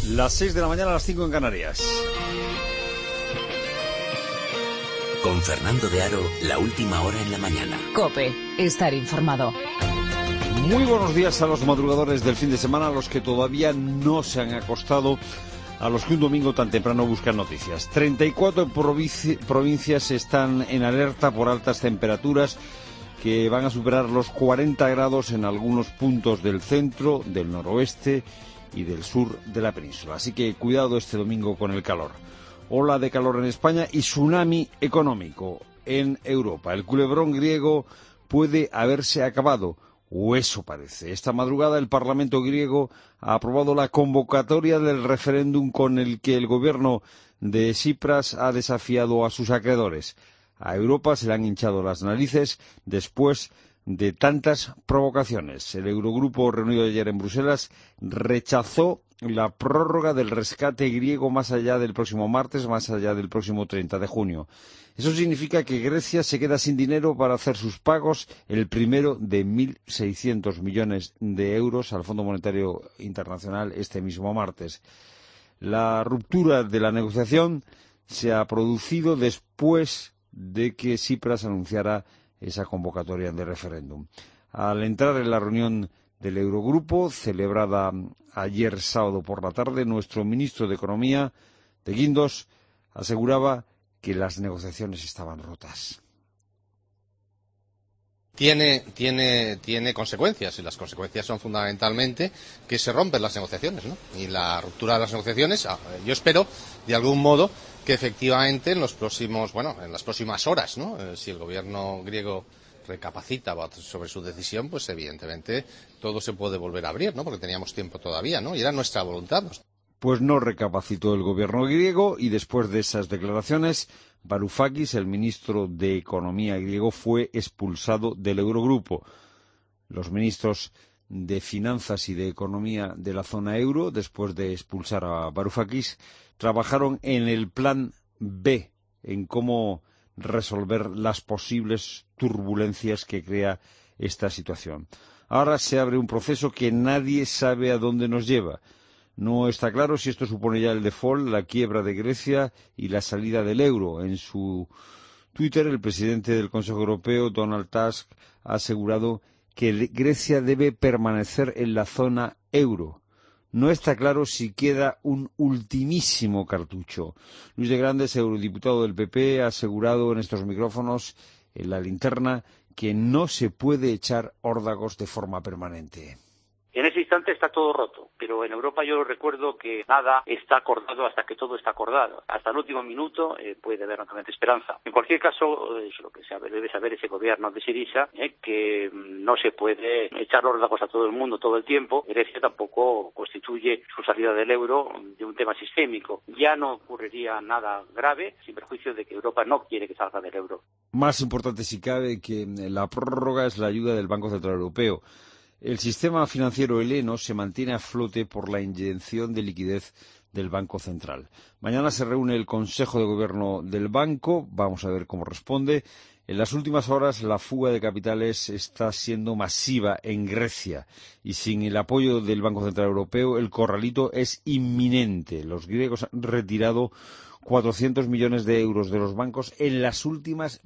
Las 6 de la mañana, a las 5 en Canarias. Con Fernando de Aro, la última hora en la mañana. COPE, estar informado. Muy buenos días a los madrugadores del fin de semana, a los que todavía no se han acostado, a los que un domingo tan temprano buscan noticias. 34 provincias están en alerta por altas temperaturas que van a superar los 40 grados en algunos puntos del centro, del noroeste y del sur de la península. Así que cuidado este domingo con el calor. Ola de calor en España y tsunami económico en Europa. El culebrón griego puede haberse acabado, o eso parece. Esta madrugada el Parlamento griego ha aprobado la convocatoria del referéndum con el que el gobierno de Tsipras ha desafiado a sus acreedores. A Europa se le han hinchado las narices después de tantas provocaciones. El Eurogrupo reunido ayer en Bruselas rechazó la prórroga del rescate griego más allá del próximo martes, más allá del próximo 30 de junio. Eso significa que Grecia se queda sin dinero para hacer sus pagos, el primero de 1.600 millones de euros al Fondo Monetario Internacional este mismo martes. La ruptura de la negociación se ha producido después de que Tsipras anunciara esa convocatoria de referéndum. Al entrar en la reunión del Eurogrupo, celebrada ayer sábado por la tarde, nuestro ministro de Economía, de Guindos, aseguraba que las negociaciones estaban rotas. Tiene consecuencias, y las consecuencias son fundamentalmente que se rompen las negociaciones, ¿no? Y la ruptura de las negociaciones, yo espero, de algún modo, que efectivamente en las próximas horas, ¿no? Si el gobierno griego recapacita sobre su decisión, pues evidentemente todo se puede volver a abrir, ¿no? Porque teníamos tiempo todavía, ¿no? Y era nuestra voluntad, ¿no? Pues no recapacitó el gobierno griego y después de esas declaraciones, Varoufakis, el ministro de Economía griego, fue expulsado del Eurogrupo. Los ministros de Finanzas y de Economía de la zona euro, después de expulsar a Varoufakis, trabajaron en el plan B, en cómo resolver las posibles turbulencias que crea esta situación. Ahora se abre un proceso que nadie sabe a dónde nos lleva. No está claro si esto supone ya el default, la quiebra de Grecia y la salida del euro. En su Twitter, el presidente del Consejo Europeo, Donald Tusk, ha asegurado que Grecia debe permanecer en la zona euro. No está claro si queda un ultimísimo cartucho. Luis de Grandes, eurodiputado del PP, ha asegurado en estos micrófonos, en la linterna, que no se puede echar órdagos de forma permanente. En ese instante está todo roto, pero en Europa yo recuerdo que nada está acordado hasta que todo está acordado. Hasta el último minuto puede haber naturalmente esperanza. En cualquier caso, es lo que debe saber ese gobierno de Syriza, que no se puede echar órdagos a todo el mundo todo el tiempo. Grecia tampoco constituye su salida del euro de un tema sistémico. Ya no ocurriría nada grave, sin perjuicio de que Europa no quiere que salga del euro. Más importante, si cabe, que la prórroga es la ayuda del Banco Central Europeo. El sistema financiero heleno se mantiene a flote por la inyección de liquidez del Banco Central. Mañana se reúne el Consejo de Gobierno del Banco. Vamos a ver cómo responde. En las últimas horas la fuga de capitales está siendo masiva en Grecia y sin el apoyo del Banco Central Europeo el corralito es inminente. Los griegos han retirado 400 millones de euros de los bancos en las últimas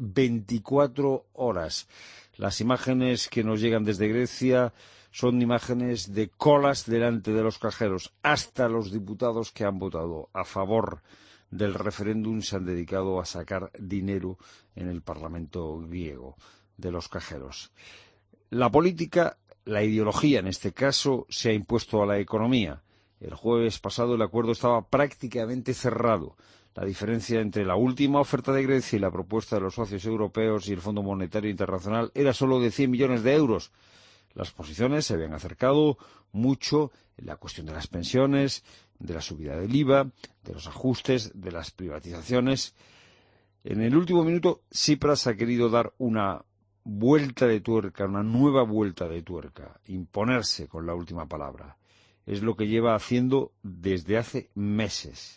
24 horas. Las imágenes que nos llegan desde Grecia son imágenes de colas delante de los cajeros. Hasta los diputados que han votado a favor del referéndum se han dedicado a sacar dinero en el Parlamento griego de los cajeros. La política, la ideología en este caso, se ha impuesto a la economía. El jueves pasado el acuerdo estaba prácticamente cerrado. La diferencia entre la última oferta de Grecia y la propuesta de los socios europeos y el Fondo Monetario Internacional era solo de 100 millones de euros. Las posiciones se habían acercado mucho en la cuestión de las pensiones, de la subida del IVA, de los ajustes, de las privatizaciones. En el último minuto, Tsipras ha querido dar una vuelta de tuerca, una nueva vuelta de tuerca, imponerse con la última palabra. Es lo que lleva haciendo desde hace meses.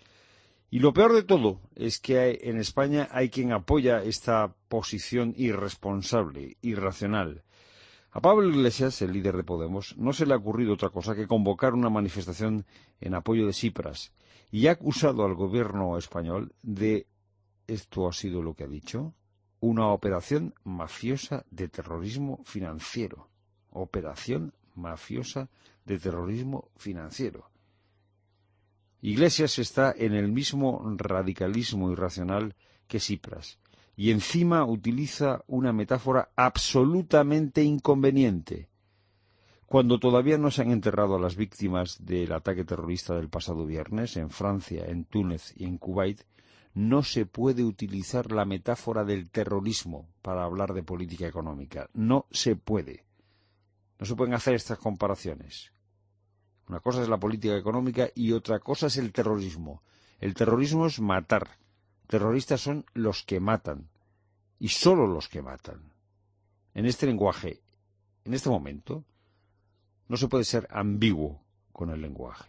Y lo peor de todo es que en España hay quien apoya esta posición irresponsable, irracional. A Pablo Iglesias, el líder de Podemos, no se le ha ocurrido otra cosa que convocar una manifestación en apoyo de Tsipras y ha acusado al gobierno español de, esto ha sido lo que ha dicho, una operación mafiosa de terrorismo financiero. Operación mafiosa de terrorismo financiero. Iglesias está en el mismo radicalismo irracional que Tsipras y encima utiliza una metáfora absolutamente inconveniente. Cuando todavía no se han enterrado a las víctimas del ataque terrorista del pasado viernes en Francia, en Túnez y en Kuwait, no se puede utilizar la metáfora del terrorismo para hablar de política económica. No se puede. No se pueden hacer estas comparaciones. Una cosa es la política económica y otra cosa es el terrorismo. El terrorismo es matar. Terroristas son los que matan. Y solo los que matan. En este lenguaje, en este momento, no se puede ser ambiguo con el lenguaje.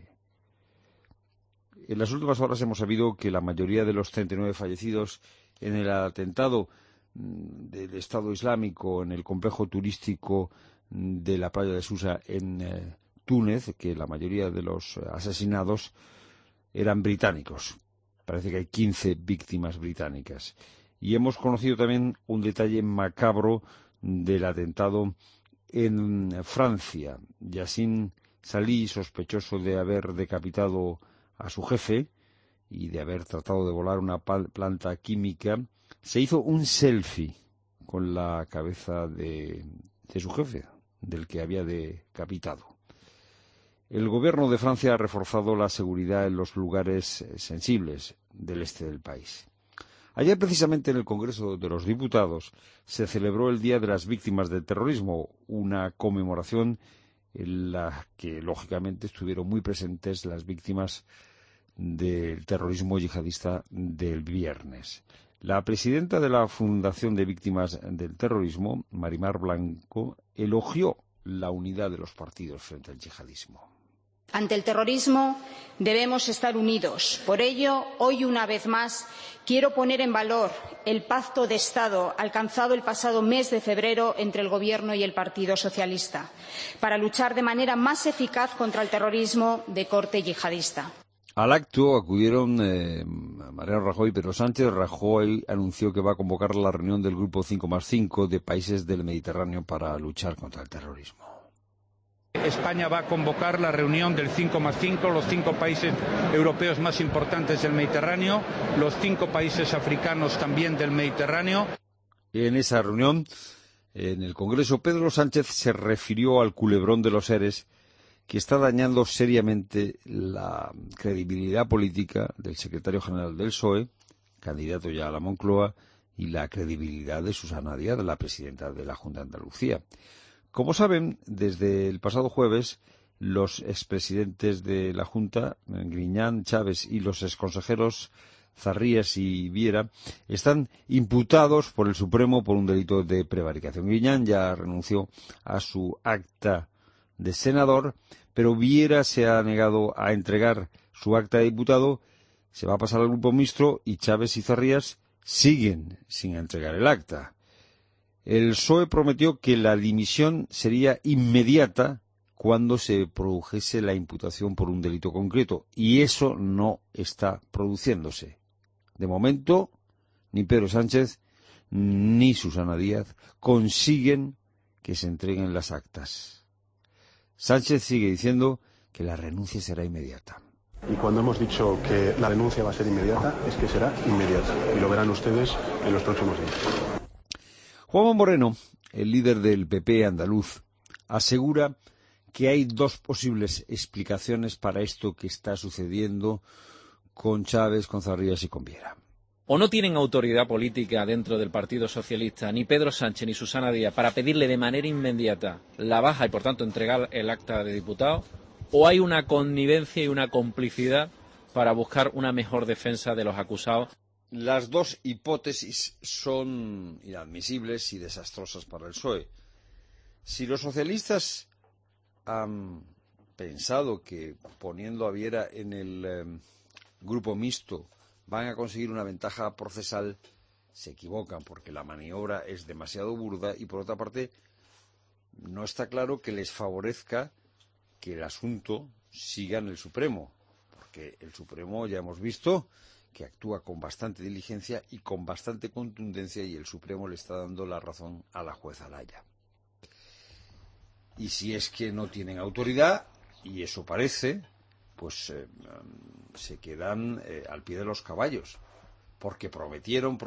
En las últimas horas hemos sabido que la mayoría de los 39 fallecidos en el atentado del Estado Islámico en el complejo turístico de la playa de Susa en Túnez, que la mayoría de los asesinados eran británicos. Parece que hay 15 víctimas británicas. Y hemos conocido también un detalle macabro del atentado en Francia. Yassine Sali, sospechoso de haber decapitado a su jefe y de haber tratado de volar una planta química, se hizo un selfie con la cabeza de su jefe, del que había decapitado. El gobierno de Francia ha reforzado la seguridad en los lugares sensibles del este del país. Ayer, precisamente, en el Congreso de los Diputados se celebró el Día de las Víctimas del Terrorismo, una conmemoración en la que, lógicamente, estuvieron muy presentes las víctimas del terrorismo yihadista del viernes. La presidenta de la Fundación de Víctimas del Terrorismo, Marimar Blanco, elogió la unidad de los partidos frente al yihadismo. Ante el terrorismo debemos estar unidos. Por ello, hoy una vez más, quiero poner en valor el pacto de Estado alcanzado el pasado mes de febrero entre el Gobierno y el Partido Socialista para luchar de manera más eficaz contra el terrorismo de corte yihadista. Al acto acudieron Mariano Rajoy y Pedro Sánchez. Rajoy anunció que va a convocar la reunión del Grupo 5+5 de países del Mediterráneo para luchar contra el terrorismo. España va a convocar la reunión del 5+5, los 5 países europeos más importantes del Mediterráneo, los 5 países africanos también del Mediterráneo. En esa reunión, en el Congreso, Pedro Sánchez se refirió al culebrón de los ERES, que está dañando seriamente la credibilidad política del secretario general del PSOE, candidato ya a la Moncloa, y la credibilidad de Susana Díaz, la presidenta de la Junta de Andalucía. Como saben, desde el pasado jueves, los expresidentes de la Junta, Griñán, Chávez, y los exconsejeros Zarrías y Viera, están imputados por el Supremo por un delito de prevaricación. Griñán ya renunció a su acta de senador, pero Viera se ha negado a entregar su acta de diputado, se va a pasar al grupo mixto y Chávez y Zarrías siguen sin entregar el acta. El PSOE prometió que la dimisión sería inmediata cuando se produjese la imputación por un delito concreto, y eso no está produciéndose. De momento, ni Pedro Sánchez ni Susana Díaz consiguen que se entreguen las actas. Sánchez sigue diciendo que la renuncia será inmediata. Y cuando hemos dicho que la renuncia va a ser inmediata, es que será inmediata. Y lo verán ustedes en los próximos días. Juanma Moreno, el líder del PP andaluz, asegura que hay 2 posibles explicaciones para esto que está sucediendo con Chávez, con Zarrías y con Viera. O no tienen autoridad política dentro del Partido Socialista, ni Pedro Sánchez ni Susana Díaz, para pedirle de manera inmediata la baja y, por tanto, entregar el acta de diputado, o hay una connivencia y una complicidad para buscar una mejor defensa de los acusados. Las 2 hipótesis son inadmisibles y desastrosas para el PSOE. Si los socialistas han pensado que poniendo a Viera en el grupo mixto van a conseguir una ventaja procesal, se equivocan, porque la maniobra es demasiado burda y, por otra parte, no está claro que les favorezca que el asunto siga en el Supremo, porque el Supremo ya hemos visto que actúa con bastante diligencia y con bastante contundencia, y el Supremo le está dando la razón a la jueza Alaya. Y si es que no tienen autoridad, y eso parece, pues se quedan al pie de los caballos, porque prometieron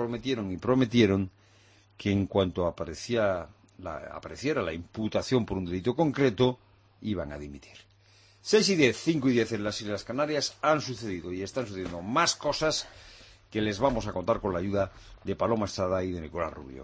que en cuanto apareciera la imputación por un delito concreto, iban a dimitir. 6:10, 5:10 en las Islas Canarias han sucedido y están sucediendo más cosas que les vamos a contar con la ayuda de Paloma Estrada y de Nicolás Rubio.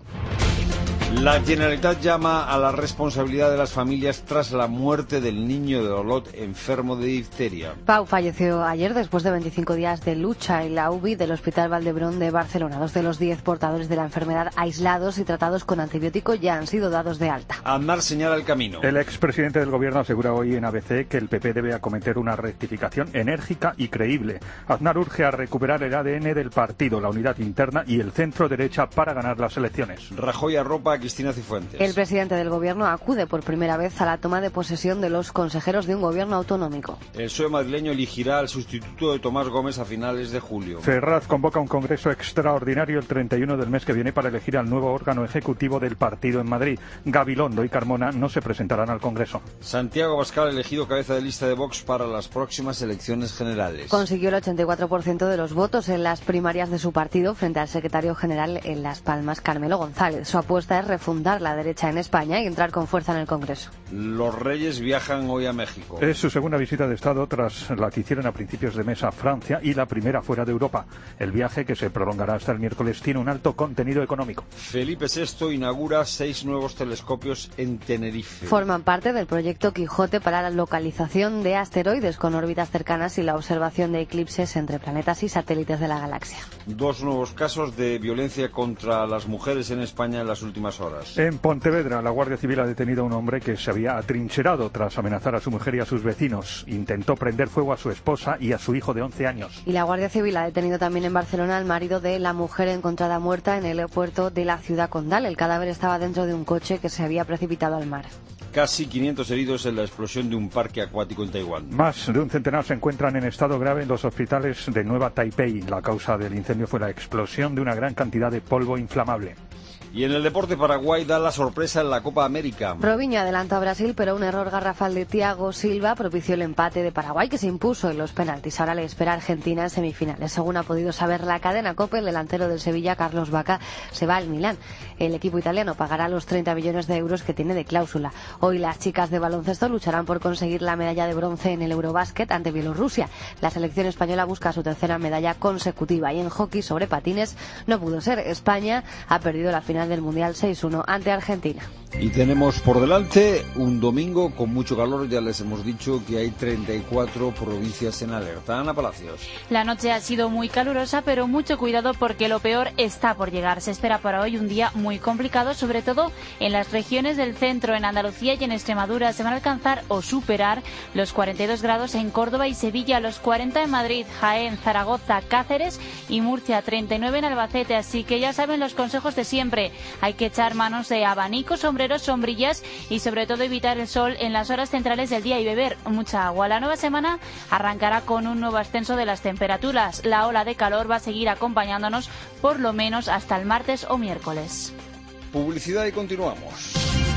La Generalitat llama a la responsabilidad de las familias tras la muerte del niño de Olot enfermo de difteria. Pau falleció ayer después de 25 días de lucha en la UBI del Hospital Valdebrón de Barcelona. 2 de los 10 portadores de la enfermedad aislados y tratados con antibiótico ya han sido dados de alta. Aznar señala el camino. El expresidente del Gobierno asegura hoy en ABC que el PP debe acometer una rectificación enérgica y creíble. Aznar urge a recuperar el ADN del partido, la unidad interna y el centro derecha para ganar las elecciones. Rajoy arropa a Cristina Cifuentes. El presidente del Gobierno acude por primera vez a la toma de posesión de los consejeros de un gobierno autonómico. El PSOE madrileño elegirá al sustituto de Tomás Gómez a finales de julio. Ferraz convoca un congreso extraordinario el 31 del mes que viene para elegir al nuevo órgano ejecutivo del partido en Madrid. Gabilondo y Carmona no se presentarán al Congreso. Santiago Abascal elegido cabeza de lista de Vox para las próximas elecciones generales. Consiguió el 84% de los votos en las primarias de su partido frente al secretario general en Las Palmas, Carmelo González. Su apuesta es refundar la derecha en España y entrar con fuerza en el Congreso. Los Reyes viajan hoy a México. Es su segunda visita de Estado tras la que hicieron a principios de mes a Francia y la primera fuera de Europa. El viaje, que se prolongará hasta el miércoles, tiene un alto contenido económico. Felipe VI inaugura 6 nuevos telescopios en Tenerife. Forman parte del proyecto Quijote para la localización de asteroides con órbitas cercanas y la observación de eclipses entre planetas y satélites de la galaxia. 2 nuevos casos de violencia contra las mujeres en España en las últimas horas. En Pontevedra, la Guardia Civil ha detenido a un hombre que se había atrincherado tras amenazar a su mujer y a sus vecinos. Intentó prender fuego a su esposa y a su hijo de 11 años. Y la Guardia Civil ha detenido también en Barcelona al marido de la mujer encontrada muerta en el aeropuerto de la ciudad condal. El cadáver estaba dentro de un coche que se había precipitado al mar. Casi 500 heridos en la explosión de un parque acuático en Taiwán. Más de un centenar se encuentran en estado grave en los hospitales de Nueva Taipei. La causa del incendio fue la explosión de una gran cantidad de polvo inflamable. Y en el deporte, Paraguay da la sorpresa en la Copa América. Robinho adelantó a Brasil, pero un error garrafal de Thiago Silva propició el empate de Paraguay, que se impuso en los penaltis. Ahora le espera Argentina en semifinales. Según ha podido saber la cadena COPE, el delantero del Sevilla, Carlos Vaca, se va al Milán. El equipo italiano pagará los 30 millones de euros que tiene de cláusula. Hoy las chicas de baloncesto lucharán por conseguir la medalla de bronce en el Eurobásquet ante Bielorrusia. La selección española busca su tercera medalla consecutiva. Y en hockey sobre patines no pudo ser. España ha perdido la final del Mundial 6-1 ante Argentina. Y tenemos por delante un domingo con mucho calor. Ya les hemos dicho que hay 34 provincias en alerta. Ana Palacios. La noche ha sido muy calurosa, pero mucho cuidado porque lo peor está por llegar. Se espera para hoy un día muy complicado, sobre todo en las regiones del centro. En Andalucía y en Extremadura se van a alcanzar o superar los 42 grados en Córdoba y Sevilla, los 40 en Madrid, Jaén, Zaragoza, Cáceres y Murcia, 39 en Albacete. Así que ya saben los consejos de siempre. Hay que echar manos de abanicos, sombreros, sombrillas y sobre todo evitar el sol en las horas centrales del día y beber mucha agua. La nueva semana arrancará con un nuevo ascenso de las temperaturas. La ola de calor va a seguir acompañándonos por lo menos hasta el martes o miércoles. Publicidad y continuamos.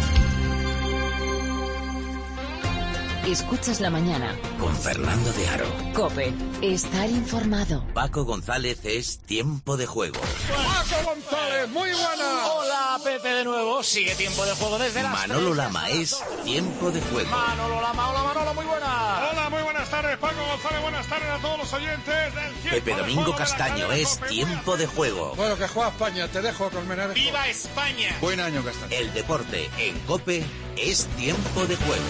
Escuchas la mañana con Fernando de Aro. COPE. Estar informado. Paco González es Tiempo de Juego. Paco González, muy buena. Hola, Pepe de nuevo. Sigue Tiempo de Juego desde las Manolo Lama es Tiempo de Juego. Manolo Lama, hola Manolo, muy buena. Hola, muy buenas tardes, Paco González. Buenas tardes a todos los oyentes del Pepe Domingo Castaño es Tiempo de Juego. Bueno, que juega España, te dejo con Menares. ¡Viva España! Buen año, Castaño. El deporte en COPE es Tiempo de Juego.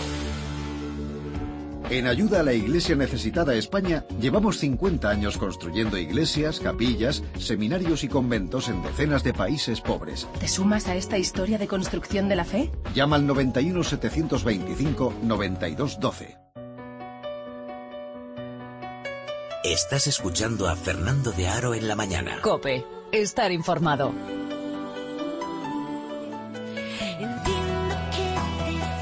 En Ayuda a la Iglesia Necesitada España, llevamos 50 años construyendo iglesias, capillas, seminarios y conventos en decenas de países pobres. ¿Te sumas a esta historia de construcción de la fe? Llama al 91 725 92 12. Estás escuchando a Fernando de Aro en la mañana. COPE. Estar informado. Entiendo que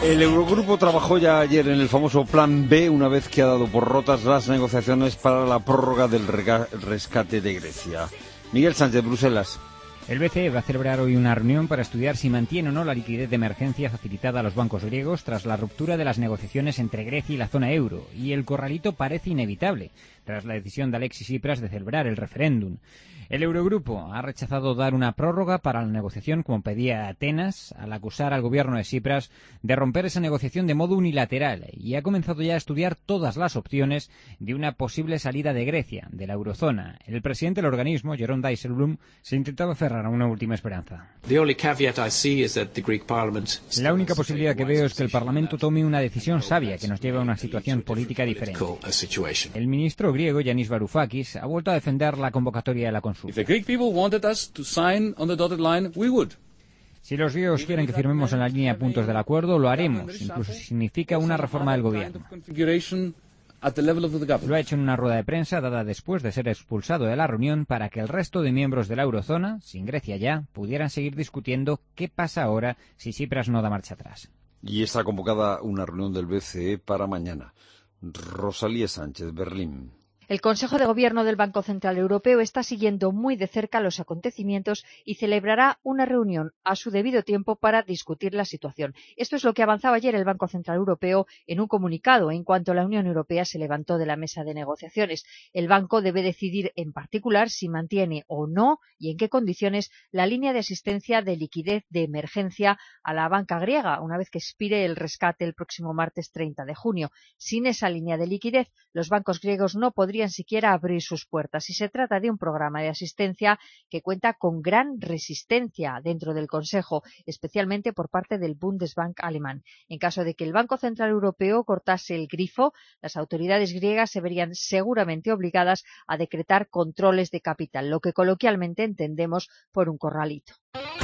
El Eurogrupo trabajó ya ayer en el famoso Plan B, una vez que ha dado por rotas las negociaciones para la prórroga del rescate de Grecia. Miguel Sánchez, Bruselas. El BCE va a celebrar hoy una reunión para estudiar si mantiene o no la liquidez de emergencia facilitada a los bancos griegos tras la ruptura de las negociaciones entre Grecia y la zona euro. Y el corralito parece inevitable, tras la decisión de Alexis Tsipras de celebrar el referéndum. El Eurogrupo ha rechazado dar una prórroga para la negociación, como pedía Atenas, al acusar al gobierno de Tsipras de romper esa negociación de modo unilateral, y ha comenzado ya a estudiar todas las opciones de una posible salida de Grecia, de la eurozona. El presidente del organismo, Jeroen Dijsselbloem, se intentaba aferrar a una última esperanza. La única posibilidad que veo es que el Parlamento tome una decisión sabia que nos lleve a una situación política diferente. El ministro griego, Yanis Varoufakis, ha vuelto a defender la convocatoria de la consulta. Si los griegos quieren que firmemos en la línea de puntos del acuerdo, lo haremos, incluso si significa una reforma del gobierno. Lo ha hecho en una rueda de prensa dada después de ser expulsado de la reunión para que el resto de miembros de la eurozona, sin Grecia ya, pudieran seguir discutiendo qué pasa ahora si Tsipras no da marcha atrás. Y está convocada una reunión del BCE para mañana. Rosalía Sánchez, Berlín. El Consejo de Gobierno del Banco Central Europeo está siguiendo muy de cerca los acontecimientos y celebrará una reunión a su debido tiempo para discutir la situación. Esto es lo que avanzaba ayer el Banco Central Europeo en un comunicado en cuanto la Unión Europea se levantó de la mesa de negociaciones. El banco debe decidir en particular si mantiene o no y en qué condiciones la línea de asistencia de liquidez de emergencia a la banca griega, una vez que expire el rescate el próximo martes 30 de junio. Sin esa línea de liquidez, los bancos griegos no podrían siquiera abrir sus puertas, y se trata de un programa de asistencia que cuenta con gran resistencia dentro del Consejo, especialmente por parte del Bundesbank alemán. En caso de que el Banco Central Europeo cortase el grifo, las autoridades griegas se verían seguramente obligadas a decretar controles de capital, lo que coloquialmente entendemos por un corralito.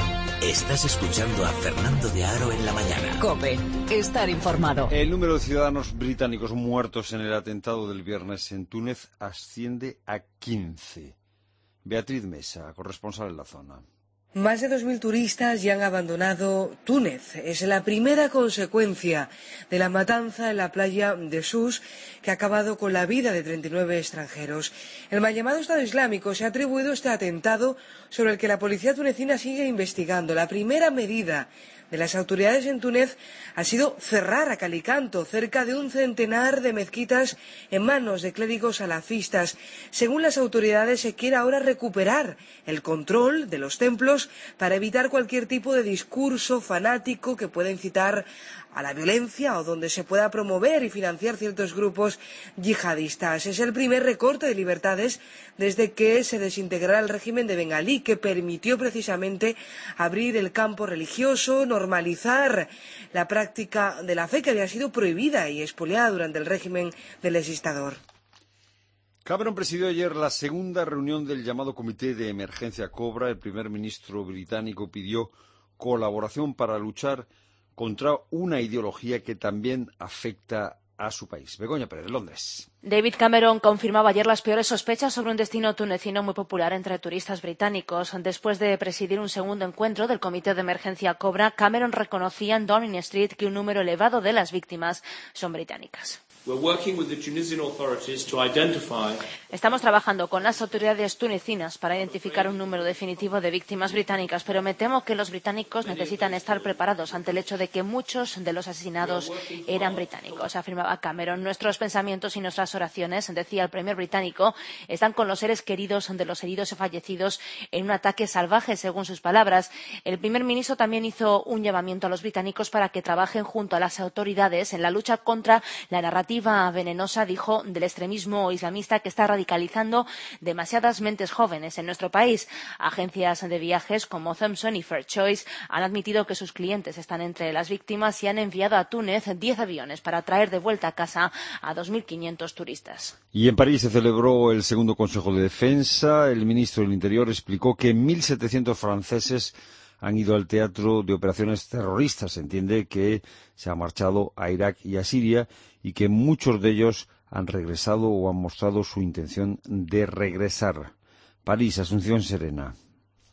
Estás escuchando a Fernando de Aro en la mañana. COPE, estar informado. El número de ciudadanos británicos muertos en el atentado del viernes en Túnez asciende a 15. Beatriz Mesa, corresponsal en la zona. Más de 2.000 turistas ya han abandonado Túnez. Es la primera consecuencia de la matanza en la playa de Sus, que ha acabado con la vida de 39 extranjeros. El mal llamado Estado Islámico se ha atribuido este atentado, sobre el que la policía tunecina sigue investigando. La primera medida de las autoridades en Túnez ha sido cerrar a cal y canto cerca de un centenar de mezquitas en manos de clérigos salafistas. Según las autoridades, se quiere ahora recuperar el control de los templos para evitar cualquier tipo de discurso fanático que pueda incitar a la violencia o donde se pueda promover y financiar ciertos grupos yihadistas. Es el primer recorte de libertades desde que se desintegrara el régimen de Ben Ali, que permitió precisamente abrir el campo religioso, normalizar la práctica de la fe que había sido prohibida y expoliada durante el régimen del exdictador. Cameron presidió ayer la segunda reunión del llamado Comité de Emergencia Cobra. El primer ministro británico pidió colaboración para luchar contra una ideología que también afecta a su país. Begoña Pérez, Londres. David Cameron confirmaba ayer las peores sospechas sobre un destino tunecino muy popular entre turistas británicos. Después de presidir un segundo encuentro del Comité de Emergencia Cobra, Cameron reconocía en Downing Street que un número elevado de las víctimas son británicas. Estamos trabajando con las autoridades tunecinas para identificar un número definitivo de víctimas británicas, pero me temo que los británicos necesitan estar preparados ante el hecho de que muchos de los asesinados eran británicos, afirmaba Cameron. Nuestros pensamientos y nuestras oraciones, decía el primer británico, están con los seres queridos de los heridos y fallecidos en un ataque salvaje, según sus palabras. El primer ministro también hizo un llamamiento a los británicos para que trabajen junto a las autoridades en la lucha contra la narrativa venenosa, dijo, del extremismo islamista que está radicalizando demasiadas mentes jóvenes en nuestro país. Agencias de viajes como Thomson y Fair Choice han admitido que sus clientes están entre las víctimas y han enviado a Túnez 10 aviones para traer de vuelta a casa a 2.500 turistas. Y en París se celebró el segundo Consejo de Defensa. El ministro del Interior explicó que 1.700 franceses han ido al teatro de operaciones terroristas. Se entiende que se ha marchado a Irak y a Siria y que muchos de ellos han regresado o han mostrado su intención de regresar. París, Asunción Serena.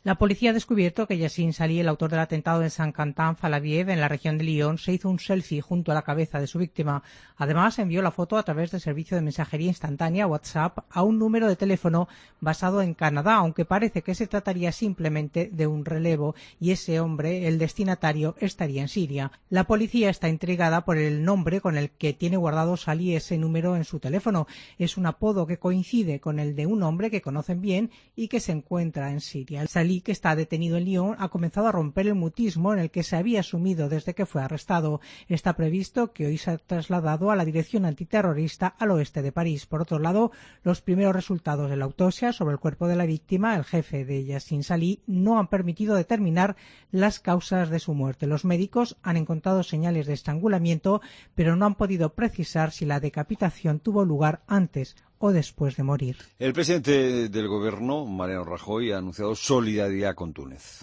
La policía ha descubierto que Yassine Sali, el autor del atentado en Saint-Quentin-Falaviev, en la región de Lyon, se hizo un selfie junto a la cabeza de su víctima. Además, envió la foto a través del servicio de mensajería instantánea WhatsApp a un número de teléfono basado en Canadá, aunque parece que se trataría simplemente de un relevo y ese hombre, el destinatario, estaría en Siria. La policía está intrigada por el nombre con el que tiene guardado Sali ese número en su teléfono. Es un apodo que coincide con el de un hombre que conocen bien y que se encuentra en Siria. Sali, que está detenido en Lyon, ha comenzado a romper el mutismo en el que se había sumido desde que fue arrestado. Está previsto que hoy se ha trasladado a la Dirección Antiterrorista al oeste de París. Por otro lado, los primeros resultados de la autopsia sobre el cuerpo de la víctima, el jefe de Yassine Sali, no han permitido determinar las causas de su muerte. Los médicos han encontrado señales de estrangulamiento, pero no han podido precisar si la decapitación tuvo lugar antes o después de morir. El presidente del Gobierno, Mariano Rajoy, ha anunciado solidaridad con Túnez.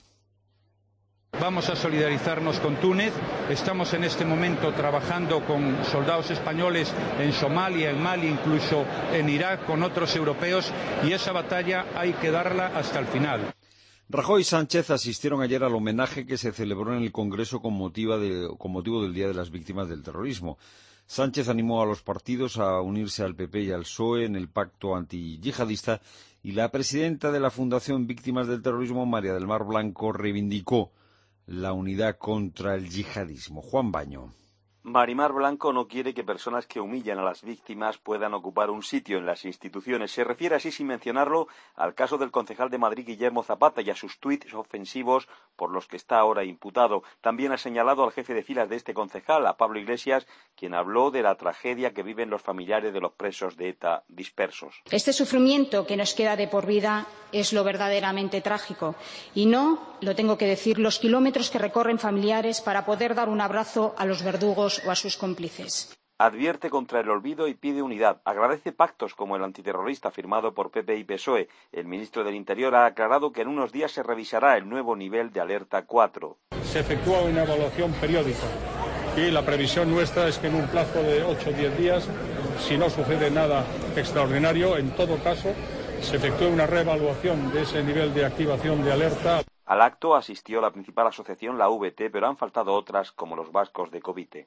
Vamos a solidarizarnos con Túnez. Estamos en este momento trabajando con soldados españoles en Somalia, en Mali, incluso en Irak, con otros europeos, y esa batalla hay que darla hasta el final. Rajoy y Sánchez asistieron ayer al homenaje que se celebró en el Congreso con motivo del Día de las Víctimas del Terrorismo. Sánchez animó a los partidos a unirse al PP y al PSOE en el pacto antiyihadista y la presidenta de la Fundación Víctimas del Terrorismo, María del Mar Blanco, reivindicó la unidad contra el yihadismo. Juan Baño. Marimar Blanco no quiere que personas que humillan a las víctimas puedan ocupar un sitio en las instituciones. Se refiere así, sin mencionarlo, al caso del concejal de Madrid, Guillermo Zapata, y a sus tuits ofensivos por los que está ahora imputado. También ha señalado al jefe de filas de este concejal, a Pablo Iglesias, quien habló de la tragedia que viven los familiares de los presos de ETA dispersos. Este sufrimiento que nos queda de por vida es lo verdaderamente trágico. Y no, lo tengo que decir, los kilómetros que recorren familiares para poder dar un abrazo a los verdugos o a sus cómplices. Advierte contra el olvido y pide unidad. Agradece pactos como el antiterrorista firmado por PP y PSOE. El ministro del Interior ha aclarado que en unos días se revisará el nuevo nivel de alerta 4. Se efectúa una evaluación periódica y la previsión nuestra es que en un plazo de 8 o 10 días, si no sucede nada extraordinario, en todo caso, se efectúe una reevaluación de ese nivel de activación de alerta. Al acto asistió la principal asociación, la VT, pero han faltado otras como los vascos de Covite.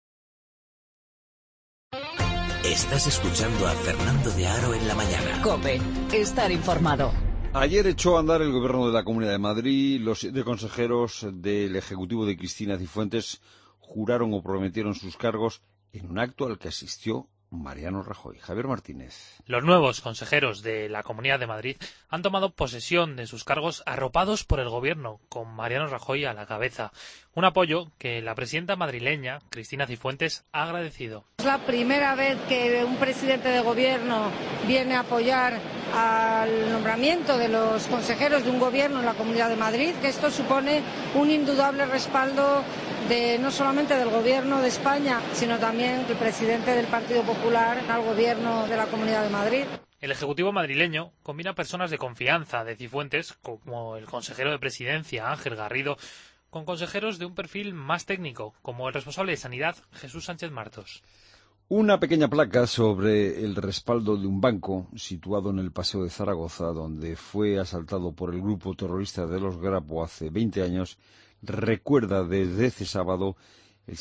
Estás escuchando a Fernando de Aro en la mañana. COPE, estar informado. Ayer echó a andar el Gobierno de la Comunidad de Madrid. Los 7 consejeros del Ejecutivo de Cristina Cifuentes juraron o prometieron sus cargos en un acto al que asistió Mariano Rajoy. Javier Martínez. Los nuevos consejeros de la Comunidad de Madrid han tomado posesión de sus cargos arropados por el Gobierno, con Mariano Rajoy a la cabeza. Un apoyo que la presidenta madrileña, Cristina Cifuentes, ha agradecido. Es la primera vez que un presidente de Gobierno viene a apoyar al nombramiento de los consejeros de un Gobierno en la Comunidad de Madrid, que esto supone un indudable respaldo no solamente del Gobierno de España, sino también del presidente del Partido Popular al Gobierno de la Comunidad de Madrid. El Ejecutivo madrileño combina personas de confianza de Cifuentes, como el consejero de Presidencia, Ángel Garrido, con consejeros de un perfil más técnico, como el responsable de Sanidad, Jesús Sánchez Martos. Una pequeña placa sobre el respaldo de un banco situado en el Paseo de Zaragoza, donde fue asaltado por el grupo terrorista de los Grapo hace 20 años, recuerda desde ese sábado el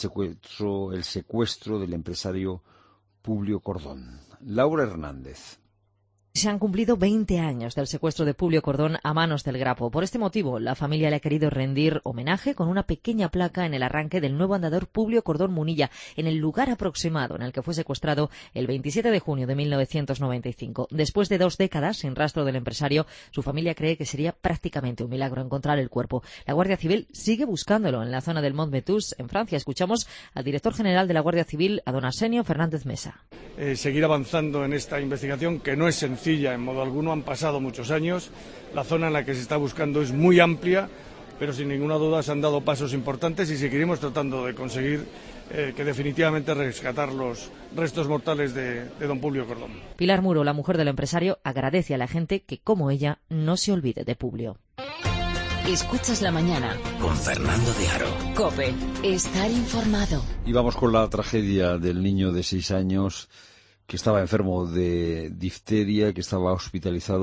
secuestro del empresario Publio Cordón. Laura Hernández. Se han cumplido 20 años del secuestro de Publio Cordón a manos del Grapo. Por este motivo, la familia le ha querido rendir homenaje con una pequeña placa en el arranque del nuevo andador Publio Cordón Munilla, en el lugar aproximado en el que fue secuestrado el 27 de junio de 1995. Después de 2 décadas sin rastro del empresario, su familia cree que sería prácticamente un milagro encontrar el cuerpo. La Guardia Civil sigue buscándolo en la zona del Mont Ventoux, en Francia. Escuchamos al director general de la Guardia Civil, a don Arsenio Fernández Mesa. Seguir avanzando en esta investigación, que no es sencilla en modo alguno, han pasado muchos años, la zona en la que se está buscando es muy amplia, pero sin ninguna duda se han dado pasos importantes y seguiremos tratando de conseguir que definitivamente rescatar los restos mortales de don Publio Cordón. Pilar Muro, la mujer del empresario, agradece a la gente que, como ella, no se olvide de Publio. Escuchas la mañana con Fernando de Aro. COPE, estar informado. Y vamos con la tragedia del niño de 6 años que estaba enfermo de difteria, que estaba hospitalizado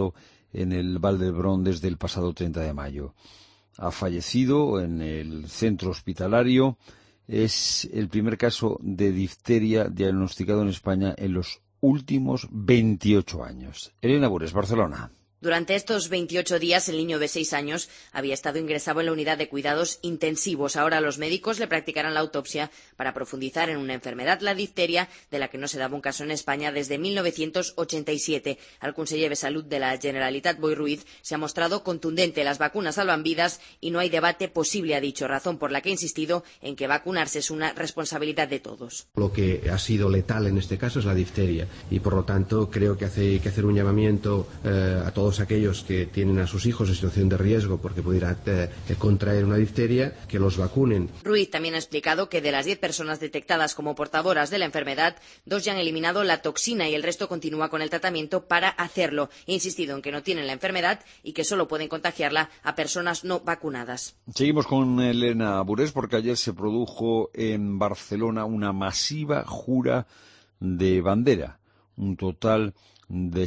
en el Val d'Hebron desde el pasado 30 de mayo. Ha fallecido en el centro hospitalario. Es el primer caso de difteria diagnosticado en España en los últimos 28 años. Elena Bures, Barcelona. Durante estos 28 días, el niño de 6 años había estado ingresado en la unidad de cuidados intensivos. Ahora los médicos le practicarán la autopsia para profundizar en una enfermedad, la difteria, de la que no se daba un caso en España desde 1987. El conseller de Salud de la Generalitat, Boi Ruiz, se ha mostrado contundente. Las vacunas salvan vidas y no hay debate posible, ha dicho, razón por la que ha insistido en que vacunarse es una responsabilidad de todos. Lo que ha sido letal en este caso es la difteria y, por lo tanto, creo que hay que hacer un llamamiento a todos aquellos que tienen a sus hijos en situación de riesgo porque pudieran contraer una difteria, que los vacunen. Ruiz también ha explicado que de las 10 personas detectadas como portadoras de la enfermedad, 2 ya han eliminado la toxina y el resto continúa con el tratamiento para hacerlo. Ha insistido en que no tienen la enfermedad y que solo pueden contagiarla a personas no vacunadas. Seguimos con Elena Bures porque ayer se produjo en Barcelona una masiva jura de bandera. Un total de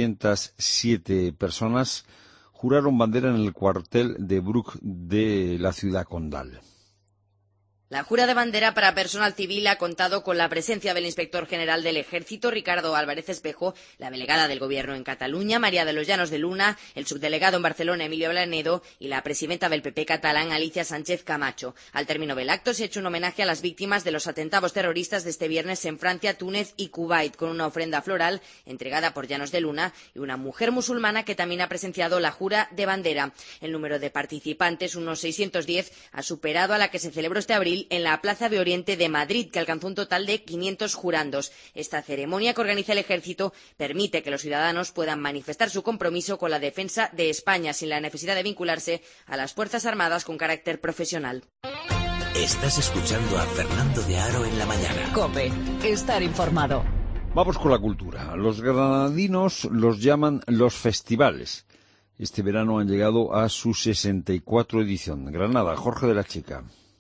607 personas juraron bandera en el cuartel de Bruc de la ciudad condal. La jura de bandera para personal civil ha contado con la presencia del inspector general del Ejército, Ricardo Álvarez Espejo, la delegada del Gobierno en Cataluña, María de los Llanos de Luna, el subdelegado en Barcelona, Emilio Blanedo, y la presidenta del PP catalán, Alicia Sánchez Camacho. Al término del acto se ha hecho un homenaje a las víctimas de los atentados terroristas de este viernes en Francia, Túnez y Kuwait, con una ofrenda floral entregada por Llanos de Luna y una mujer musulmana que también ha presenciado la jura de bandera. El número de participantes, unos 610, ha superado a la que se celebró este abril en la Plaza de Oriente de Madrid, que alcanzó un total de 500 jurandos. Esta ceremonia que organiza el Ejército permite que los ciudadanos puedan manifestar su compromiso con la defensa de España sin la necesidad de vincularse a las Fuerzas Armadas con carácter profesional. Estás escuchando a Fernando de Aro en la mañana. COPE, estar informado. Vamos con la cultura. Los granadinos los llaman los festivales. Este verano han llegado a su 64 edición. Granada, Jorge de la Chica.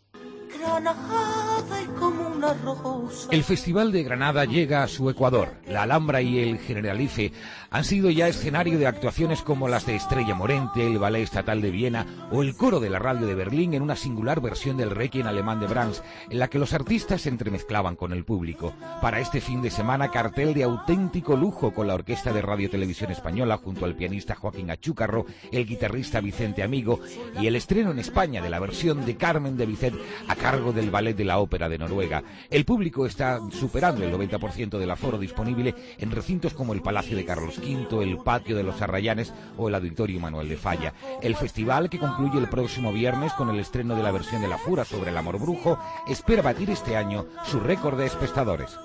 El Festival de Granada llega a su Ecuador. La Alhambra y el Generalife han sido ya escenario de actuaciones como las de Estrella Morente, el Ballet Estatal de Viena o el Coro de la Radio de Berlín en una singular versión del Requiem alemán de Brahms, en la que los artistas se entremezclaban con el público. Para este fin de semana, cartel de auténtico lujo con la Orquesta de Radio Televisión Española junto al pianista Joaquín Achúcarro, el guitarrista Vicente Amigo y el estreno en España de la versión de Carmen de Bizet a cargo del Ballet de la Ópera de Noruega. El público está superando el 90% del aforo disponible en recintos como el Palacio de Carlos V, el Patio de los Arrayanes o el Auditorio Manuel de Falla. El festival, que concluye el próximo viernes con el estreno de la versión de La Fura sobre el amor brujo, espera batir este año su récord de espectadores.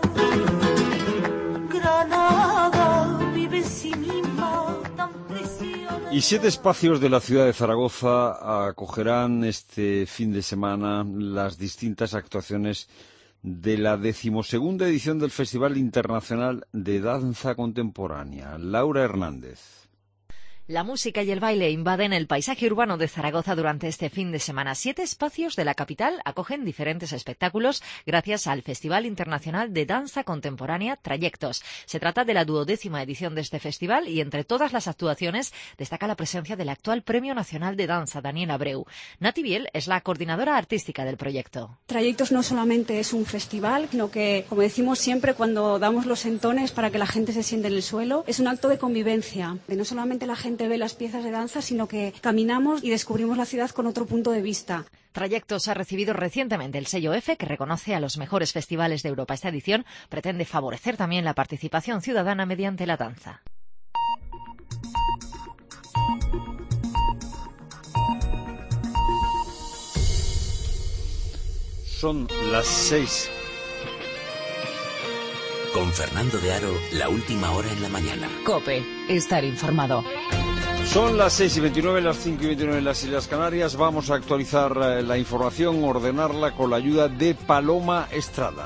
Granada vive sin Y 7 espacios de la ciudad de Zaragoza acogerán este fin de semana las distintas actuaciones de la 12ª edición del Festival Internacional de Danza Contemporánea. Laura Hernández. La música y el baile invaden el paisaje urbano de Zaragoza durante este fin de semana. 7 espacios de la capital acogen diferentes espectáculos gracias al Festival Internacional de Danza Contemporánea Trayectos. Se trata de la 12ª edición de este festival y entre todas las actuaciones destaca la presencia del actual Premio Nacional de Danza, Daniel Abreu. Nati Biel es la coordinadora artística del proyecto. Trayectos no solamente es un festival, sino que, como decimos siempre cuando damos los entones para que la gente se siente en el suelo, es un acto de convivencia. De no solamente la gente ve las piezas de danza, sino que caminamos y descubrimos la ciudad con otro punto de vista. Trayectos ha recibido recientemente el sello EFE, que reconoce a los mejores festivales de Europa. Esta edición pretende favorecer también la participación ciudadana mediante la danza. Son las 6. Con Fernando de Aro, la última hora en la mañana. COPE, estar informado. Son las 6:29, las 5:29 en las Islas Canarias. Vamos a actualizar la información, ordenarla con la ayuda de Paloma Estrada.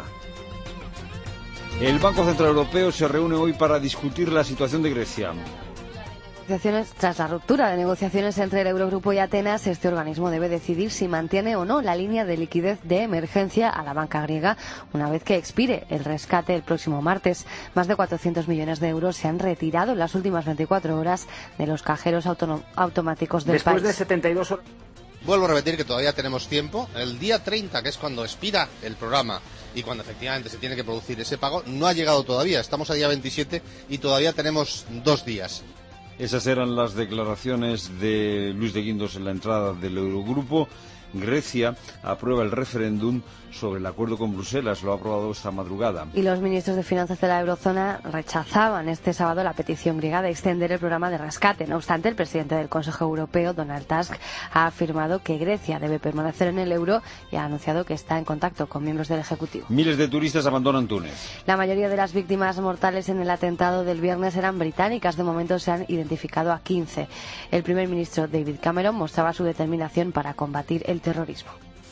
El Banco Central Europeo se reúne hoy para discutir la situación de Grecia. Tras la ruptura de negociaciones entre el Eurogrupo y Atenas, este organismo debe decidir si mantiene o no la línea de liquidez de emergencia a la banca griega una vez que expire el rescate el próximo martes. Más de 400 millones de euros se han retirado en las últimas 24 horas de los cajeros automáticos del país. Después de 72 horas. Vuelvo a repetir que todavía tenemos tiempo. El día 30, que es cuando expira el programa y cuando efectivamente se tiene que producir ese pago, no ha llegado todavía. Estamos a día 27 y todavía tenemos 2 días. Esas eran las declaraciones de Luis de Guindos en la entrada del Eurogrupo. Grecia aprueba el referéndum sobre el acuerdo con Bruselas, lo ha aprobado esta madrugada. Y los ministros de Finanzas de la Eurozona rechazaban este sábado la petición griega de extender el programa de rescate. No obstante, el presidente del Consejo Europeo, Donald Tusk, ha afirmado que Grecia debe permanecer en el euro y ha anunciado que está en contacto con miembros del Ejecutivo. Miles de turistas abandonan Túnez. La mayoría de las víctimas mortales en el atentado del viernes eran británicas. De momento se han identificado a 15. El primer ministro David Cameron mostraba su determinación para combatir el terrorismo.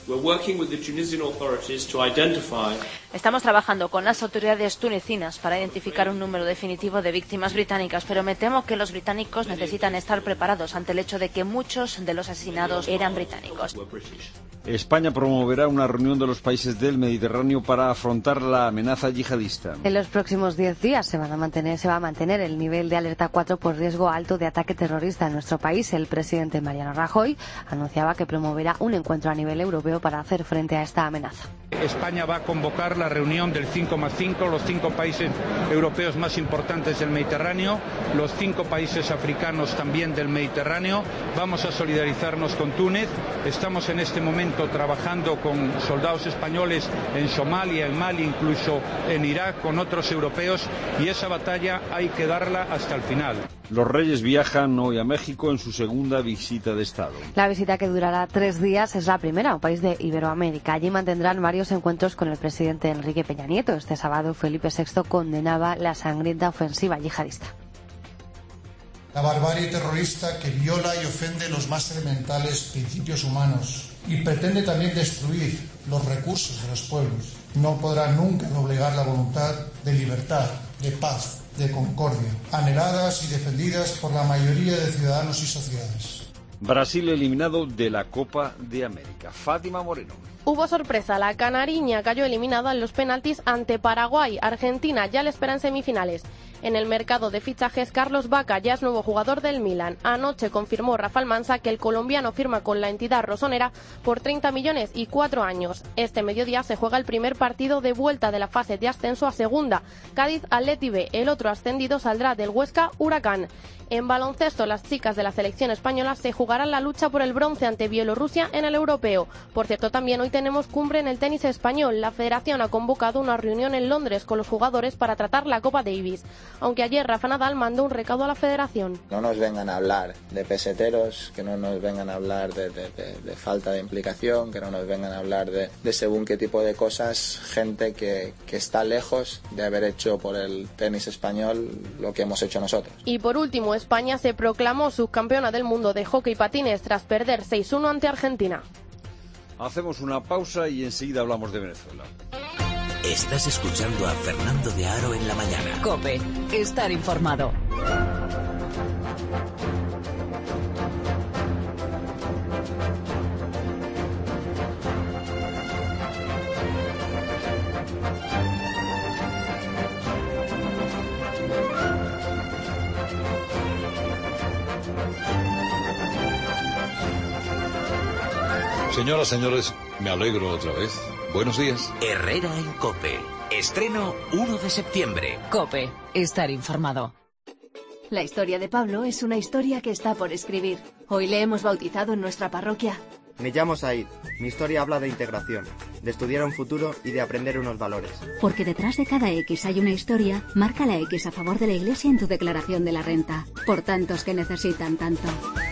Estamos trabajando con las autoridades tunecinas para identificar un número definitivo de víctimas británicas, pero me temo que los británicos necesitan estar preparados ante el hecho de que muchos de los asesinados eran británicos. España promoverá una reunión de los países del Mediterráneo para afrontar la amenaza yihadista. En los próximos 10 días se va a mantener el nivel de alerta 4 por riesgo alto de ataque terrorista en nuestro país. El presidente Mariano Rajoy anunciaba que promoverá un encuentro a nivel europeo para hacer frente a esta amenaza. España va a convocar la reunión del 5+5, los 5 países europeos más importantes del Mediterráneo, los 5 países africanos también del Mediterráneo. Vamos a solidarizarnos con Túnez. Estamos en este momento trabajando con soldados españoles en Somalia, en Mali, incluso en Irak, con otros europeos, y esa batalla hay que darla hasta el final. Los reyes viajan hoy a México en su segunda visita de Estado. La visita, que durará 3 días, es la primera a un país de Iberoamérica. Allí mantendrán varios encuentros con el presidente Enrique Peña Nieto. Este sábado Felipe VI condenaba la sangrienta ofensiva yihadista. La barbarie terrorista que viola y ofende los más elementales principios humanos y pretende también destruir los recursos de los pueblos, no podrá nunca doblegar la voluntad de libertad, de paz, de concordia, anheladas y defendidas por la mayoría de ciudadanos y sociedades. Brasil eliminado de la Copa de América. Fátima Moreno. Hubo sorpresa, la canariña cayó eliminada en los penaltis ante Paraguay. Argentina ya le espera en semifinales. En el mercado de fichajes, Carlos Vaca ya es nuevo jugador del Milan. Anoche confirmó Rafael Mansa que el colombiano firma con la entidad rosonera por 30 millones y 4 años. Este mediodía se juega el primer partido de vuelta de la fase de ascenso a segunda. Cádiz-Atleti B, el otro ascendido saldrá del Huesca Huracán. En baloncesto, las chicas de la selección española se jugarán la lucha por el bronce ante Bielorrusia en el europeo. Por cierto, también hoy tenemos cumbre en el tenis español. La federación ha convocado una reunión en Londres con los jugadores para tratar la Copa Davis. Aunque ayer Rafa Nadal mandó un recado a la federación. No nos vengan a hablar de peseteros, que no nos vengan a hablar de falta de implicación, que no nos vengan a hablar de según qué tipo de cosas, gente que está lejos de haber hecho por el tenis español lo que hemos hecho nosotros. Y por último, España se proclamó subcampeona del mundo de hockey patines tras perder 6-1 ante Argentina. Hacemos una pausa y enseguida hablamos de Venezuela. Estás escuchando a Fernando de Aro en la mañana. COPE, estar informado. Señoras, señores, me alegro otra vez. Buenos días. Herrera en COPE. Estreno 1 de septiembre. COPE, estar informado. La historia de Pablo es una historia que está por escribir. Hoy le hemos bautizado en nuestra parroquia. Me llamo Said. Mi historia habla de integración, de estudiar un futuro y de aprender unos valores. Porque detrás de cada X hay una historia, marca la X a favor de la Iglesia en tu declaración de la renta. Por tantos que necesitan tanto.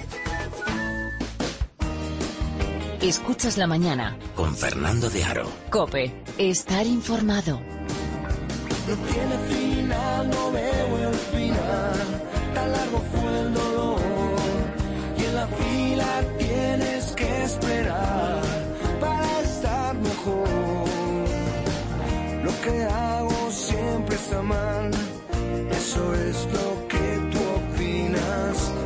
Escuchas la mañana. Con Fernando de Aro. COPE, estar informado. No tiene final, no veo el final. Tan largo fue el dolor. Y en la fila tienes que esperar para estar mejor. Lo que hago siempre está mal. Eso es lo que tú opinas.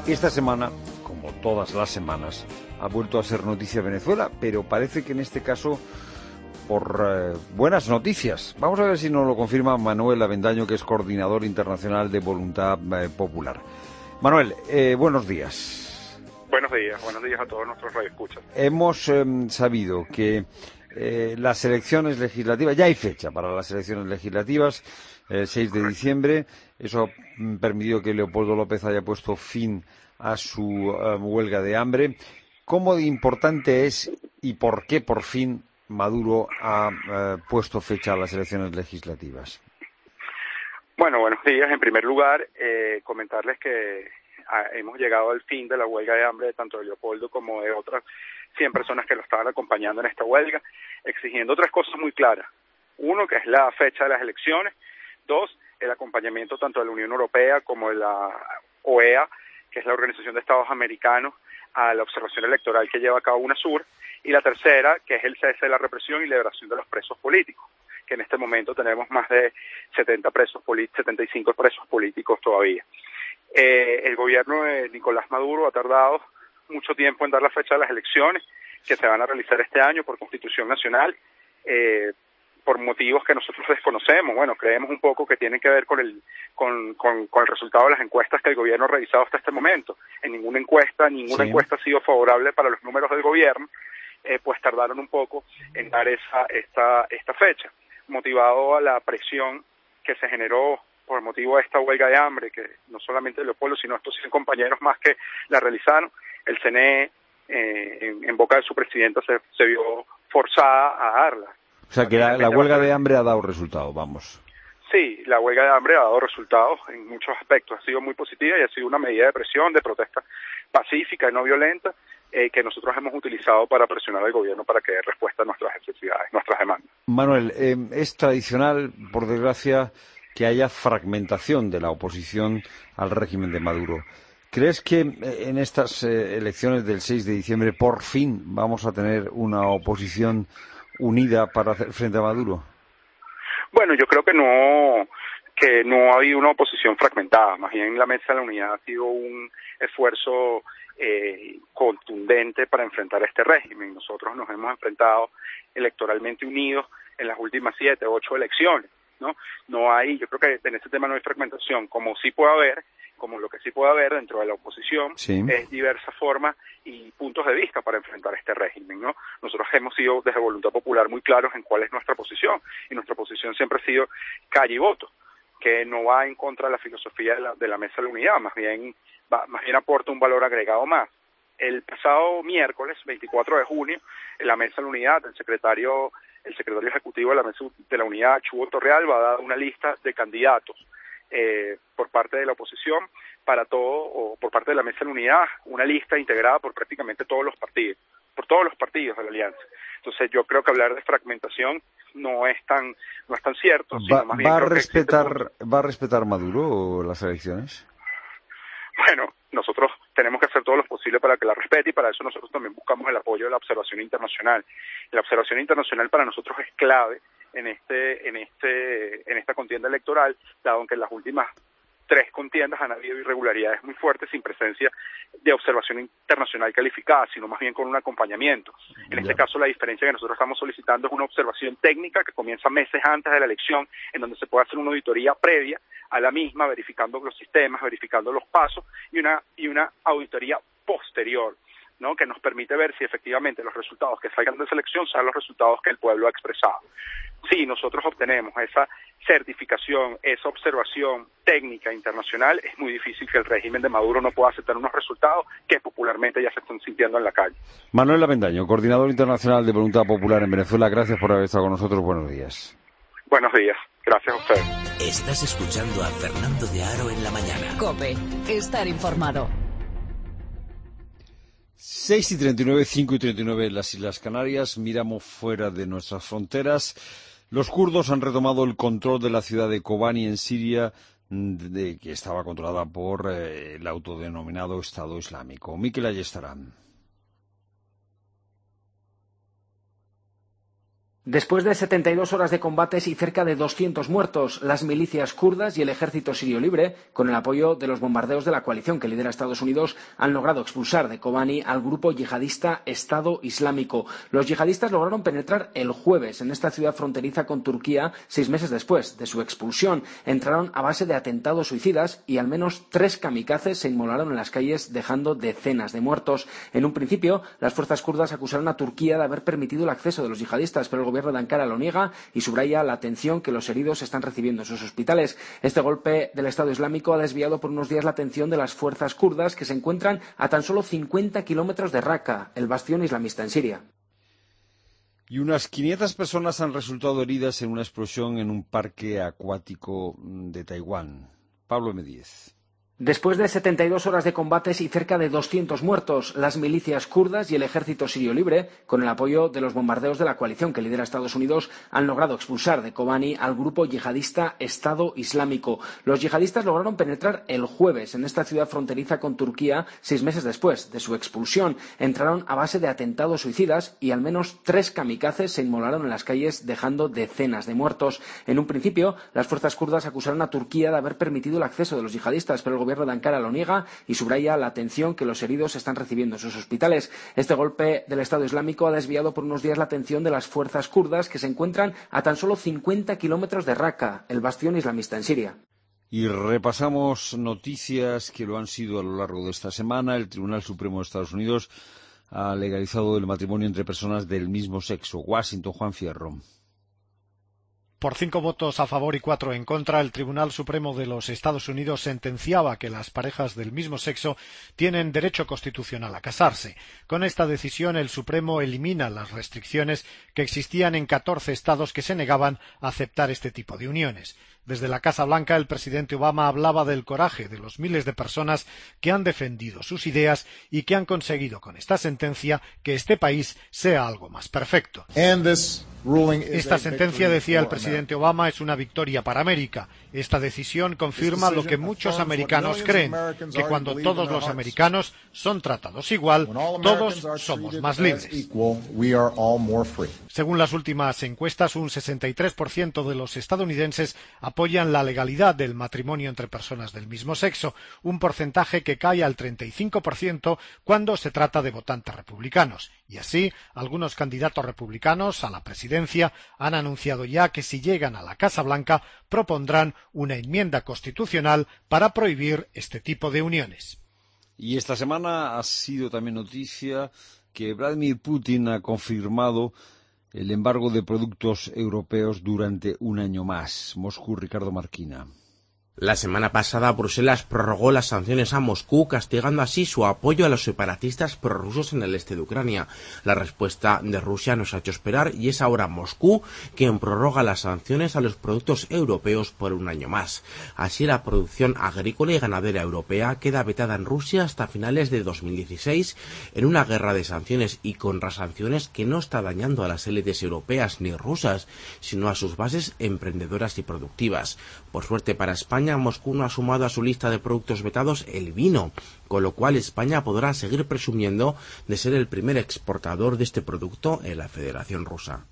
Esta semana, como todas las semanas, ha vuelto a ser noticia Venezuela, pero parece que en este caso por buenas noticias. Vamos a ver si nos lo confirma Manuel Avendaño, que es coordinador internacional de Voluntad Popular. Manuel, buenos días. Buenos días a todos nuestros radioescuchas. Hemos sabido que las elecciones legislativas, ya hay fecha para las elecciones legislativas, 6 de diciembre. Eso ha permitido que Leopoldo López haya puesto fin a su huelga de hambre. ¿Cómo importante es y por qué por fin Maduro ha puesto fecha a las elecciones legislativas? Bueno, buenos días. En primer lugar, comentarles que hemos llegado al fin de la huelga de hambre tanto de Leopoldo como de otras 100 personas que lo estaban acompañando en esta huelga, exigiendo 3 cosas muy claras. 1, que es la fecha de las elecciones. 2, el acompañamiento tanto de la Unión Europea como de la OEA, que es la Organización de Estados Americanos, a la observación electoral que lleva a cabo UNASUR. Y la tercera, que es el cese de la represión y liberación de los presos políticos, que en este momento tenemos más de 75 presos políticos todavía. El gobierno de Nicolás Maduro ha tardado mucho tiempo en dar la fecha de las elecciones que se van a realizar este año por Constitución Nacional, por motivos que nosotros desconocemos. Bueno, creemos un poco que tienen que ver con el resultado de las encuestas que el gobierno ha realizado hasta este momento. En ninguna encuesta ha sido favorable para los números del gobierno, pues tardaron un poco en dar esta fecha, motivado a la presión que se generó por motivo de esta huelga de hambre, que no solamente Leopoldo, sino estos 100 compañeros más que la realizaron. El CNE, en boca de su presidenta, se vio forzada a darla. O sea que la huelga de hambre ha dado resultado, vamos. Sí, la huelga de hambre ha dado resultados en muchos aspectos. Ha sido muy positiva y ha sido una medida de presión, de protesta pacífica y no violenta, que nosotros hemos utilizado para presionar al gobierno para que dé respuesta a nuestras necesidades, nuestras demandas. Manuel, es tradicional, por desgracia, que haya fragmentación de la oposición al régimen de Maduro. ¿Crees que en estas elecciones del 6 de diciembre por fin vamos a tener una oposición unida para hacer frente a Maduro? Bueno, yo creo que no ha habido una oposición fragmentada. Más bien la Mesa de la Unidad ha sido un esfuerzo contundente para enfrentar este régimen. Nosotros nos hemos enfrentado electoralmente unidos en las últimas 7 u 8 elecciones. Yo creo que en este tema no hay fragmentación, como lo que sí puede haber dentro de la oposición es diversas formas y puntos de vista para enfrentar este régimen, ¿no? Nosotros hemos sido desde Voluntad Popular muy claros en cuál es nuestra posición, y nuestra posición siempre ha sido calle y voto, que no va en contra de la filosofía de la Mesa de la Unidad, más bien aporta un valor agregado más. El pasado miércoles, 24 de junio, en la Mesa de la Unidad, el secretario ejecutivo de la Mesa de la Unidad, Chugo Torreal, va a dar una lista de candidatos por parte de la oposición o por parte de la Mesa de la Unidad, una lista integrada por prácticamente todos los partidos de la alianza. Entonces yo creo que hablar de fragmentación no es tan cierto. ¿Va a respetar Maduro las elecciones? Bueno, nosotros tenemos que hacer todo lo posible para que la respete, y para eso nosotros también buscamos el apoyo de la observación internacional. La observación internacional para nosotros es clave en esta contienda electoral, dado que en las últimas 3 contiendas han habido irregularidades muy fuertes sin presencia de observación internacional calificada, sino más bien con un acompañamiento. En este caso, la diferencia que nosotros estamos solicitando es una observación técnica que comienza meses antes de la elección, en donde se puede hacer una auditoría previa a la misma, verificando los sistemas, verificando los pasos, y una auditoría posterior, ¿no?, que nos permite ver si efectivamente los resultados que salgan de esa elección son los resultados que el pueblo ha expresado. Si nosotros obtenemos esa certificación, esa observación técnica internacional, es muy difícil que el régimen de Maduro no pueda aceptar unos resultados que popularmente ya se están sintiendo en la calle. Manuel Avendaño, coordinador internacional de Voluntad Popular en Venezuela, gracias por haber estado con nosotros. Buenos días. Buenos días. Gracias a usted. Estás escuchando a Fernando de Aro en la mañana. COPE. Estar informado. 6:39, 5:39 en las Islas Canarias. Miramos fuera de nuestras fronteras. Los kurdos han retomado el control de la ciudad de Kobani en Siria, que estaba controlada por el autodenominado Estado Islámico. Mikel Ayestarán. Después de 72 horas de combates y cerca de 200 muertos, las milicias kurdas y el ejército sirio libre, con el apoyo de los bombardeos de la coalición que lidera Estados Unidos, han logrado expulsar de Kobani al grupo yihadista Estado Islámico. Los yihadistas lograron penetrar el jueves en esta ciudad fronteriza con Turquía, 6 meses después de su expulsión. Entraron a base de atentados suicidas y al menos 3 kamikazes se inmolaron en las calles, dejando decenas de muertos. En un principio, las fuerzas kurdas acusaron a Turquía de haber permitido el acceso de los yihadistas, pero el gobierno de Ankara lo niega y subraya la atención que los heridos están recibiendo en sus hospitales. Este golpe del Estado Islámico ha desviado por unos días la atención de las fuerzas kurdas que se encuentran a tan solo 50 kilómetros de Raqqa, el bastión islamista en Siria. Y unas 500 personas han resultado heridas en una explosión en un parque acuático de Taiwán. Pablo Medíez. Después de 72 horas de combates y cerca de 200 muertos, las milicias kurdas y el ejército sirio libre, con el apoyo de los bombardeos de la coalición que lidera Estados Unidos, han logrado expulsar de Kobani al grupo yihadista Estado Islámico. Los yihadistas lograron penetrar el jueves en esta ciudad fronteriza con Turquía, 6 meses después de su expulsión. Entraron a base de atentados suicidas y al menos 3 kamikazes se inmolaron en las calles, dejando decenas de muertos. En un principio, las fuerzas kurdas acusaron a Turquía de haber permitido el acceso de los yihadistas, pero el gobierno de Ankara lo niega y subraya la atención que los heridos están recibiendo en sus hospitales. Este golpe del Estado Islámico ha desviado por unos días la atención de las fuerzas kurdas que se encuentran a tan solo 50 kilómetros de Raqqa, el bastión islamista en Siria. Y repasamos noticias que lo han sido a lo largo de esta semana. El Tribunal Supremo de Estados Unidos ha legalizado el matrimonio entre personas del mismo sexo. Washington, Juan Fierro. Por 5 votos a favor y 4 en contra, el Tribunal Supremo de los Estados Unidos sentenciaba que las parejas del mismo sexo tienen derecho constitucional a casarse. Con esta decisión, el Supremo elimina las restricciones que existían en 14 estados que se negaban a aceptar este tipo de uniones. Desde la Casa Blanca, el presidente Obama hablaba del coraje de los miles de personas que han defendido sus ideas y que han conseguido con esta sentencia que este país sea algo más perfecto. Esta sentencia, decía el presidente Obama, es una victoria para América. Esta decisión confirma lo que muchos americanos creen, que cuando todos los americanos son tratados igual, todos somos más libres. Según las últimas encuestas, un 63% de los estadounidenses apoyan la legalidad del matrimonio entre personas del mismo sexo, un porcentaje que cae al 35% cuando se trata de votantes republicanos. Y así, algunos candidatos republicanos a la presidencia han anunciado ya que si llegan a la Casa Blanca propondrán una enmienda constitucional para prohibir este tipo de uniones. Y esta semana ha sido también noticia que Vladimir Putin ha confirmado el embargo de productos europeos durante un año más. Moscú, Ricardo Marquina. La semana pasada, Bruselas prorrogó las sanciones a Moscú, castigando así su apoyo a los separatistas prorrusos en el este de Ucrania. La respuesta de Rusia nos ha hecho esperar y es ahora Moscú quien prorroga las sanciones a los productos europeos por un año más. Así, la producción agrícola y ganadera europea queda vetada en Rusia hasta finales de 2016 en una guerra de sanciones y contrasanciones que no está dañando a las élites europeas ni rusas, sino a sus bases emprendedoras y productivas. Por suerte para España, Moscú no ha sumado a su lista de productos vetados el vino, con lo cual España podrá seguir presumiendo de ser el primer exportador de este producto en la Federación Rusa.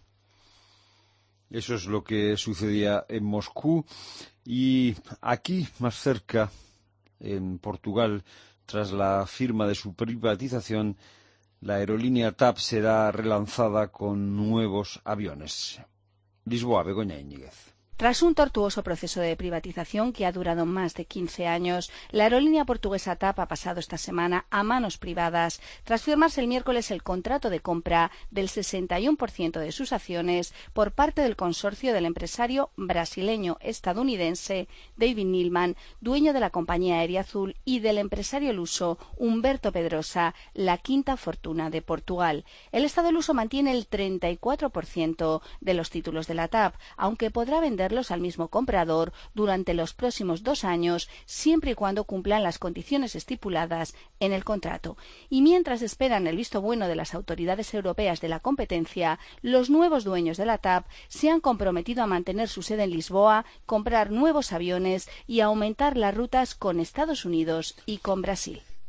Eso es lo que sucedía en Moscú. Y aquí, más cerca, en Portugal, tras la firma de su privatización, la aerolínea TAP será relanzada con nuevos aviones. Lisboa, Begoña Íñiguez. Tras un tortuoso proceso de privatización que ha durado más de 15 años, la aerolínea portuguesa TAP ha pasado esta semana a manos privadas, tras firmarse el miércoles el contrato de compra del 61% de sus acciones por parte del consorcio del empresario brasileño-estadounidense David Neeleman, dueño de la compañía aérea azul, y del empresario luso Humberto Pedrosa, la quinta fortuna de Portugal. El Estado luso mantiene el 34% de los títulos de la TAP, aunque podrá vender al mismo comprador durante los próximos 2 años, siempre y cuando cumplan las condiciones estipuladas en el contrato. Y mientras esperan el visto bueno de las autoridades europeas de la competencia, los nuevos dueños de la TAP se han comprometido a mantener su sede en Lisboa, comprar nuevos aviones y aumentar las rutas con Estados Unidos y con Brasil.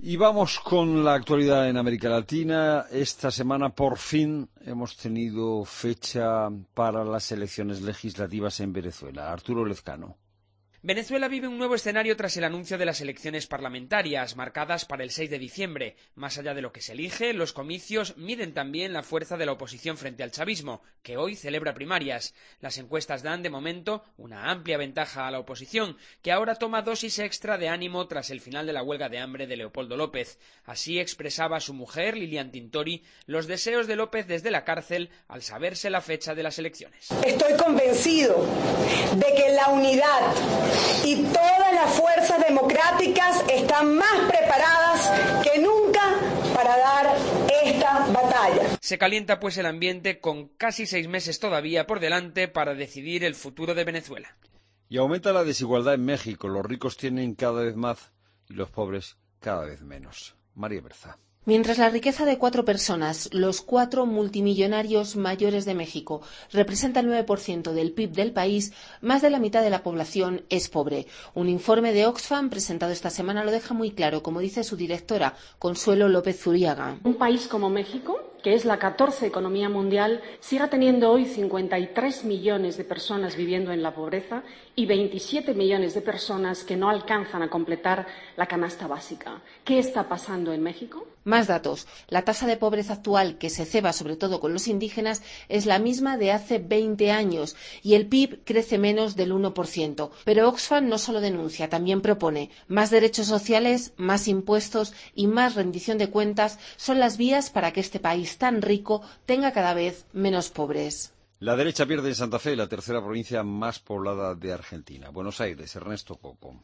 Y vamos con la actualidad en América Latina. Esta semana, por fin, hemos tenido fecha para las elecciones legislativas en Venezuela. Arturo Lezcano. Venezuela vive un nuevo escenario tras el anuncio de las elecciones parlamentarias, marcadas para el 6 de diciembre. Más allá de lo que se elige, los comicios miden también la fuerza de la oposición frente al chavismo, que hoy celebra primarias. Las encuestas dan, de momento, una amplia ventaja a la oposición, que ahora toma dosis extra de ánimo tras el final de la huelga de hambre de Leopoldo López. Así expresaba su mujer, Lilian Tintori, los deseos de López desde la cárcel al saberse la fecha de las elecciones. Estoy convencido de que la unidad y todas las fuerzas democráticas están más preparadas que nunca para dar esta batalla. Se calienta pues el ambiente con casi 6 meses todavía por delante para decidir el futuro de Venezuela. Y aumenta la desigualdad en México. Los ricos tienen cada vez más y los pobres cada vez menos. María Berza. Mientras la riqueza de 4 personas, los 4 multimillonarios mayores de México, representa el 9% del PIB del país, más de la mitad de la población es pobre. Un informe de Oxfam presentado esta semana lo deja muy claro, como dice su directora, Consuelo López Zuriaga. Un país como México, que es la 14ª economía mundial, siga teniendo hoy 53 millones de personas viviendo en la pobreza y 27 millones de personas que no alcanzan a completar la canasta básica. ¿Qué está pasando en México? Más datos. La tasa de pobreza actual, que se ceba sobre todo con los indígenas, es la misma de hace 20 años y el PIB crece menos del 1%. Pero Oxfam no solo denuncia, también propone más derechos sociales, más impuestos y más rendición de cuentas son las vías para que este país tan rico tenga cada vez menos pobres. La derecha pierde en Santa Fe, la tercera provincia más poblada de Argentina. Buenos Aires, Ernesto Coco.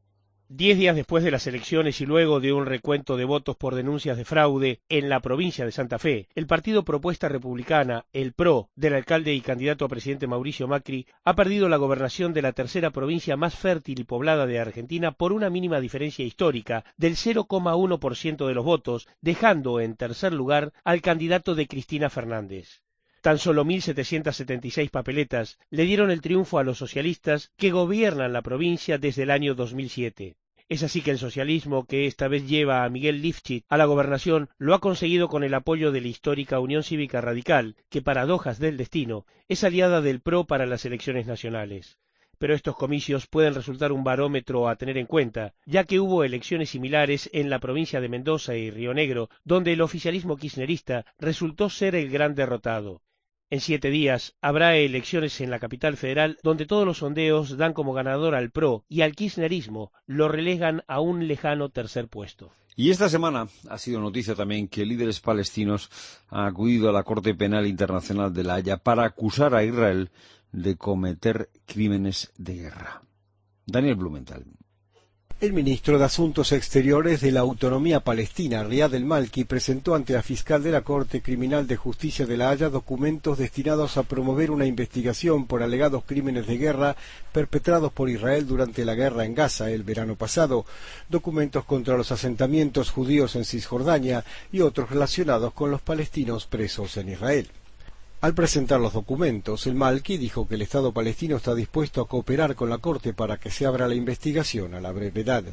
10 días después de las elecciones y luego de un recuento de votos por denuncias de fraude en la provincia de Santa Fe, el partido Propuesta Republicana, el PRO, del alcalde y candidato a presidente Mauricio Macri, ha perdido la gobernación de la tercera provincia más fértil y poblada de Argentina por una mínima diferencia histórica del 0,1% de los votos, dejando en tercer lugar al candidato de Cristina Fernández. Tan solo 1.776 papeletas le dieron el triunfo a los socialistas que gobiernan la provincia desde el año 2007. Es así que el socialismo, que esta vez lleva a Miguel Lifchit a la gobernación, lo ha conseguido con el apoyo de la histórica Unión Cívica Radical, que, paradojas del destino, es aliada del PRO para las elecciones nacionales. Pero estos comicios pueden resultar un barómetro a tener en cuenta, ya que hubo elecciones similares en la provincia de Mendoza y Río Negro, donde el oficialismo kirchnerista resultó ser el gran derrotado. En 7 días habrá elecciones en la capital federal donde todos los sondeos dan como ganador al PRO y al kirchnerismo lo relegan a un lejano tercer puesto. Y esta semana ha sido noticia también que líderes palestinos han acudido a la Corte Penal Internacional de La Haya para acusar a Israel de cometer crímenes de guerra. Daniel Blumenthal. El ministro de Asuntos Exteriores de la Autonomía Palestina, Riad el-Malki, presentó ante la fiscal de la Corte Criminal de Justicia de La Haya documentos destinados a promover una investigación por alegados crímenes de guerra perpetrados por Israel durante la guerra en Gaza el verano pasado, documentos contra los asentamientos judíos en Cisjordania y otros relacionados con los palestinos presos en Israel. Al presentar los documentos, el Malki dijo que el Estado palestino está dispuesto a cooperar con la Corte para que se abra la investigación a la brevedad.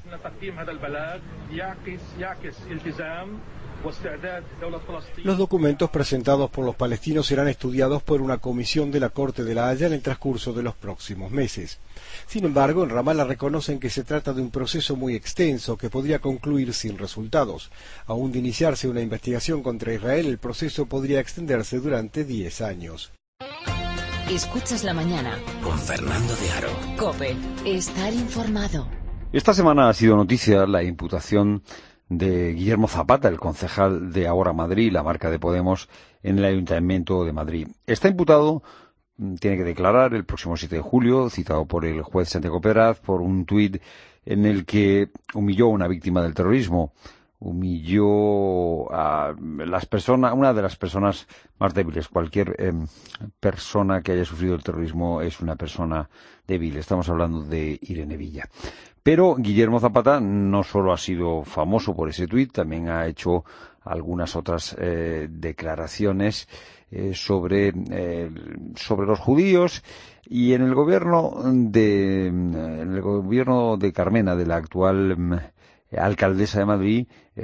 Los documentos presentados por los palestinos serán estudiados por una comisión de la Corte de La Haya en el transcurso de los próximos meses. Sin embargo, en Ramallah reconocen que se trata de un proceso muy extenso que podría concluir sin resultados. Aún de iniciarse una investigación contra Israel, el proceso podría extenderse durante 10 años. Escuchas la mañana con Fernando de Aro. COPE. Estar informado. Esta semana ha sido noticia la imputación de Guillermo Zapata, el concejal de Ahora Madrid, la marca de Podemos, en el Ayuntamiento de Madrid. Está imputado, tiene que declarar el próximo 7 de julio, citado por el juez Santiago Pedraz, por un tuit en el que humilló a una víctima del terrorismo, humilló a una de las personas más débiles. Cualquier persona que haya sufrido el terrorismo es una persona débil. Estamos hablando de Irene Villa. Pero Guillermo Zapata no solo ha sido famoso por ese tuit, también ha hecho algunas otras declaraciones sobre los judíos, y en el gobierno de Carmena, de la actual alcaldesa de Madrid,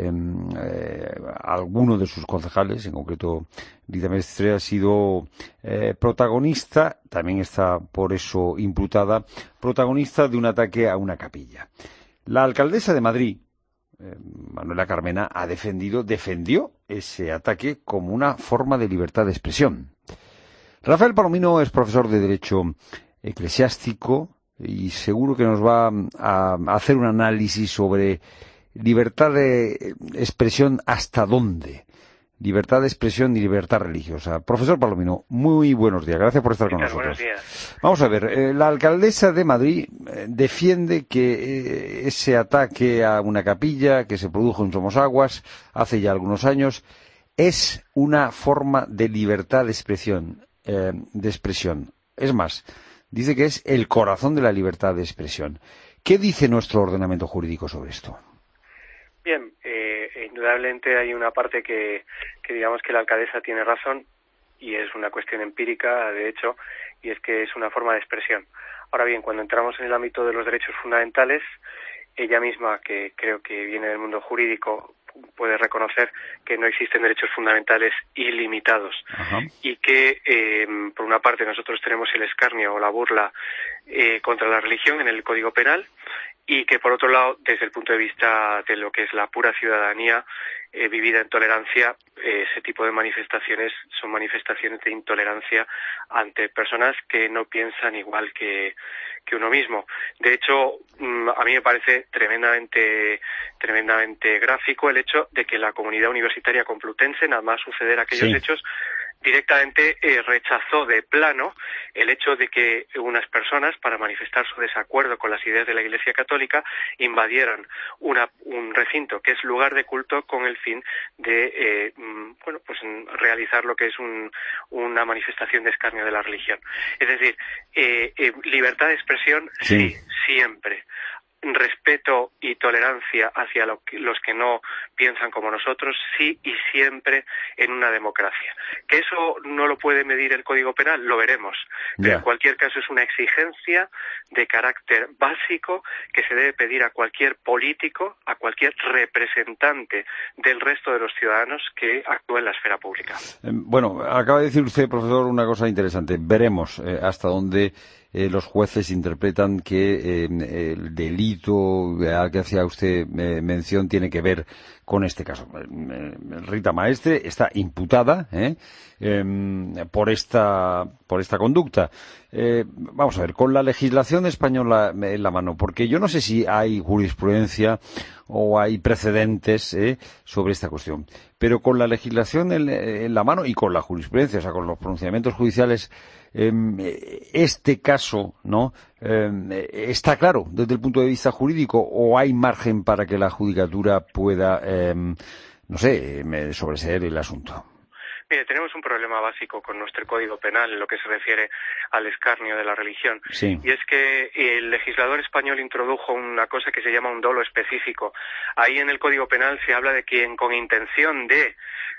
alguno de sus concejales, en concreto Rita Mestre, ha sido protagonista, también está por eso imputada, protagonista de un ataque a una capilla. La alcaldesa de Madrid, Manuela Carmena, defendió ese ataque como una forma de libertad de expresión. Rafael Palomino es profesor de Derecho Eclesiástico y seguro que nos va a hacer un análisis sobre libertad de expresión hasta dónde. Libertad de expresión y libertad religiosa. Profesor Palomino, muy buenos días. Gracias por estar con nosotros. Buenos días. Vamos a ver, la alcaldesa de Madrid defiende que ese ataque a una capilla que se produjo en Somosaguas hace ya algunos años es una forma de libertad de expresión. Es más, dice que es el corazón de la libertad de expresión. ¿Qué dice nuestro ordenamiento jurídico sobre esto? Bien, indudablemente hay una parte que digamos que la alcaldesa tiene razón y es una cuestión empírica, de hecho, y es que es una forma de expresión. Ahora bien, cuando entramos en el ámbito de los derechos fundamentales, ella misma, que creo que viene del mundo jurídico, puede reconocer que no existen derechos fundamentales ilimitados. Ajá. Y que, por una parte, nosotros tenemos el escarnio o la burla contra la religión en el Código Penal, y que, por otro lado, desde el punto de vista de lo que es la pura ciudadanía vivida en tolerancia, ese tipo de manifestaciones son manifestaciones de intolerancia ante personas que no piensan igual que uno mismo. De hecho, a mí me parece tremendamente gráfico el hecho de que la comunidad universitaria complutense, nada más suceder aquellos hechos, directamente rechazó de plano el hecho de que unas personas, para manifestar su desacuerdo con las ideas de la Iglesia Católica, invadieran un recinto que es lugar de culto con el fin de realizar lo que es una manifestación de escarnio de la religión. Es decir, libertad de expresión, sí, siempre. Respeto y tolerancia hacia los que no piensan como nosotros, sí y siempre en una democracia. Que eso no lo puede medir el Código Penal, lo veremos. Pero en cualquier caso es una exigencia de carácter básico que se debe pedir a cualquier político, a cualquier representante del resto de los ciudadanos que actúa en la esfera pública. Bueno, acaba de decir usted, profesor, una cosa interesante. Veremos hasta dónde los jueces interpretan que el delito al que hacía usted mención tiene que ver con este caso. Rita Maestre está imputada por esta conducta. Vamos a ver, con la legislación española en la mano, porque yo no sé si hay jurisprudencia o hay precedentes sobre esta cuestión, pero con la legislación en la mano y con la jurisprudencia, o sea, con los pronunciamientos judiciales, este caso, ¿no? ¿Está claro desde el punto de vista jurídico o hay margen para que la judicatura pueda, sobreseer el asunto? Mire, tenemos un problema básico con nuestro Código Penal en lo que se refiere al escarnio de la religión. Sí. Y es que el legislador español introdujo una cosa que se llama un dolo específico. Ahí en el Código Penal se habla de quien con intención de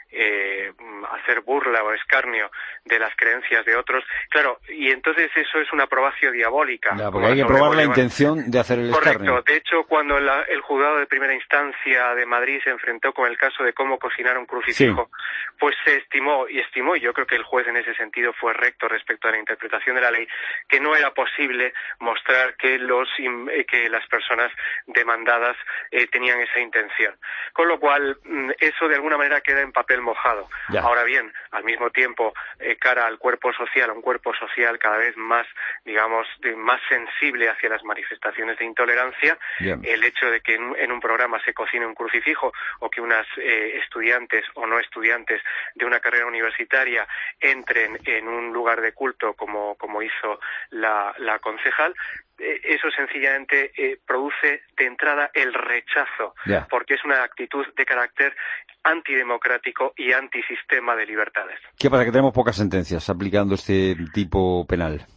hacer burla o escarnio de las creencias de otros. Claro, y entonces eso es una probatio diabólica. Ya, porque hay que probar la intención de hacer el escarnio. Correcto. De hecho, cuando el juzgado de primera instancia de Madrid se enfrentó con el caso de cómo cocinar un crucifijo, pues se estimó, y yo creo que el juez en ese sentido fue recto respecto a la interpretación de la ley, que no era posible mostrar que las personas demandadas tenían esa intención. Con lo cual, eso de alguna manera queda en papel mojado. Ya. Ahora bien, al mismo tiempo, cara al cuerpo social, a un cuerpo social cada vez más, digamos, más sensible hacia las manifestaciones de intolerancia, el hecho de que en un programa se cocine un crucifijo o que unas estudiantes o no estudiantes de una carrera universitaria entren en un lugar de culto como hizo la concejal, eso sencillamente produce de entrada el rechazo, porque es una actitud de carácter antidemocrático y antisistema de libertades. ¿Qué pasa? Que tenemos pocas sentencias aplicando este tipo penal.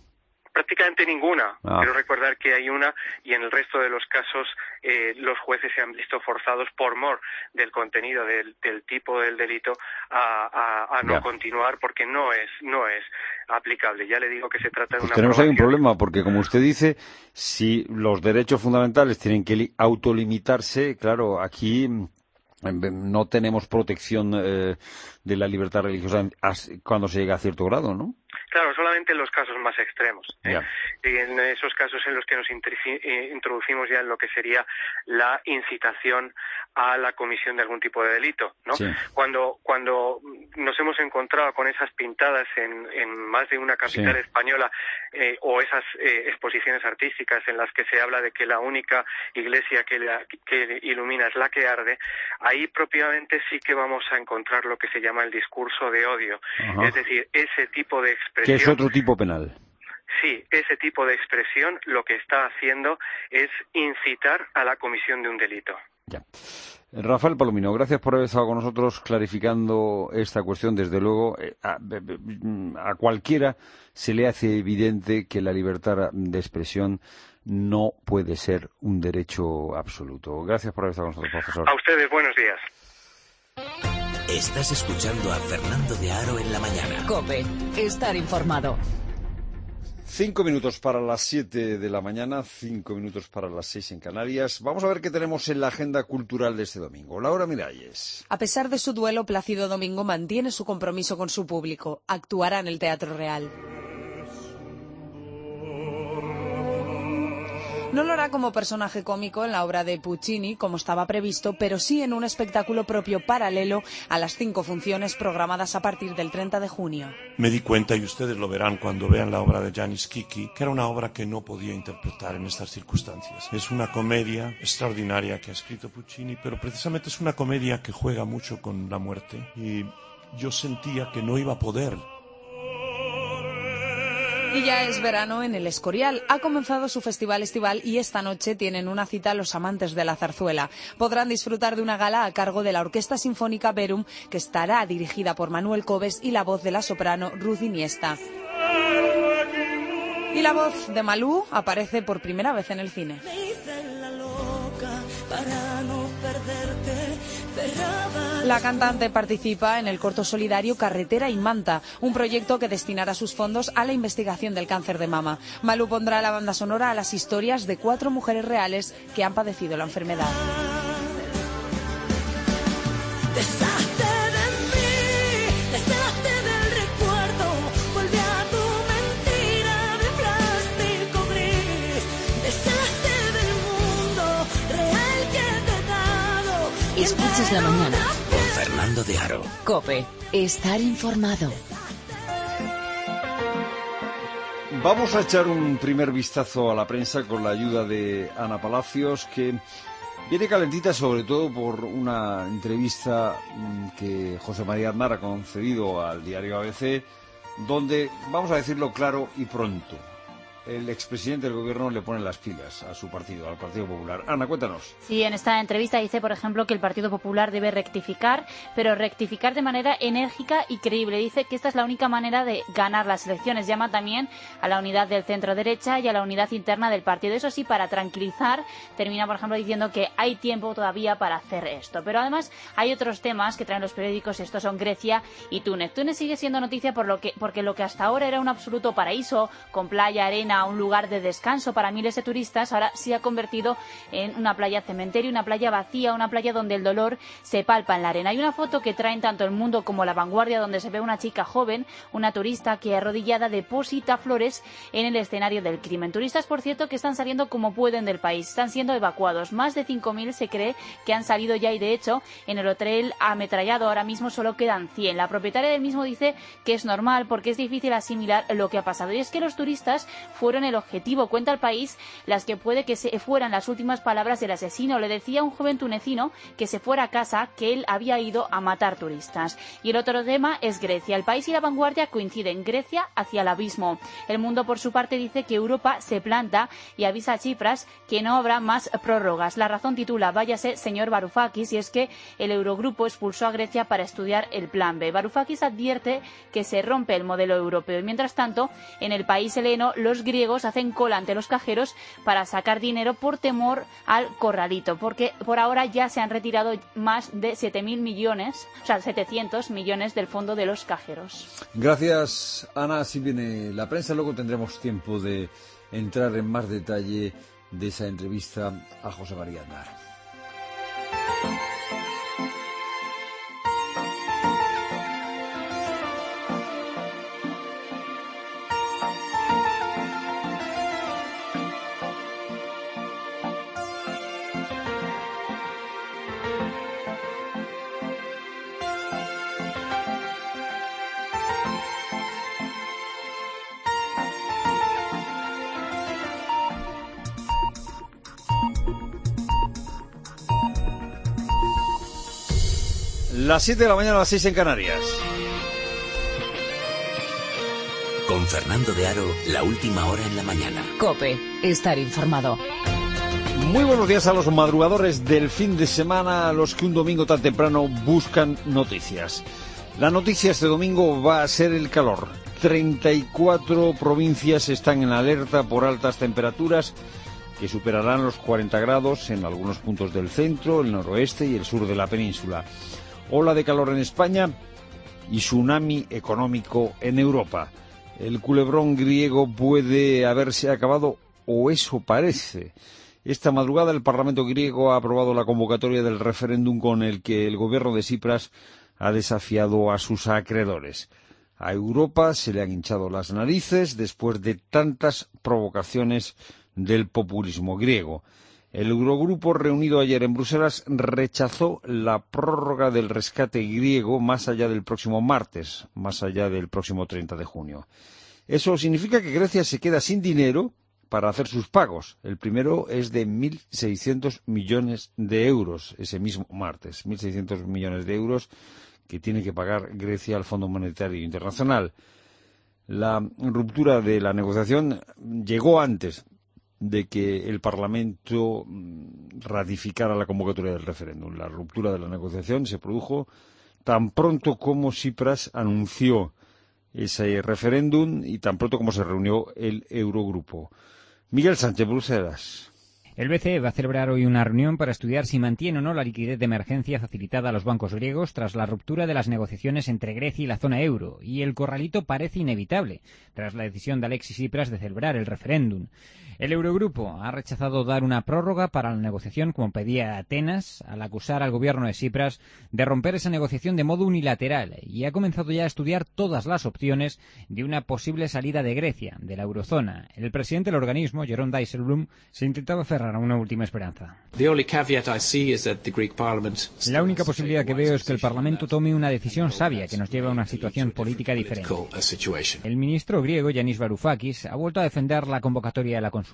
Prácticamente ninguna. Quiero recordar que hay una, y en el resto de los casos los jueces se han visto forzados por mor del contenido del tipo del delito a no continuar, porque no es aplicable. Ya le digo que se trata de una tenemos ahí un problema, porque como usted dice, si los derechos fundamentales tienen que autolimitarse, claro, aquí no tenemos protección de la libertad religiosa cuando se llega a cierto grado, ¿no? Claro, solamente en los casos más extremos. Y en esos casos en los que nos introducimos ya en lo que sería la incitación a la comisión de algún tipo de delito, ¿no? Sí. Cuando nos hemos encontrado con esas pintadas en más de una capital española, o esas exposiciones artísticas en las que se habla de que la única iglesia que ilumina es la que arde, ahí propiamente sí que vamos a encontrar lo que se llama el discurso de odio. Es decir, ese tipo de expresión. Que es otro tipo penal. Sí, ese tipo de expresión lo que está haciendo es incitar a la comisión de un delito. Ya. Rafael Palomino, gracias por haber estado con nosotros clarificando esta cuestión. Desde luego, a cualquiera se le hace evidente que la libertad de expresión no puede ser un derecho absoluto. Gracias por haber estado con nosotros, profesor. A ustedes, buenos días. Estás escuchando a Fernando de Aro en la mañana. COPE, estar informado. 5 minutos para las 7 de la mañana, 5 minutos para las 6 en Canarias. Vamos a ver qué tenemos en la agenda cultural de este domingo. Laura Miralles. A pesar de su duelo, Plácido Domingo mantiene su compromiso con su público. Actuará en el Teatro Real. No lo hará como personaje cómico en la obra de Puccini, como estaba previsto, pero sí en un espectáculo propio paralelo a las 5 funciones programadas a partir del 30 de junio. Me di cuenta, y ustedes lo verán cuando vean la obra de Janis Kiki, que era una obra que no podía interpretar en estas circunstancias. Es una comedia extraordinaria que ha escrito Puccini, pero precisamente es una comedia que juega mucho con la muerte, y yo sentía que no iba a poder. Y ya es verano en el Escorial. Ha comenzado su festival estival y esta noche tienen una cita los amantes de la zarzuela. Podrán disfrutar de una gala a cargo de la Orquesta Sinfónica Verum, que estará dirigida por Manuel Cobes, y la voz de la soprano Ruth Iniesta. Y la voz de Malú aparece por primera vez en el cine. La cantante participa en el corto solidario Carretera y Manta, un proyecto que destinará sus fondos a la investigación del cáncer de mama. Malú pondrá la banda sonora a las historias de 4 mujeres reales que han padecido la enfermedad. Escuchas la mañana. Con Fernando de Aro. COPE, estar informado. Vamos a echar un primer vistazo a la prensa con la ayuda de Ana Palacios, que viene calentita sobre todo por una entrevista que José María Aznar ha concedido al diario ABC, donde, vamos a decirlo claro y pronto, el expresidente del gobierno le pone las pilas a su partido, al Partido Popular. Ana, cuéntanos. Sí, en esta entrevista dice, por ejemplo, que el Partido Popular debe rectificar, pero rectificar de manera enérgica y creíble. Dice que esta es la única manera de ganar las elecciones. Llama también a la unidad del centro-derecha y a la unidad interna del partido. Eso sí, para tranquilizar, termina, por ejemplo, diciendo que hay tiempo todavía para hacer esto. Pero además hay otros temas que traen los periódicos. Estos son Grecia y Túnez. Túnez sigue siendo noticia porque lo que hasta ahora era un absoluto paraíso, con playa, arena, un lugar de descanso para miles de turistas, ahora se ha convertido en una playa cementerio, una playa vacía, una playa donde el dolor se palpa en la arena. Hay una foto que traen tanto El Mundo como La Vanguardia, donde se ve una chica joven, una turista que arrodillada deposita flores en el escenario del crimen. Turistas, por cierto, que están saliendo como pueden del país, están siendo evacuados. Más de 5.000 se cree que han salido ya, y de hecho en el hotel ametrallado ahora mismo solo quedan 100. La propietaria del mismo dice que es normal porque es difícil asimilar lo que ha pasado, y es que los turistas fueron el objetivo. Cuenta El País las que puede que fueran las últimas palabras del asesino. Le decía a un joven tunecino que se fuera a casa, que él había ido a matar turistas. Y el otro tema es Grecia. El País y La Vanguardia coinciden: Grecia hacia el abismo. El Mundo, por su parte, dice que Europa se planta y avisa a Tsipras que no habrá más prórrogas. La Razón titula: váyase señor Varoufakis, y es que el Eurogrupo expulsó a Grecia para estudiar el plan B. Varoufakis advierte que se rompe el modelo europeo. Y mientras tanto, en El País heleno, los griegos hacen cola ante los cajeros para sacar dinero por temor al corralito, porque por ahora ya se han retirado más de 700 millones del fondo de los cajeros. Gracias, Ana. Así viene la prensa. Luego tendremos tiempo de entrar en más detalle de esa entrevista a José María Aznar. Las 7 de la mañana, a las 6 en Canarias. Con Fernando de Aro, la última hora en la mañana. COPE, estar informado. Muy buenos días a los madrugadores del fin de semana, a los que un domingo tan temprano buscan noticias. La noticia este domingo va a ser el calor. 34 provincias están en alerta por altas temperaturas que superarán los 40 grados en algunos puntos del centro, el noroeste y el sur de la península. Ola de calor en España y tsunami económico en Europa. El culebrón griego puede haberse acabado, o eso parece. Esta madrugada el Parlamento griego ha aprobado la convocatoria del referéndum con el que el gobierno de Tsipras ha desafiado a sus acreedores. A Europa se le han hinchado las narices después de tantas provocaciones del populismo griego. El Eurogrupo, reunido ayer en Bruselas, rechazó la prórroga del rescate griego más allá del próximo martes, más allá del próximo 30 de junio. Eso significa que Grecia se queda sin dinero para hacer sus pagos. El primero es de 1.600 millones de euros, ese mismo martes. 1.600 millones de euros que tiene que pagar Grecia al Fondo Monetario Internacional. La ruptura de la negociación llegó antes de que el Parlamento ratificara la convocatoria del referéndum. La ruptura de la negociación se produjo tan pronto como Tsipras anunció ese referéndum y tan pronto como se reunió el Eurogrupo. Miguel Sánchez, Bruselas. El BCE va a celebrar hoy una reunión para estudiar si mantiene o no la liquidez de emergencia facilitada a los bancos griegos tras la ruptura de las negociaciones entre Grecia y la zona euro, y el corralito parece inevitable tras la decisión de Alexis Tsipras de celebrar el referéndum. El Eurogrupo ha rechazado dar una prórroga para la negociación como pedía Atenas al acusar al gobierno de Tsipras de romper esa negociación de modo unilateral y ha comenzado ya a estudiar todas las opciones de una posible salida de Grecia de la eurozona. El presidente del organismo, Jeroen Dijsselbloem, se intentaba aferrar a una última esperanza. La única posibilidad que veo es que el Parlamento tome una decisión sabia que nos lleve a una situación política diferente. El ministro griego, Yanis Varoufakis, ha vuelto a defender la convocatoria de la consulta.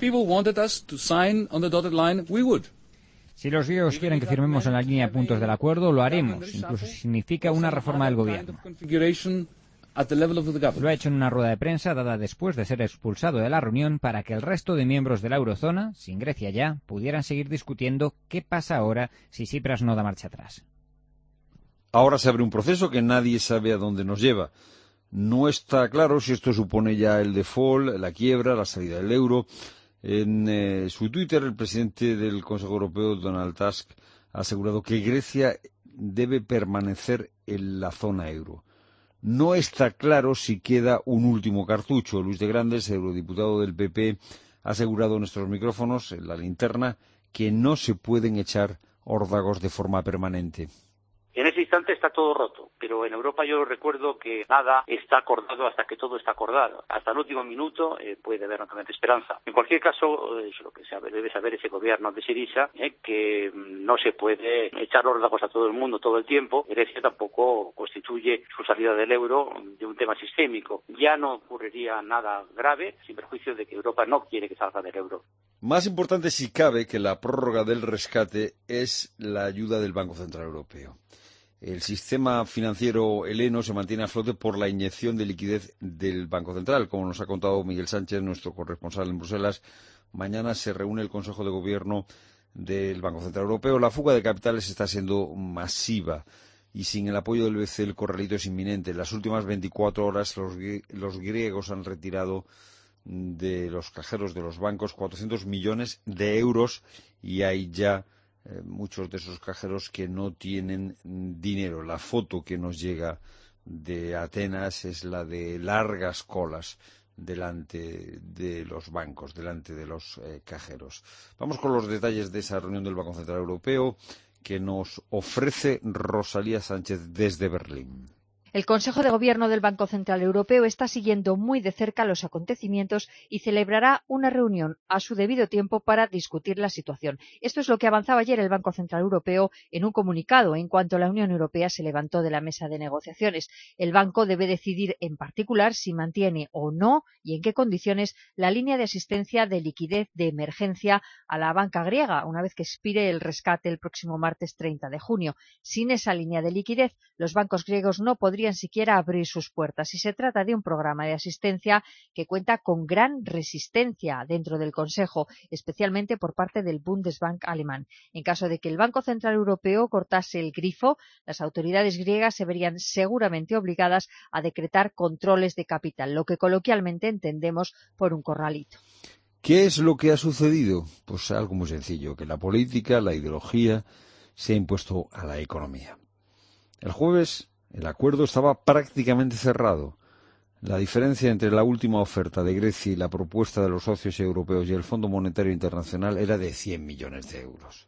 Si los griegos quieren que firmemos en la línea de puntos del acuerdo, lo haremos, incluso si significa una reforma del gobierno. Lo ha hecho en una rueda de prensa dada después de ser expulsado de la reunión para que el resto de miembros de la eurozona, sin Grecia ya, pudieran seguir discutiendo qué pasa ahora si Tsipras no da marcha atrás. Ahora se abre un proceso que nadie sabe a dónde nos lleva. No está claro si esto supone ya el default, la quiebra, la salida del euro. En su Twitter, el presidente del Consejo Europeo, Donald Tusk, ha asegurado que Grecia debe permanecer en la zona euro. No está claro si queda un último cartucho. Luis de Grandes, eurodiputado del PP, ha asegurado en nuestros micrófonos, en la linterna, que no se pueden echar órdagos de forma permanente. En ese instante está todo roto, pero en Europa yo recuerdo que nada está acordado hasta que todo está acordado. Hasta el último minuto puede haber naturalmente esperanza. En cualquier caso, es lo que debe saber ese gobierno de Syriza, que no se puede echar órdagos a todo el mundo todo el tiempo. Grecia tampoco constituye su salida del euro de un tema sistémico. Ya no ocurriría nada grave, sin perjuicio de que Europa no quiere que salga del euro. Más importante, si cabe, que la prórroga del rescate es la ayuda del Banco Central Europeo. El sistema financiero heleno se mantiene a flote por la inyección de liquidez del Banco Central. Como nos ha contado Miguel Sánchez, nuestro corresponsal en Bruselas, mañana se reúne el Consejo de Gobierno del Banco Central Europeo. La fuga de capitales está siendo masiva y sin el apoyo del BCE el corralito es inminente. En las últimas 24 horas los griegos han retirado de los cajeros de los bancos, 400 millones de euros, y hay ya muchos de esos cajeros que no tienen dinero. La foto que nos llega de Atenas es la de largas colas delante de los bancos, delante de los cajeros. Vamos con los detalles de esa reunión del Banco Central Europeo que nos ofrece Rosalía Sánchez desde Berlín. El Consejo de Gobierno del Banco Central Europeo está siguiendo muy de cerca los acontecimientos y celebrará una reunión a su debido tiempo para discutir la situación. Esto es lo que avanzaba ayer el Banco Central Europeo en un comunicado en cuanto la Unión Europea se levantó de la mesa de negociaciones. El banco debe decidir en particular si mantiene o no y en qué condiciones la línea de asistencia de liquidez de emergencia a la banca griega, una vez que expire el rescate el próximo martes 30 de junio. Sin esa línea de liquidez, los bancos griegos no podrían siquiera abrir sus puertas, y se trata de un programa de asistencia que cuenta con gran resistencia dentro del Consejo, especialmente por parte del Bundesbank alemán. En caso de que el Banco Central Europeo cortase el grifo, las autoridades griegas se verían seguramente obligadas a decretar controles de capital, lo que coloquialmente entendemos por un corralito. ¿Qué es lo que ha sucedido? Pues algo muy sencillo, que la política, la ideología, se ha impuesto a la economía. El jueves el acuerdo estaba prácticamente cerrado. La diferencia entre la última oferta de Grecia y la propuesta de los socios europeos y el Fondo Monetario Internacional era de 100 millones de euros.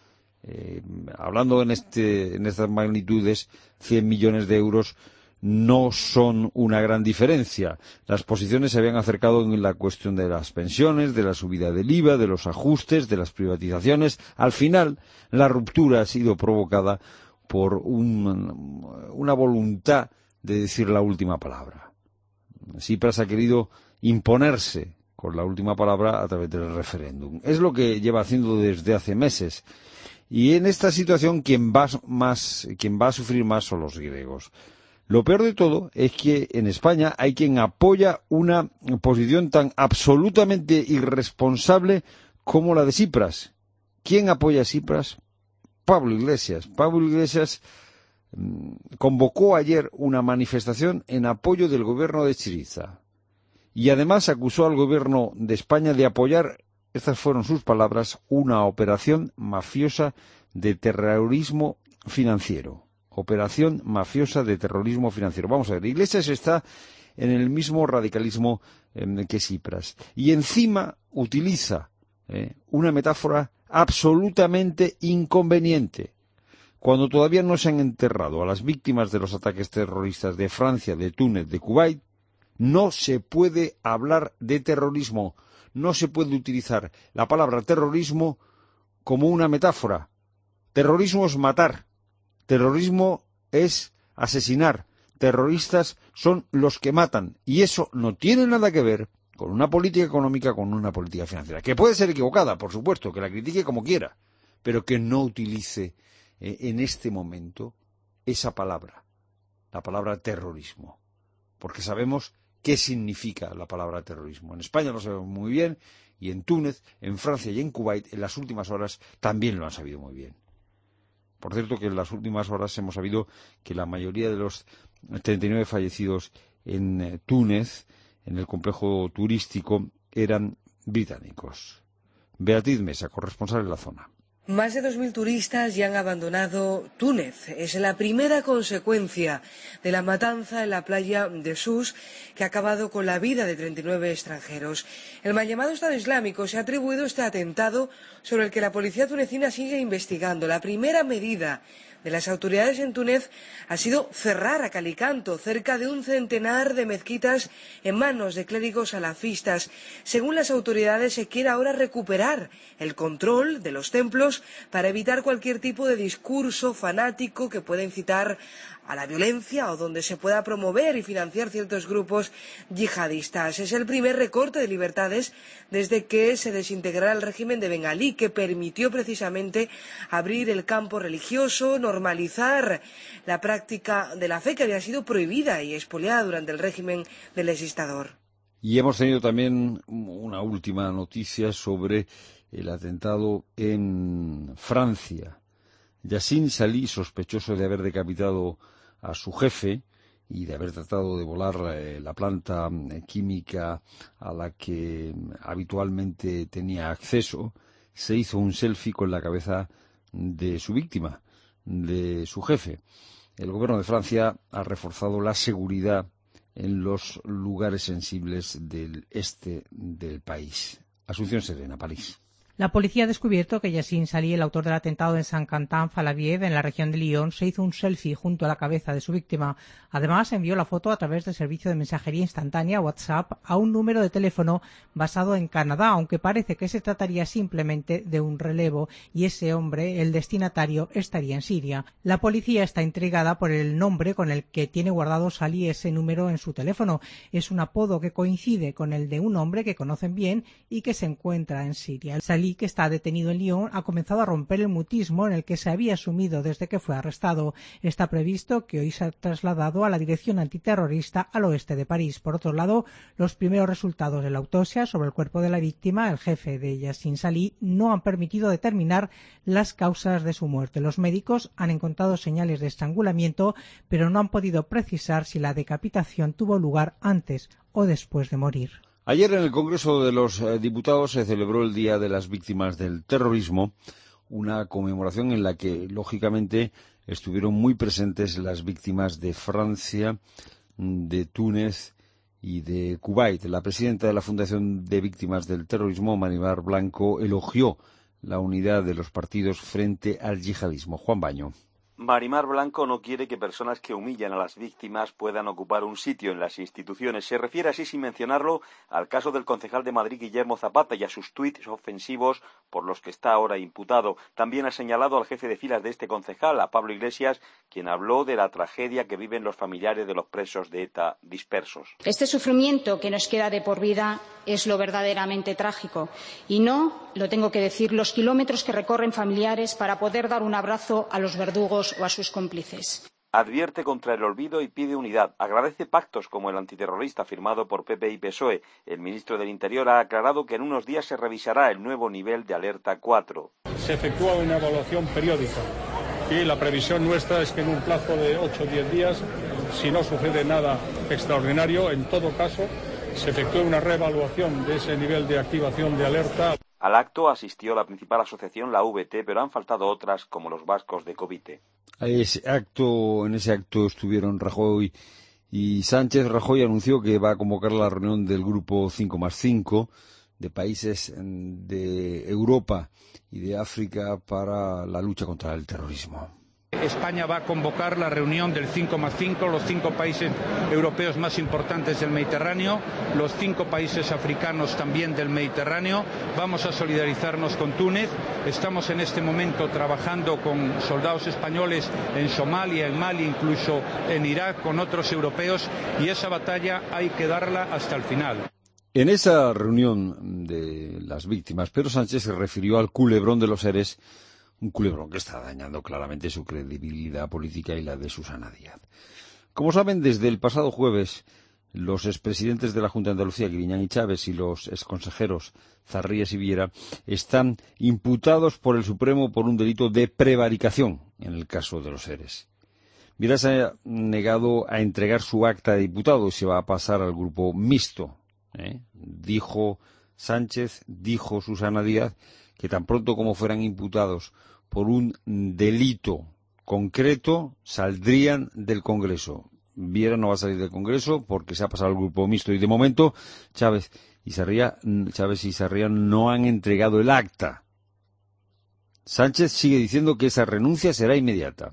Hablando en estas magnitudes, 100 millones de euros no son una gran diferencia. Las posiciones se habían acercado en la cuestión de las pensiones, de la subida del IVA, de los ajustes, de las privatizaciones. Al final, la ruptura ha sido provocada por una voluntad de decir la última palabra. Tsipras ha querido imponerse con la última palabra a través del referéndum. Es lo que lleva haciendo desde hace meses. Y en esta situación quien va a sufrir más son los griegos. Lo peor de todo es que en España hay quien apoya una posición tan absolutamente irresponsable como la de Tsipras. ¿Quién apoya a Tsipras? Pablo Iglesias. Pablo Iglesias convocó ayer una manifestación en apoyo del gobierno de Syriza y además acusó al gobierno de España de apoyar, estas fueron sus palabras, una operación mafiosa de terrorismo financiero. Operación mafiosa de terrorismo financiero. Vamos a ver, Iglesias está en el mismo radicalismo que Tsipras y encima utiliza una metáfora absolutamente inconveniente. Cuando todavía no se han enterrado a las víctimas de los ataques terroristas de Francia, de Túnez, de Kuwait, no se puede hablar de terrorismo, no se puede utilizar la palabra terrorismo como una metáfora. Terrorismo es matar, terrorismo es asesinar, terroristas son los que matan, y eso no tiene nada que ver con una política económica, con una política financiera, que puede ser equivocada, por supuesto, que la critique como quiera, pero que no utilice en este momento esa palabra, la palabra terrorismo, porque sabemos qué significa la palabra terrorismo. En España lo sabemos muy bien, y en Túnez, en Francia y en Kuwait, en las últimas horas también lo han sabido muy bien. Por cierto, que en las últimas horas hemos sabido que la mayoría de los 39 fallecidos en Túnez, en el complejo turístico, eran británicos. Beatriz Mesa, corresponsal en la zona. Más de 2.000 turistas ya han abandonado Túnez. Es la primera consecuencia de la matanza en la playa de Sus, que ha acabado con la vida de 39 extranjeros. El mal llamado Estado Islámico se ha atribuido este atentado, sobre el que la policía tunecina sigue investigando. La primera medida de las autoridades en Túnez ha sido cerrar a cal y canto cerca de un centenar de mezquitas en manos de clérigos salafistas. Según las autoridades, se quiere ahora recuperar el control de los templos para evitar cualquier tipo de discurso fanático que pueda incitar a la violencia o donde se pueda promover y financiar ciertos grupos yihadistas. Es el primer recorte de libertades desde que se desintegrara el régimen de Ben Ali, que permitió precisamente abrir el campo religioso, normalizar la práctica de la fe que había sido prohibida y expoliada durante el régimen del legislador. Y hemos tenido también una última noticia sobre el atentado en Francia. Yassine Sali, sospechoso de haber decapitado a su jefe y de haber tratado de volar la planta química a la que habitualmente tenía acceso, se hizo un selfie con la cabeza de su víctima, de su jefe. El gobierno de Francia ha reforzado la seguridad en los lugares sensibles del este del país. Asunción Serena, París. La policía ha descubierto que Yassine Sali, el autor del atentado en Saint-Quentin-Fallavier, en la región de Lyon, se hizo un selfie junto a la cabeza de su víctima. Además, envió la foto a través del servicio de mensajería instantánea WhatsApp a un número de teléfono basado en Canadá, aunque parece que se trataría simplemente de un relevo, y ese hombre, el destinatario, estaría en Siria. La policía está intrigada por el nombre con el que tiene guardado Sali ese número en su teléfono. Es un apodo que coincide con el de un hombre que conocen bien y que se encuentra en Siria. Sali, que está detenido en Lyon, ha comenzado a romper el mutismo en el que se había sumido desde que fue arrestado. Está previsto que hoy se ha trasladado a la Dirección Antiterrorista al oeste de París. Por otro lado, los primeros resultados de la autopsia sobre el cuerpo de la víctima, el jefe de Yassine Sali, no han permitido determinar las causas de su muerte. Los médicos han encontrado señales de estrangulamiento, pero no han podido precisar si la decapitación tuvo lugar antes o después de morir. Ayer en el Congreso de los Diputados se celebró el Día de las Víctimas del Terrorismo, una conmemoración en la que, lógicamente, estuvieron muy presentes las víctimas de Francia, de Túnez y de Kuwait. La presidenta de la Fundación de Víctimas del Terrorismo, Marimar Blanco, elogió la unidad de los partidos frente al yihadismo. Juan Baño. Marimar Blanco no quiere que personas que humillan a las víctimas puedan ocupar un sitio en las instituciones. Se refiere así, sin mencionarlo, al caso del concejal de Madrid, Guillermo Zapata, y a sus tuits ofensivos por los que está ahora imputado. También ha señalado al jefe de filas de este concejal, a Pablo Iglesias, quien habló de la tragedia que viven los familiares de los presos de ETA dispersos. Este sufrimiento que nos queda de por vida es lo verdaderamente trágico. Y no, lo tengo que decir, los kilómetros que recorren familiares para poder dar un abrazo a los verdugos o a sus cómplices. Advierte contra el olvido y pide unidad. Agradece pactos como el antiterrorista firmado por PP y PSOE. El ministro del Interior ha aclarado que en unos días se revisará el nuevo nivel de alerta 4. Se efectúa una evaluación periódica y la previsión nuestra es que en un plazo de 8 o 10 días, si no sucede nada extraordinario, en todo caso, se efectúe una reevaluación de ese nivel de activación de alerta. Al acto asistió la principal asociación, la VT, pero han faltado otras como los vascos de Covite. En ese acto estuvieron Rajoy y Sánchez. Rajoy anunció que va a convocar la reunión del grupo 5+5 de países de Europa y de África para la lucha contra el terrorismo. España va a convocar la reunión del 5+5, los 5 países europeos más importantes del Mediterráneo, los 5 países africanos también del Mediterráneo. Vamos a solidarizarnos con Túnez. Estamos en este momento trabajando con soldados españoles en Somalia, en Mali, incluso en Irak, con otros europeos, y esa batalla hay que darla hasta el final. En esa reunión de las víctimas, Pedro Sánchez se refirió al culebrón de los ERES, un culebrón que está dañando claramente su credibilidad política y la de Susana Díaz. Como saben, desde el pasado jueves, los expresidentes de la Junta de Andalucía, Griñán y Chávez, y los exconsejeros Zarrías y Viera, están imputados por el Supremo por un delito de prevaricación en el caso de los ERES. Viera se ha negado a entregar su acta de diputado y se va a pasar al grupo mixto. Dijo Sánchez, dijo Susana Díaz, que tan pronto como fueran imputados por un delito concreto, saldrían del Congreso. Viera no va a salir del Congreso porque se ha pasado al grupo mixto y de momento Chávez y Sarriá no han entregado el acta. Sánchez sigue diciendo que esa renuncia será inmediata.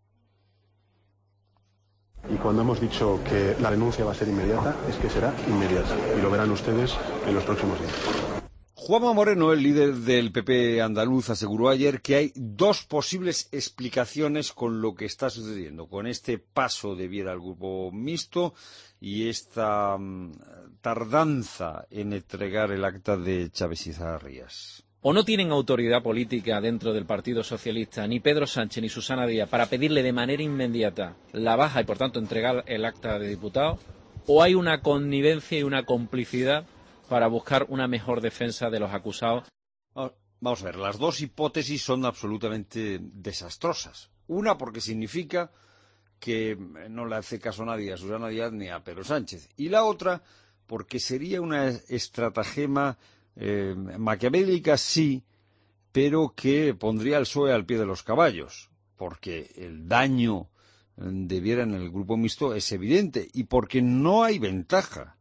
Y cuando hemos dicho que la renuncia va a ser inmediata, es que será inmediata. Y lo verán ustedes en los próximos días. Juanma Moreno, el líder del PP andaluz, aseguró ayer que hay dos posibles explicaciones con lo que está sucediendo, con este paso de Viera al grupo mixto y esta tardanza en entregar el acta de Chávez y Zarrías. O no tienen autoridad política dentro del Partido Socialista, ni Pedro Sánchez ni Susana Díaz, para pedirle de manera inmediata la baja y, por tanto, entregar el acta de diputado, o hay una connivencia y una complicidad para buscar una mejor defensa de los acusados. Vamos a ver, las dos hipótesis son absolutamente desastrosas. Una porque significa porque no le hace caso a nadie, a Susana Díaz ni a Pedro Sánchez. Y la otra, porque sería una estratagema maquiavélica, sí, pero que pondría al PSOE al pie de los caballos, porque el daño debiera en el grupo mixto es evidente y porque no hay ventaja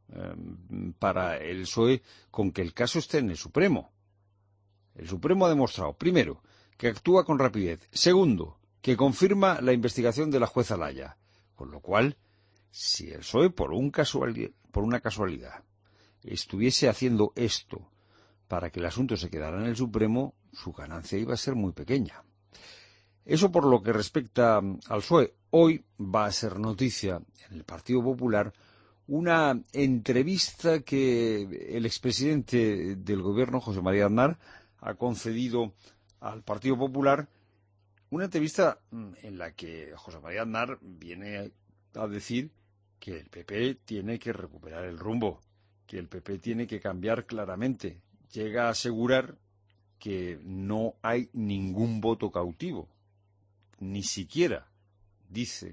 para el PSOE con que el caso esté en el Supremo. El Supremo ha demostrado, primero, que actúa con rapidez. Segundo, que confirma la investigación de la jueza Laya. Con lo cual, si el PSOE, por una casualidad, estuviese haciendo esto para que el asunto se quedara en el Supremo, su ganancia iba a ser muy pequeña. Eso por lo que respecta al PSOE. Hoy va a ser noticia en el Partido Popular una entrevista que el expresidente del Gobierno, José María Aznar, ha concedido al Partido Popular, una entrevista en la que José María Aznar viene a decir que el PP tiene que recuperar el rumbo, que el PP tiene que cambiar claramente. Llega a asegurar que no hay ningún voto cautivo, ni siquiera dice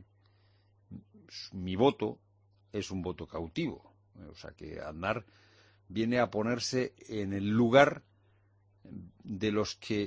mi voto es un voto cautivo. O sea que Aznar viene a ponerse en el lugar de los que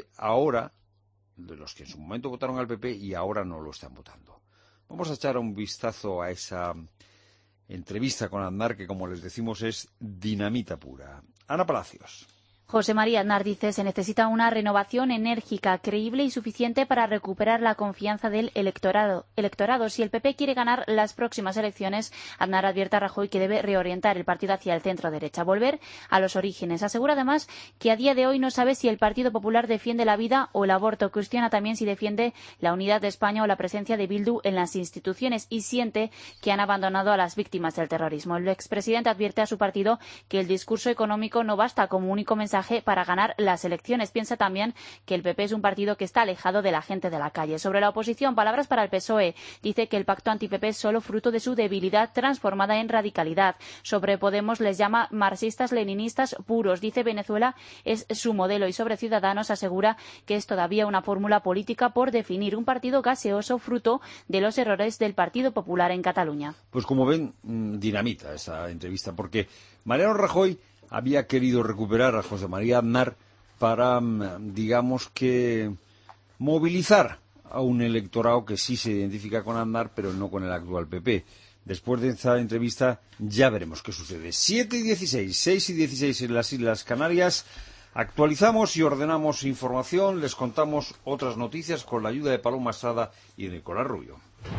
en su momento votaron al PP y ahora no lo están votando. Vamos a echar un vistazo a esa entrevista con Aznar, que como les decimos es dinamita pura. Ana Palacios. José María Aznar dice se necesita una renovación enérgica, creíble y suficiente para recuperar la confianza del electorado. Si el PP quiere ganar las próximas elecciones, Aznar advierte a Rajoy que debe reorientar el partido hacia el centro-derecha, volver a los orígenes. Asegura además que a día de hoy no sabe si el Partido Popular defiende la vida o el aborto. Cuestiona también si defiende la unidad de España o la presencia de Bildu en las instituciones y siente que han abandonado a las víctimas del terrorismo. El expresidente advierte a su partido que el discurso económico no basta como único mensaje para ganar las elecciones. Piensa también que el PP es un partido que está alejado de la gente de la calle. Sobre la oposición, palabras para el PSOE. Dice que el pacto anti-PP es solo fruto de su debilidad transformada en radicalidad. Sobre Podemos les llama marxistas-leninistas puros. Dice Venezuela es su modelo y sobre Ciudadanos asegura que es todavía una fórmula política por definir, un partido gaseoso fruto de los errores del Partido Popular en Cataluña. Pues como ven, dinamita esa entrevista, porque Mariano Rajoy había querido recuperar a José María Aznar para, digamos que, movilizar a un electorado que sí se identifica con Aznar, pero no con el actual PP. Después de esta entrevista ya veremos qué sucede. 7:16, 6:16 en las Islas Canarias. Actualizamos y ordenamos información, les contamos otras noticias con la ayuda de Paloma Estrada y de Nicolás Rubio.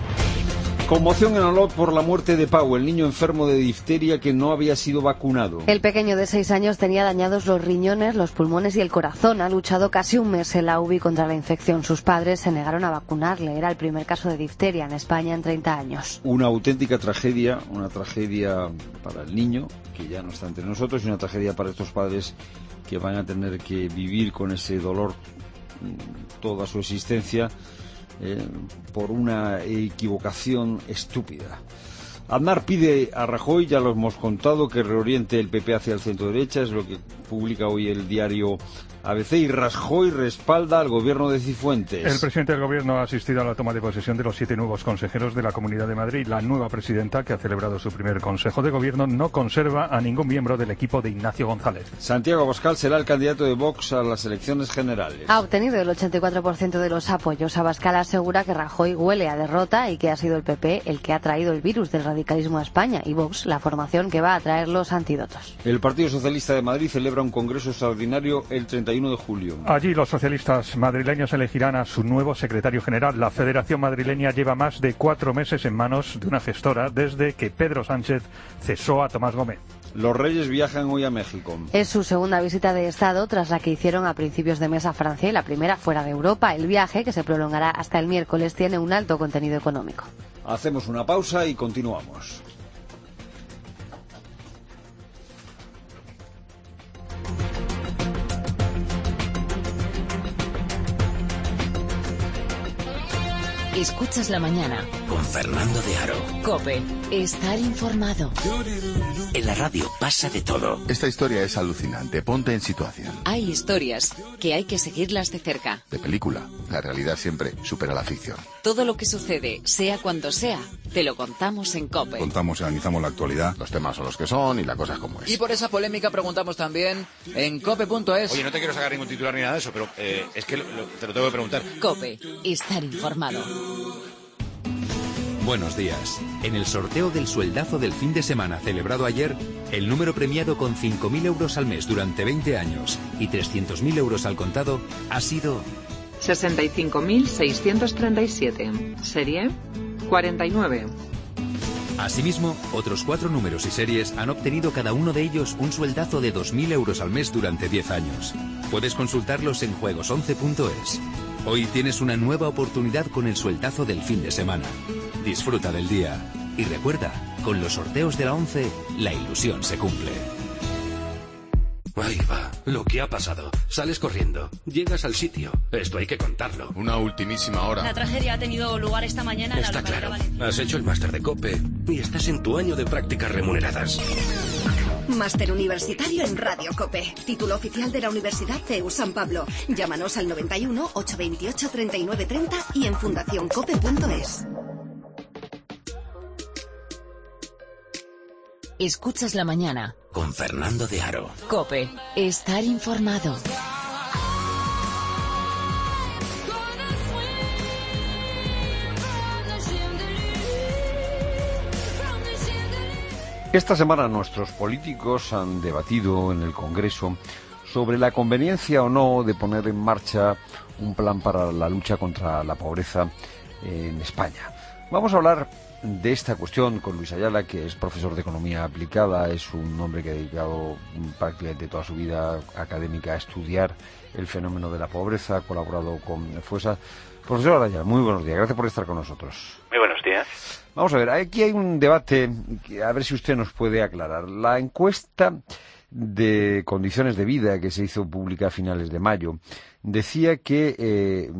Conmoción en Olot por la muerte de Pau, el niño enfermo de difteria que no había sido vacunado. El pequeño de 6 años tenía dañados los riñones, los pulmones y el corazón. Ha luchado casi un mes en la UBI contra la infección. Sus padres se negaron a vacunarle. Era el primer caso de difteria en España en 30 años. Una auténtica tragedia, una tragedia para el niño, que ya no está entre nosotros, y una tragedia para estos padres que van a tener que vivir con ese dolor toda su existencia. Por una equivocación estúpida. Aznar pide a Rajoy, ya lo hemos contado, que reoriente el PP hacia el centro-derecha, es lo que publica hoy el diario ABC, y Rajoy respalda al gobierno de Cifuentes. El presidente del gobierno ha asistido a la toma de posesión de los 7 nuevos consejeros de la Comunidad de Madrid. La nueva presidenta, que ha celebrado su primer consejo de gobierno, no conserva a ningún miembro del equipo de Ignacio González. Santiago Abascal será el candidato de Vox a las elecciones generales. Ha obtenido el 84% de los apoyos. Abascal asegura que Rajoy huele a derrota y que ha sido el PP el que ha traído el virus del radicalismo a España y Vox la formación que va a traer los antídotos. El Partido Socialista de Madrid celebra un congreso extraordinario el 31 de julio. Allí los socialistas madrileños elegirán a su nuevo secretario general. La Federación Madrileña lleva más de 4 meses en manos de una gestora desde que Pedro Sánchez cesó a Tomás Gómez. Los Reyes viajan hoy a México. Es su segunda visita de Estado tras la que hicieron a principios de mes a Francia y la primera fuera de Europa. El viaje, que se prolongará hasta el miércoles, tiene un alto contenido económico. Hacemos una pausa y continuamos. Escuchas la mañana. Con Fernando de Aro. COPE. Estar informado. En la radio pasa de todo. Esta historia es alucinante. Ponte en situación. Hay historias que hay que seguirlas de cerca. De película. La realidad siempre supera la ficción. Todo lo que sucede, sea cuando sea, te lo contamos en COPE. Contamos y analizamos la actualidad. Los temas son los que son y la cosa es como es. Y por esa polémica preguntamos también en cope.es. Oye, no te quiero sacar ningún titular ni nada de eso, pero es que te lo tengo que preguntar. COPE. Estar informado. Buenos días. En el sorteo del sueldazo del fin de semana celebrado ayer, el número premiado con 5.000 euros al mes durante 20 años y 300.000 euros al contado ha sido 65.637. Serie 49. Asimismo, otros 4 números y series han obtenido cada uno de ellos un sueldazo de 2.000 euros al mes durante 10 años. Puedes consultarlos en juegos11.es. Hoy tienes una nueva oportunidad con el sueldazo del fin de semana. Disfruta del día. Y recuerda, con los sorteos de la 11, la ilusión se cumple. Ahí va, lo que ha pasado. Sales corriendo, llegas al sitio. Esto hay que contarlo. Una ultimísima hora. La tragedia ha tenido lugar esta mañana en la localidad claro. valenciana. Has hecho el máster de COPE y estás en tu año de prácticas remuneradas. Máster universitario en Radio COPE. Título oficial de la Universidad CEU San Pablo. Llámanos al 91 828 3930 y en fundacioncope.es. Escuchas la mañana. Con Fernando de Aro. COPE. Estar informado. Esta semana nuestros políticos han debatido en el Congreso sobre la conveniencia o no de poner en marcha un plan para la lucha contra la pobreza en España. Vamos a hablar de esta cuestión con Luis Ayala, que es profesor de Economía Aplicada, es un hombre que ha dedicado prácticamente toda su vida académica a estudiar el fenómeno de la pobreza, ha colaborado con FUESA. Profesor Ayala, muy buenos días, gracias por estar con nosotros. Muy buenos días. Vamos a ver, aquí hay un debate, a ver si usted nos puede aclarar. La encuesta de condiciones de vida que se hizo pública a finales de mayo decía que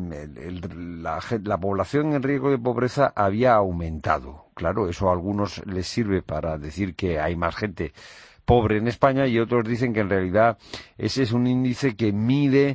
la población en riesgo de pobreza había aumentado. Claro, eso a algunos les sirve para decir que hay más gente pobre en España y otros dicen que en realidad ese es un índice que mide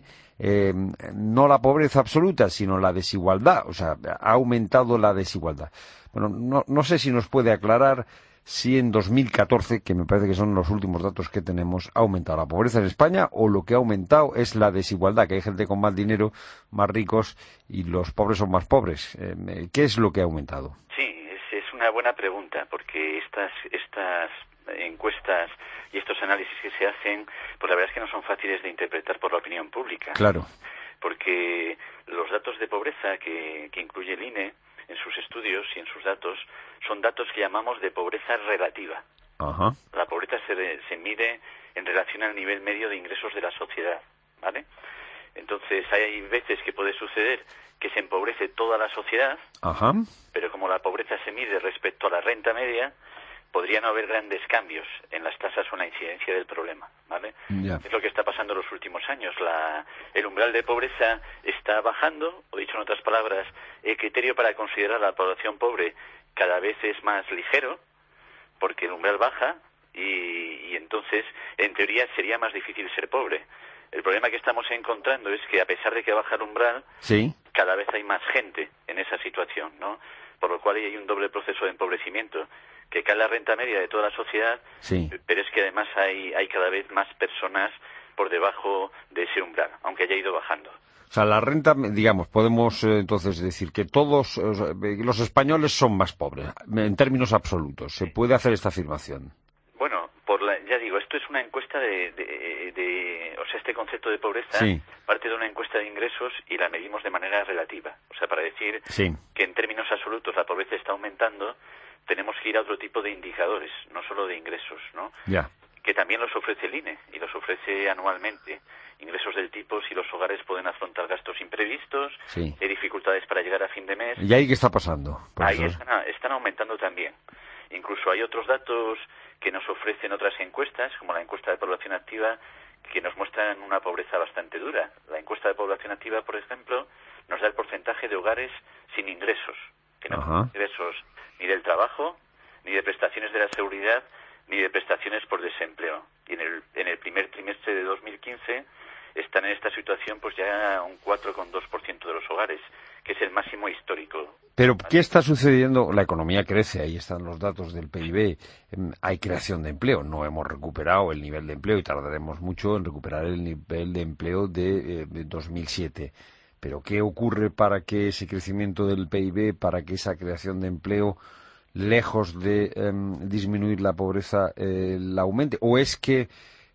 no la pobreza absoluta, sino la desigualdad. O sea, ha aumentado la desigualdad. Bueno, no sé si nos puede aclarar si en 2014, que me parece que son los últimos datos que tenemos, ha aumentado la pobreza en España o lo que ha aumentado es la desigualdad, que hay gente con más dinero, más ricos y los pobres son más pobres. ¿Qué es lo que ha aumentado? Sí, es una buena pregunta, porque estas encuestas y estos análisis que se hacen, pues la verdad es que no son fáciles de interpretar por la opinión pública. Claro. Porque los datos de pobreza que incluye el INE en sus estudios y en sus datos son datos que llamamos de pobreza relativa. Ajá. La pobreza se mide en relación al nivel medio de ingresos de la sociedad, ¿vale? Entonces hay veces que puede suceder que se empobrece toda la sociedad, Ajá. pero como la pobreza se mide respecto a la renta media, podría no haber grandes cambios en las tasas o en la incidencia del problema, ¿vale? Ya. Es lo que está pasando en los últimos años. El umbral de pobreza está bajando, o dicho en otras palabras, el criterio para considerar a la población pobre cada vez es más ligero, porque el umbral baja y entonces, en teoría, sería más difícil ser pobre. El problema que estamos encontrando es que, a pesar de que baja el umbral, sí, cada vez hay más gente en esa situación, ¿no? Por lo cual hay un doble proceso de empobrecimiento, que cae la renta media de toda la sociedad, sí, pero es que además hay cada vez más personas por debajo de ese umbral, aunque haya ido bajando. O sea, la renta, digamos, podemos entonces decir que todos los españoles son más pobres, en términos absolutos. ¿Se puede hacer esta afirmación? Bueno, ya digo, esto es una encuesta o sea, este concepto de pobreza sí, parte de una encuesta de ingresos y la medimos de manera relativa. O sea, para decir sí, que en términos absolutos la pobreza está aumentando, tenemos que ir a otro tipo de indicadores, no solo de ingresos, ¿no? Ya. Que también los ofrece el INE y los ofrece anualmente. Ingresos del tipo si los hogares pueden afrontar gastos imprevistos, sí, hay dificultades para llegar a fin de mes. ¿Y ahí qué está pasando? Ahí están aumentando también. Incluso hay otros datos que nos ofrecen otras encuestas, como la encuesta de población activa, que nos muestran una pobreza bastante dura. La encuesta de población activa, por ejemplo, nos da el porcentaje de hogares sin ingresos, que no tienen ingresos ni del trabajo, ni de prestaciones de la seguridad, ni de prestaciones por desempleo. Y en el primer trimestre de 2015 están en esta situación pues ya un 4,2% de los hogares, que es el máximo histórico. Pero, ¿qué está sucediendo? La economía crece, ahí están los datos del PIB, hay creación de empleo, no hemos recuperado el nivel de empleo y tardaremos mucho en recuperar el nivel de empleo de 2007. Pero, ¿qué ocurre para que ese crecimiento del PIB, para que esa creación de empleo, lejos de disminuir la pobreza, la aumente? ¿O es que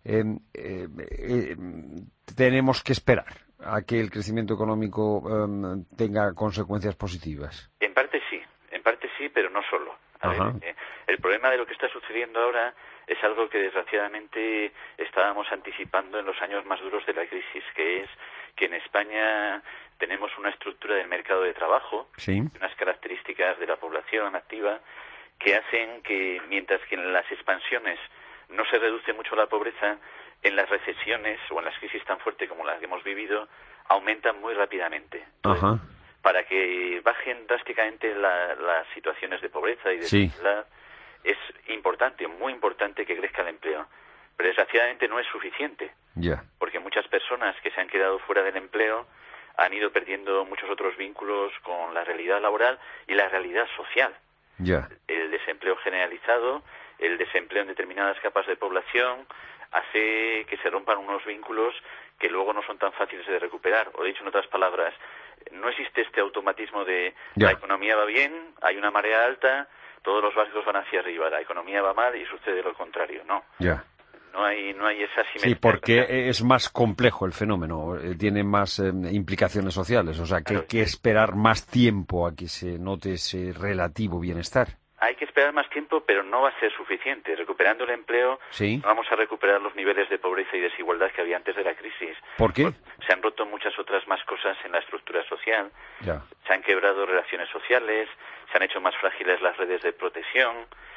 tenemos que esperar a que el crecimiento económico tenga consecuencias positivas? En parte sí, pero no solo. El problema de lo que está sucediendo ahora es algo que desgraciadamente estábamos anticipando en los años más duros de la crisis, que es que en España tenemos una estructura del mercado de trabajo, unas características de la población activa que hacen que, mientras que en las expansiones no se reduce mucho la pobreza, en las recesiones o en las crisis tan fuertes como las que hemos vivido, aumentan muy rápidamente. Entonces, para que bajen drásticamente las situaciones de pobreza y de desigualdad, es importante, muy importante que crezca el empleo. Pero desgraciadamente no es suficiente, porque muchas personas que se han quedado fuera del empleo han ido perdiendo muchos otros vínculos con la realidad laboral y la realidad social. El desempleo generalizado, el desempleo en determinadas capas de población, hace que se rompan unos vínculos que luego no son tan fáciles de recuperar. O dicho en otras palabras, no existe este automatismo de la economía va bien, hay una marea alta, todos los barcos van hacia arriba, la economía va mal y sucede lo contrario. No. No hay esa simetría. Sí, porque es más complejo el fenómeno, tiene más implicaciones sociales, o sea, que hay que esperar más tiempo a que se note ese relativo bienestar. Hay que esperar más tiempo, pero no va a ser suficiente. Recuperando el empleo, no vamos a recuperar los niveles de pobreza y desigualdad que había antes de la crisis. ¿Por qué? Se han roto muchas otras más cosas en la estructura social, se han quebrado relaciones sociales, se han hecho más frágiles las redes de protección,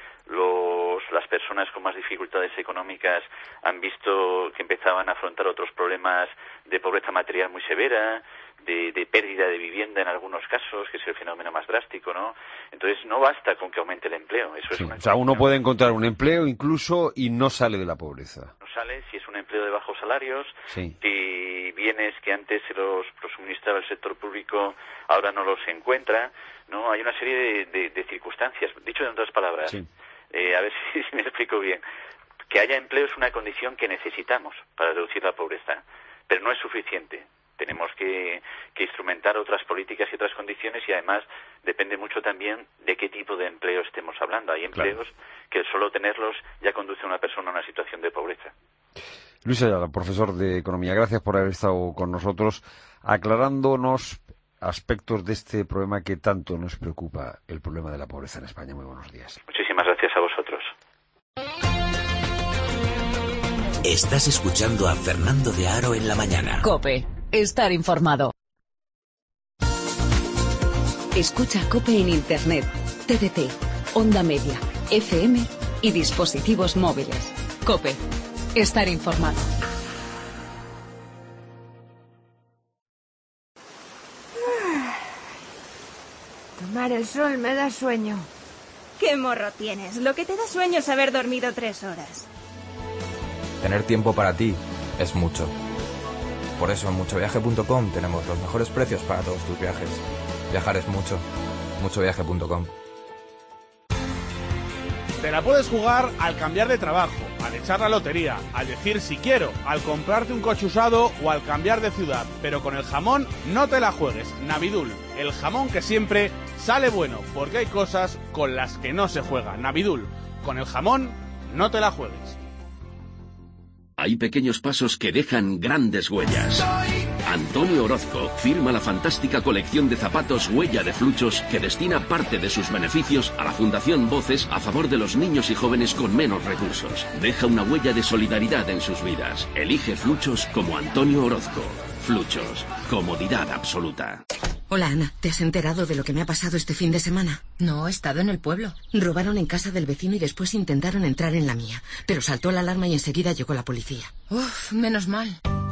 las personas con más dificultades económicas han visto que empezaban a afrontar otros problemas de pobreza material muy severa, de pérdida de vivienda en algunos casos, que es el fenómeno más drástico, ¿no? Entonces no basta con que aumente el empleo. Eso es o sea, uno puede encontrar un empleo incluso y no sale de la pobreza. No sale si es un empleo de bajos salarios, si bienes que antes se los suministraba el sector público ahora no los encuentra, ¿no? Hay una serie de circunstancias. Dicho en otras palabras, a ver si me explico bien. Que haya empleo es una condición que necesitamos para reducir la pobreza, pero no es suficiente. Tenemos que instrumentar otras políticas y otras condiciones y además depende mucho también de qué tipo de empleo estemos hablando. Hay empleos que el solo tenerlos ya conduce a una persona a una situación de pobreza. Luis Ayala, profesor de Economía, gracias por haber estado con nosotros aclarándonos aspectos de este problema que tanto nos preocupa, el problema de la pobreza en España. Muy buenos días. Muchísimas gracias a vosotros. Estás escuchando a Fernando de Aro en la mañana. COPE. Estar informado. Escucha COPE en Internet, TDT, Onda Media, FM y dispositivos móviles. COPE. Estar informado. Tomar el sol me da sueño. ¿Qué morro tienes? Lo que te da sueño es haber dormido 3 horas. Tener tiempo para ti es mucho. Por eso en muchoviaje.com tenemos los mejores precios para todos tus viajes. Viajar es mucho. muchoviaje.com. Te la puedes jugar al cambiar de trabajo, al echar la lotería, al decir si quiero, al comprarte un coche usado o al cambiar de ciudad. Pero con el jamón no te la juegues. Navidul, el jamón que siempre sale bueno, porque hay cosas con las que no se juega. Navidul, con el jamón no te la juegues. Hay pequeños pasos que dejan grandes huellas. Antonio Orozco firma la fantástica colección de zapatos Huella de Fluchos que destina parte de sus beneficios a la Fundación Voces a favor de los niños y jóvenes con menos recursos. Deja una huella de solidaridad en sus vidas. Elige Fluchos como Antonio Orozco. Fluchos. Comodidad absoluta. Hola, Ana. ¿Te has enterado de lo que me ha pasado este fin de semana? No, he estado en el pueblo. Robaron en casa del vecino y después intentaron entrar en la mía. Pero saltó la alarma y enseguida llegó la policía. Uf, menos mal.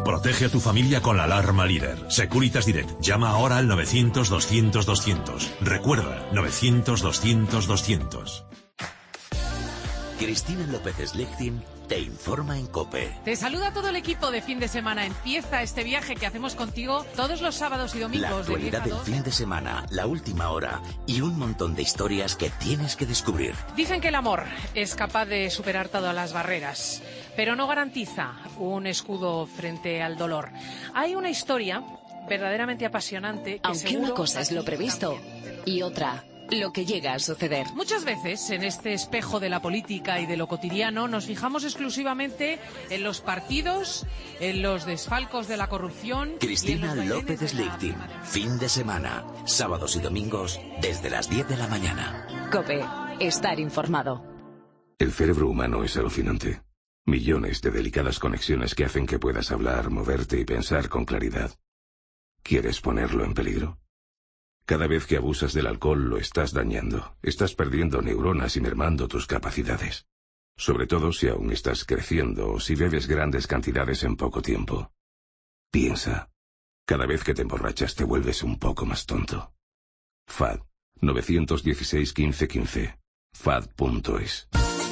Protege a tu familia con la alarma líder. Securitas Direct. Llama ahora al 900-200-200. Recuerda, 900-200-200. Cristina López Slechting te informa en COPE. Te saluda todo el equipo de fin de semana. Empieza este viaje que hacemos contigo todos los sábados y domingos. La actualidad del fin de semana, la última hora y un montón de historias que tienes que descubrir. Dicen que el amor es capaz de superar todas las barreras, pero no garantiza un escudo frente al dolor. Hay una historia verdaderamente apasionante. Aunque una cosa es lo previsto y otra lo que llega a suceder. Muchas veces en este espejo de la política y de lo cotidiano nos fijamos exclusivamente en los partidos, en los desfalcos de la corrupción. Cristina López Slechting, fin de semana, sábados y domingos desde las 10 de la mañana. COPE, estar informado. El cerebro humano es alucinante. Millones de delicadas conexiones que hacen que puedas hablar, moverte y pensar con claridad. ¿Quieres ponerlo en peligro? Cada vez que abusas del alcohol lo estás dañando. Estás perdiendo neuronas y mermando tus capacidades. Sobre todo si aún estás creciendo o si bebes grandes cantidades en poco tiempo. Piensa. Cada vez que te emborrachas te vuelves un poco más tonto. FAD 916 15 15. FAD.es.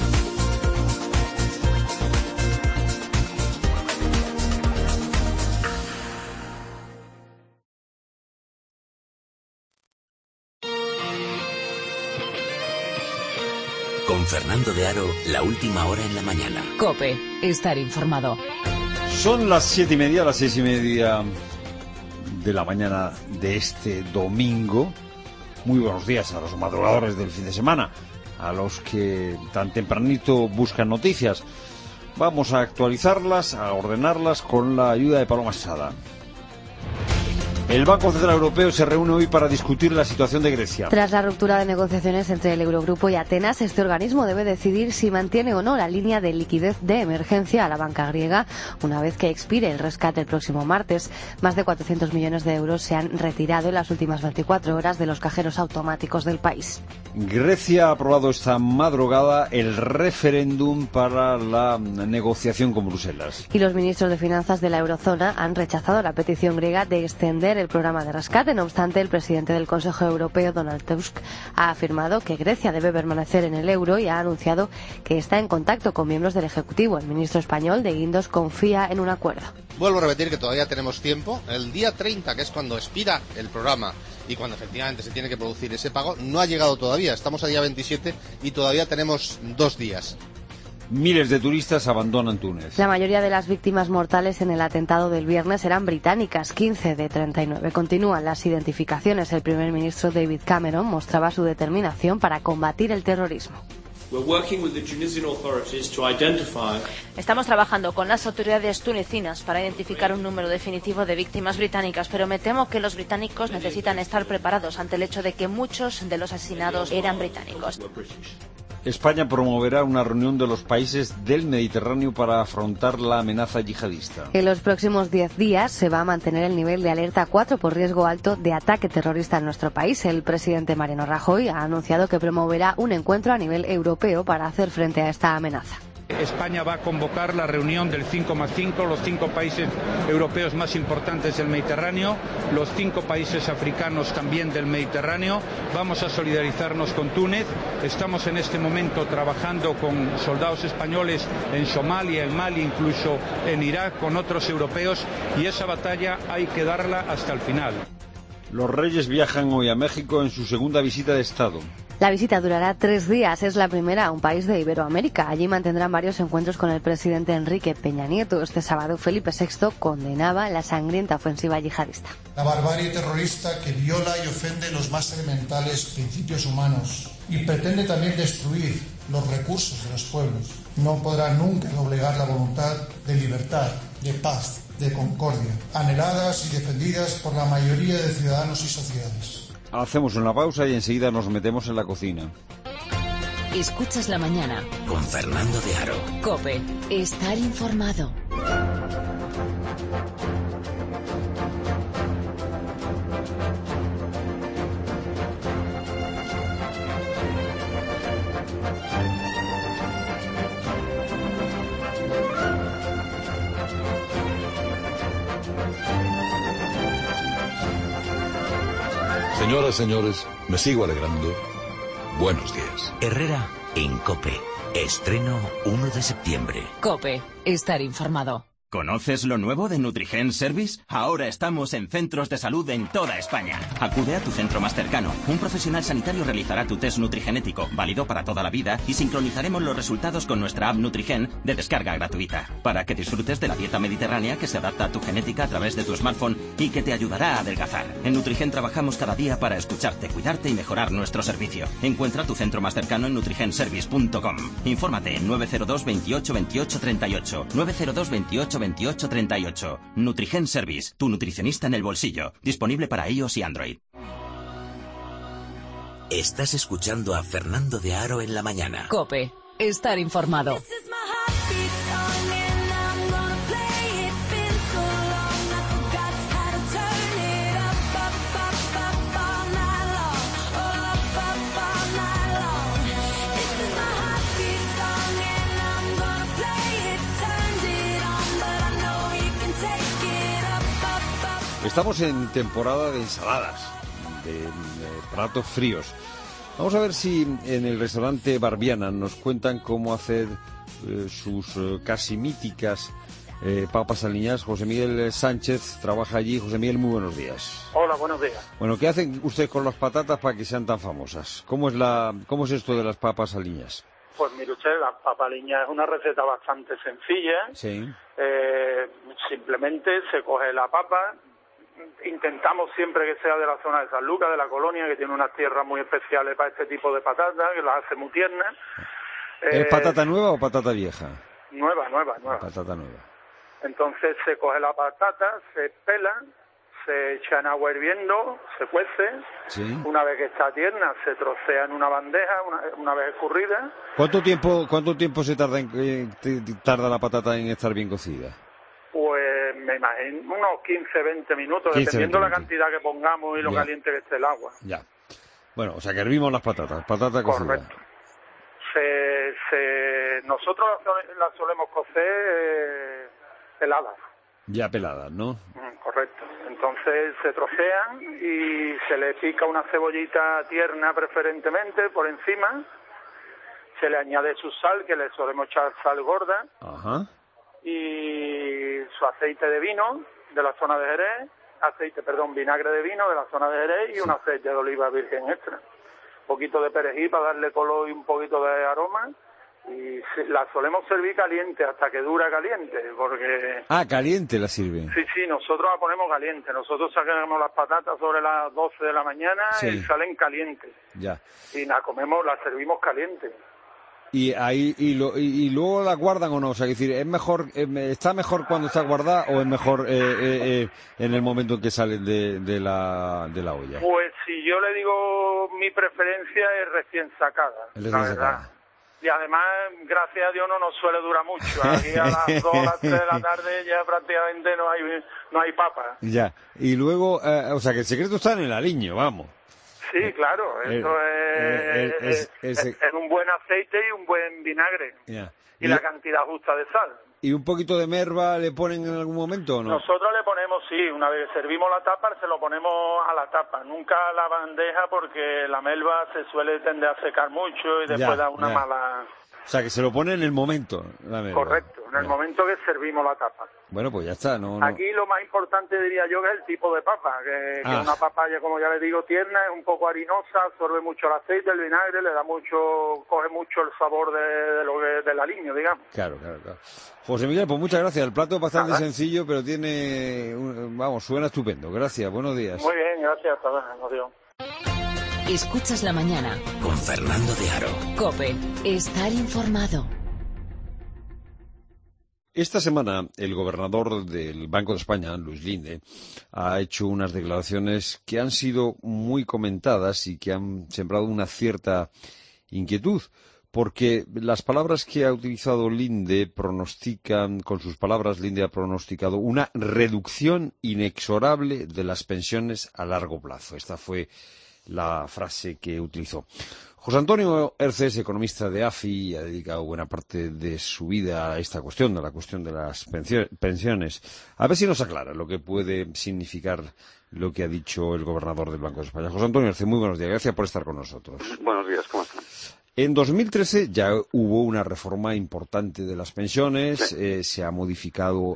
Con Fernando de Aro, la última hora en la mañana. COPE, estar informado. Son las 7:30, las 6:30 de la mañana de este domingo. Muy buenos días a los madrugadores del fin de semana, a los que tan tempranito buscan noticias. Vamos a actualizarlas, a ordenarlas con la ayuda de Paloma Sada. El Banco Central Europeo se reúne hoy para discutir la situación de Grecia. Tras la ruptura de negociaciones entre el Eurogrupo y Atenas, este organismo debe decidir si mantiene o no la línea de liquidez de emergencia a la banca griega una vez que expire el rescate el próximo martes. Más de 400 millones de euros se han retirado en las últimas 24 horas de los cajeros automáticos del país. Grecia ha aprobado esta madrugada el referéndum para la negociación con Bruselas. Y los ministros de Finanzas de la eurozona han rechazado la petición griega de extender el programa de rescate. No obstante, el presidente del Consejo Europeo, Donald Tusk, ha afirmado que Grecia debe permanecer en el euro y ha anunciado que está en contacto con miembros del Ejecutivo. El ministro español de Guindos confía en un acuerdo. Vuelvo a repetir que todavía tenemos tiempo. El día 30, que es cuando expira el programa y cuando efectivamente se tiene que producir ese pago, no ha llegado todavía. Estamos a día 27 y todavía tenemos 2 días. Miles de turistas abandonan Túnez. La mayoría de las víctimas mortales en el atentado del viernes eran británicas, 15 de 39. Continúan las identificaciones. El primer ministro David Cameron mostraba su determinación para combatir el terrorismo. Estamos trabajando con las autoridades tunecinas para identificar un número definitivo de víctimas británicas, pero me temo que los británicos necesitan estar preparados ante el hecho de que muchos de los asesinados eran británicos. España promoverá una reunión de los países del Mediterráneo para afrontar la amenaza yihadista. En los próximos 10 días se va a mantener el nivel de alerta 4 por riesgo alto de ataque terrorista en nuestro país. El presidente Mariano Rajoy ha anunciado que promoverá un encuentro a nivel europeo para hacer frente a esta amenaza. España va a convocar la reunión del 5+5, los 5 países europeos más importantes del Mediterráneo, los 5 países africanos también del Mediterráneo. Vamos a solidarizarnos con Túnez. Estamos en este momento trabajando con soldados españoles en Somalia, en Mali, incluso en Irak, con otros europeos, y esa batalla hay que darla hasta el final. Los reyes viajan hoy a México en su segunda visita de Estado. La visita durará 3 días. Es la primera a un país de Iberoamérica. Allí mantendrán varios encuentros con el presidente Enrique Peña Nieto. Este sábado Felipe VI condenaba la sangrienta ofensiva yihadista. La barbarie terrorista que viola y ofende los más elementales principios humanos y pretende también destruir los recursos de los pueblos. No podrá nunca doblegar la voluntad de libertad, de paz, de concordia, anheladas y defendidas por la mayoría de ciudadanos y sociedades. Hacemos una pausa y enseguida nos metemos en la cocina. Escuchas la mañana con Fernando de Aro. COPE, estar informado. Señoras, señores, me sigo alegrando. Buenos días. Herrera en COPE. Estreno 1 de septiembre. COPE. Estar informado. ¿Conoces lo nuevo de Nutrigen Service? Ahora estamos en centros de salud en toda España. Acude a tu centro más cercano. Un profesional sanitario realizará tu test nutrigenético, válido para toda la vida, y sincronizaremos los resultados con nuestra app Nutrigen de descarga gratuita, para que disfrutes de la dieta mediterránea que se adapta a tu genética a través de tu smartphone y que te ayudará a adelgazar. En Nutrigen trabajamos cada día para escucharte, cuidarte y mejorar nuestro servicio. Encuentra tu centro más cercano en nutrigenservice.com. Infórmate en 902 28 28 38. 902 28 28 38. Nutrigen Service, tu nutricionista en el bolsillo. Disponible para iOS y Android. Estás escuchando a Fernando de Aro en la mañana. COPE. Estar informado. Estamos en temporada de ensaladas, de platos fríos. Vamos a ver si en el restaurante Barbiana nos cuentan cómo hacer sus casi míticas papas aliñadas. José Miguel Sánchez trabaja allí. José Miguel, muy buenos días. Hola, buenos días. Bueno, ¿qué hacen ustedes con las patatas para que sean tan famosas? ¿Cómo es esto de las papas aliñadas? Pues mire usted, la papa aliñada es una receta bastante sencilla. Sí. Simplemente se coge la papa. Intentamos siempre que sea de la zona de San Lucas, de la colonia, que tiene unas tierras muy especiales para este tipo de patatas, que las hace muy tiernas. ¿Es patata nueva o patata vieja? Nueva. Patata nueva. Entonces se coge la patata, se pela, se echa en agua hirviendo, se cuece. Sí. Una vez que está tierna, se trocea en una bandeja, una vez escurrida. ¿Cuánto tiempo se tarda la patata en estar bien cocida? Pues me imagino unos 15-20 minutos, dependiendo de la cantidad que pongamos y lo caliente que esté el agua. Ya. Bueno, o sea que hervimos las patatas, patata cocida. Correcto. Nosotros las solemos cocer peladas. Ya peladas, ¿no? Correcto. Entonces se trocean y se le pica una cebollita tierna preferentemente por encima. Se le añade su sal, que le solemos echar sal gorda. Ajá. Y su aceite de vino de la zona de Jerez, vinagre de vino de la zona de Jerez y un aceite de oliva virgen extra. Un poquito de perejil para darle color y un poquito de aroma. Y la solemos servir caliente hasta que dura caliente, porque... Ah, caliente la sirven. Sí, nosotros la ponemos caliente. Nosotros sacamos las patatas sobre las 12 de la mañana y salen calientes. Ya. Y la servimos caliente. Y luego la guardan o no, o sea, es decir, está mejor cuando está guardada o es mejor en el momento en que salen de la olla. Pues si yo le digo, mi preferencia es recién sacada, la verdad. Y además, gracias a Dios, no nos suele durar mucho. Aquí a las 2 o las 3 de la tarde ya prácticamente no hay papa. Ya. Y luego, o sea, que el secreto está en el aliño, vamos. Sí, claro, eso es un buen aceite y un buen vinagre. Yeah. Y la cantidad justa de sal. ¿Y un poquito de merva le ponen en algún momento o no? Nosotros le ponemos, sí, una vez que servimos la tapa, se lo ponemos a la tapa, nunca a la bandeja porque la merva se suele tender a secar mucho y después da una mala... O sea, que se lo pone en el momento, la merva. Correcto, en el momento que servimos la tapa. Bueno, pues ya está, ¿no? Aquí lo más importante, diría yo, que es el tipo de papa, que una papaya, como ya le digo, tierna, es un poco harinosa, absorbe mucho el aceite, el vinagre, coge mucho el sabor del aliño, digamos. Claro. José Miguel, pues muchas gracias. El plato es bastante sencillo, pero suena estupendo. Gracias, buenos días. Muy bien, gracias, hasta luego, adiós. Escuchas la mañana con Fernando de Aro. COPE. Estar informado. Esta semana el gobernador del Banco de España, Luis Linde, ha hecho unas declaraciones que han sido muy comentadas y que han sembrado una cierta inquietud, porque las palabras que ha utilizado Linde Linde ha pronosticado una reducción inexorable de las pensiones a largo plazo. Esta fue la frase que utilizó. José Antonio Erce es economista de AFI y ha dedicado buena parte de su vida a esta cuestión, a la cuestión de las pensiones. A ver si nos aclara lo que puede significar lo que ha dicho el gobernador del Banco de España. José Antonio Erce, muy buenos días. Gracias por estar con nosotros. Buenos días, ¿cómo están? En 2013 ya hubo una reforma importante de las pensiones, sí. Se ha modificado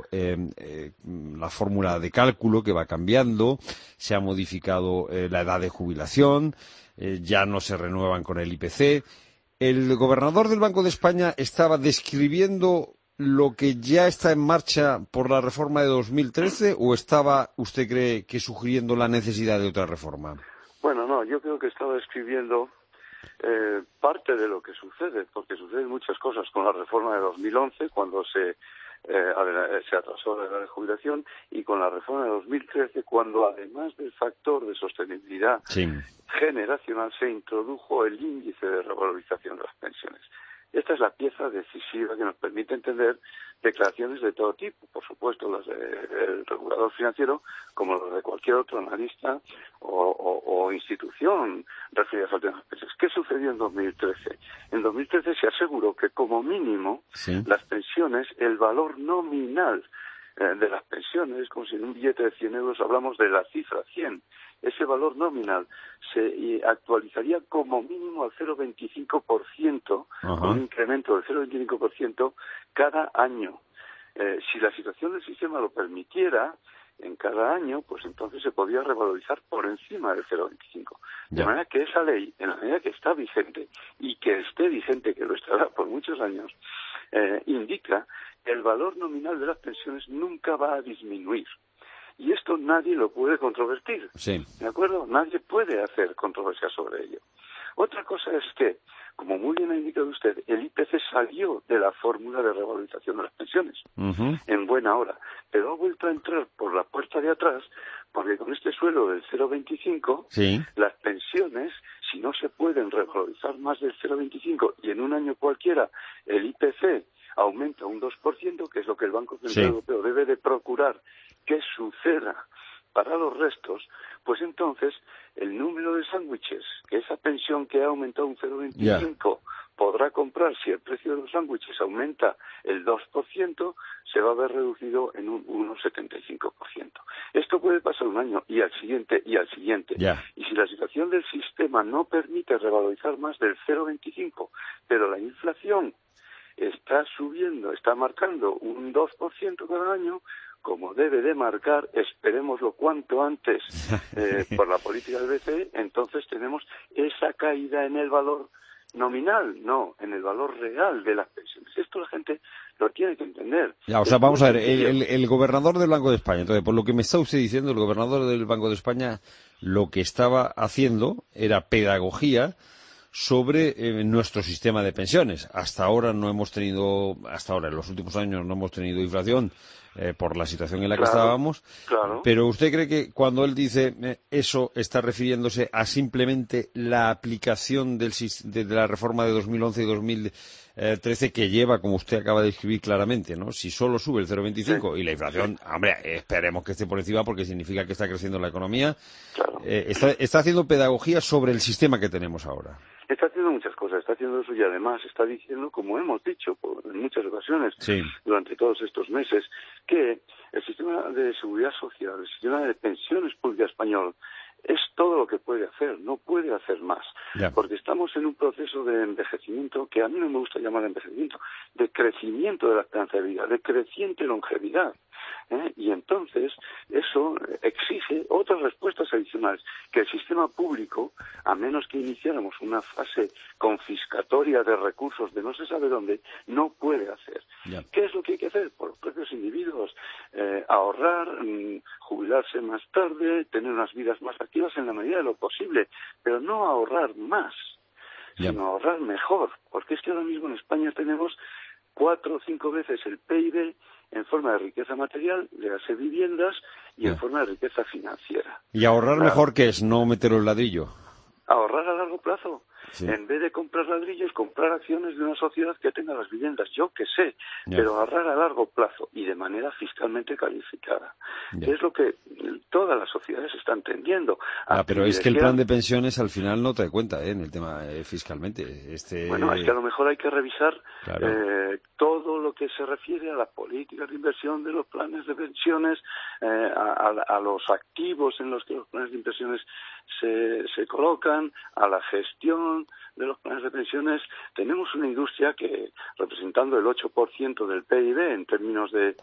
la fórmula de cálculo que va cambiando, se ha modificado la edad de jubilación, ya no se renuevan con el IPC. ¿El gobernador del Banco de España estaba describiendo lo que ya está en marcha por la reforma de 2013 o estaba, usted cree, que sugiriendo la necesidad de otra reforma? Bueno, no, yo creo que estaba describiendo parte de lo que sucede, porque suceden muchas cosas con la reforma de 2011, cuando se atrasó la edad de jubilación, y con la reforma de 2013, cuando además del factor de sostenibilidad generacional se introdujo el índice de revalorización de las pensiones. Esta es la pieza decisiva que nos permite entender declaraciones de todo tipo, por supuesto las del regulador financiero, como las de cualquier otro analista o institución referidas al tema de las pensiones. ¿Qué sucedió en 2013? En 2013 se aseguró que como mínimo las pensiones, el valor nominal de las pensiones, como si en un billete de 100 euros hablamos de la cifra 100, ese valor nominal se actualizaría como mínimo al 0,25%, un incremento del 0,25% cada año. Si la situación del sistema lo permitiera, en cada año, pues entonces se podía revalorizar por encima del 0,25. De manera que esa ley, en la medida que está vigente, y que esté vigente, que lo estará por muchos años, indica que el valor nominal de las pensiones nunca va a disminuir. Y esto nadie lo puede controvertir, ¿de acuerdo? Nadie puede hacer controversia sobre ello. Otra cosa es que, como muy bien ha indicado usted, el IPC salió de la fórmula de revalorización de las pensiones, en buena hora, pero ha vuelto a entrar por la puerta de atrás, porque con este suelo del 0,25, las pensiones, si no se pueden revalorizar más del 0,25 y en un año cualquiera el IPC aumenta un 2%, que es lo que el Banco Central Europeo debe de procurar que suceda para los restos, pues entonces el número de sándwiches que esa pensión que ha aumentado un 0,25 podrá comprar, si el precio de los sándwiches aumenta el 2%, se va a ver reducido en un 1,75%. Esto puede pasar un año y al siguiente y al siguiente. Y si la situación del sistema no permite revalorizar más del 0,25, pero la inflación está subiendo, está marcando un 2% cada año, como debe de marcar, esperémoslo cuanto antes, por la política del BCE, entonces tenemos esa caída en el valor nominal, no, en el valor real de las pensiones. Esto la gente lo tiene que entender. Vamos a ver, el gobernador del Banco de España, entonces, por lo que me está usted diciendo, el gobernador del Banco de España lo que estaba haciendo era pedagogía sobre nuestro sistema de pensiones. Hasta ahora, en los últimos años no hemos tenido inflación por la situación en la que estábamos, pero ¿usted cree que cuando él dice eso está refiriéndose a simplemente la aplicación de la reforma de 2011 y 2013 que lleva, como usted acaba de describir claramente, ¿no? Si solo sube el 0,25 y la inflación, hombre, esperemos que esté por encima porque significa que está creciendo la economía, está haciendo pedagogía sobre el sistema que tenemos ahora. Está haciendo muchas cosas, está haciendo eso y además está diciendo, como hemos dicho en muchas ocasiones durante todos estos meses, que el sistema de seguridad social, el sistema de pensiones públicas español, es todo lo que puede hacer, no puede hacer más, porque estamos en un proceso de envejecimiento que a mí no me gusta llamar envejecimiento, de crecimiento de la esperanza de vida, de creciente longevidad. Y entonces eso exige otras respuestas adicionales que el sistema público, a menos que iniciáramos una fase confiscatoria de recursos de no se sabe dónde, no puede hacer. ¿Qué es lo que hay que hacer? Por los propios individuos, ahorrar, jubilarse más tarde, tener unas vidas más activas en la medida de lo posible, pero no ahorrar más, sino ahorrar mejor, porque es que ahora mismo en España tenemos 4 o 5 veces el PIB en forma de riqueza material, de las viviendas y en forma de riqueza financiera. ¿Y ahorrar mejor qué es? ¿No meter el ladrillo? Ahorrar a largo plazo. En vez de comprar ladrillos, comprar acciones de una sociedad que tenga las viviendas, yo que sé, pero ahorrar a largo plazo y de manera fiscalmente calificada. Es lo que todas las sociedades están tendiendo. Pero es que el plan de pensiones al final no trae cuenta en el tema fiscalmente. Bueno, es que a lo mejor hay que revisar todo lo que se refiere a las políticas de inversión de los planes de pensiones, a los activos en los que los planes de inversiones se colocan, a la gestión de los planes de pensiones. Tenemos una industria que, representando el 8% del PIB en términos de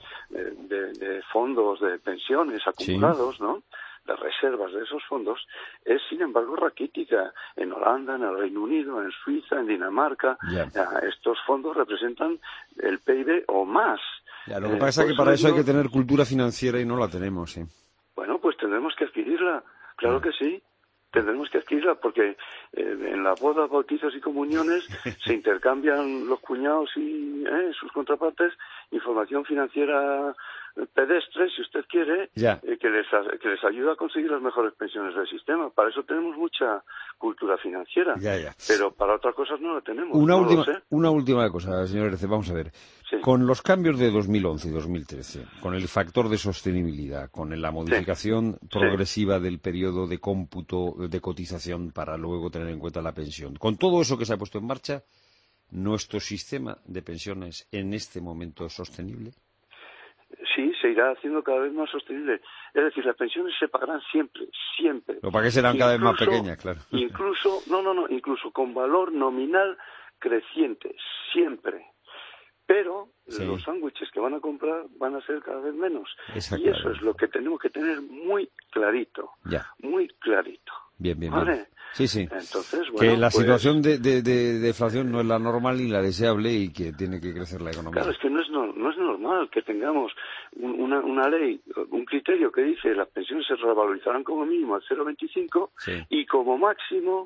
fondos de pensiones acumulados, ¿no?, de reservas de esos fondos, es sin embargo raquítica. En Holanda, en el Reino Unido, en Suiza, en Dinamarca, estos fondos representan el PIB o más. Lo que pasa es que para eso hay que tener cultura financiera y no la tenemos. Bueno, pues tendremos que adquirirla, claro que sí. Tendremos que adquirirla porque en las bodas, bautizos y comuniones se intercambian los cuñados y sus contrapartes información financiera pedestre, si usted quiere, que les ayuda a conseguir las mejores pensiones del sistema. Para eso tenemos mucha cultura financiera, pero para otras cosas no la tenemos. Una última cosa, señor Erce, vamos a ver. Con los cambios de 2011 y 2013, con el factor de sostenibilidad, con la modificación progresiva del periodo de cómputo de cotización para luego tener en cuenta la pensión, con todo eso que se ha puesto en marcha, ¿nuestro sistema de pensiones en este momento es sostenible? Sí, se irá haciendo cada vez más sostenible. Es decir, las pensiones se pagarán siempre. Lo para que serán cada vez más pequeñas, claro. Incluso con valor nominal creciente, siempre. Pero los sándwiches que van a comprar van a ser cada vez menos. Y eso es lo que tenemos que tener muy clarito. Muy clarito. Bien. ¿Vale? Sí. Entonces, que la situación de deflación no es la normal ni la deseable y que tiene que crecer la economía. Claro, es que no es normal que tengamos una ley, un criterio que dice las pensiones se revalorizarán como mínimo al 0,25 y como máximo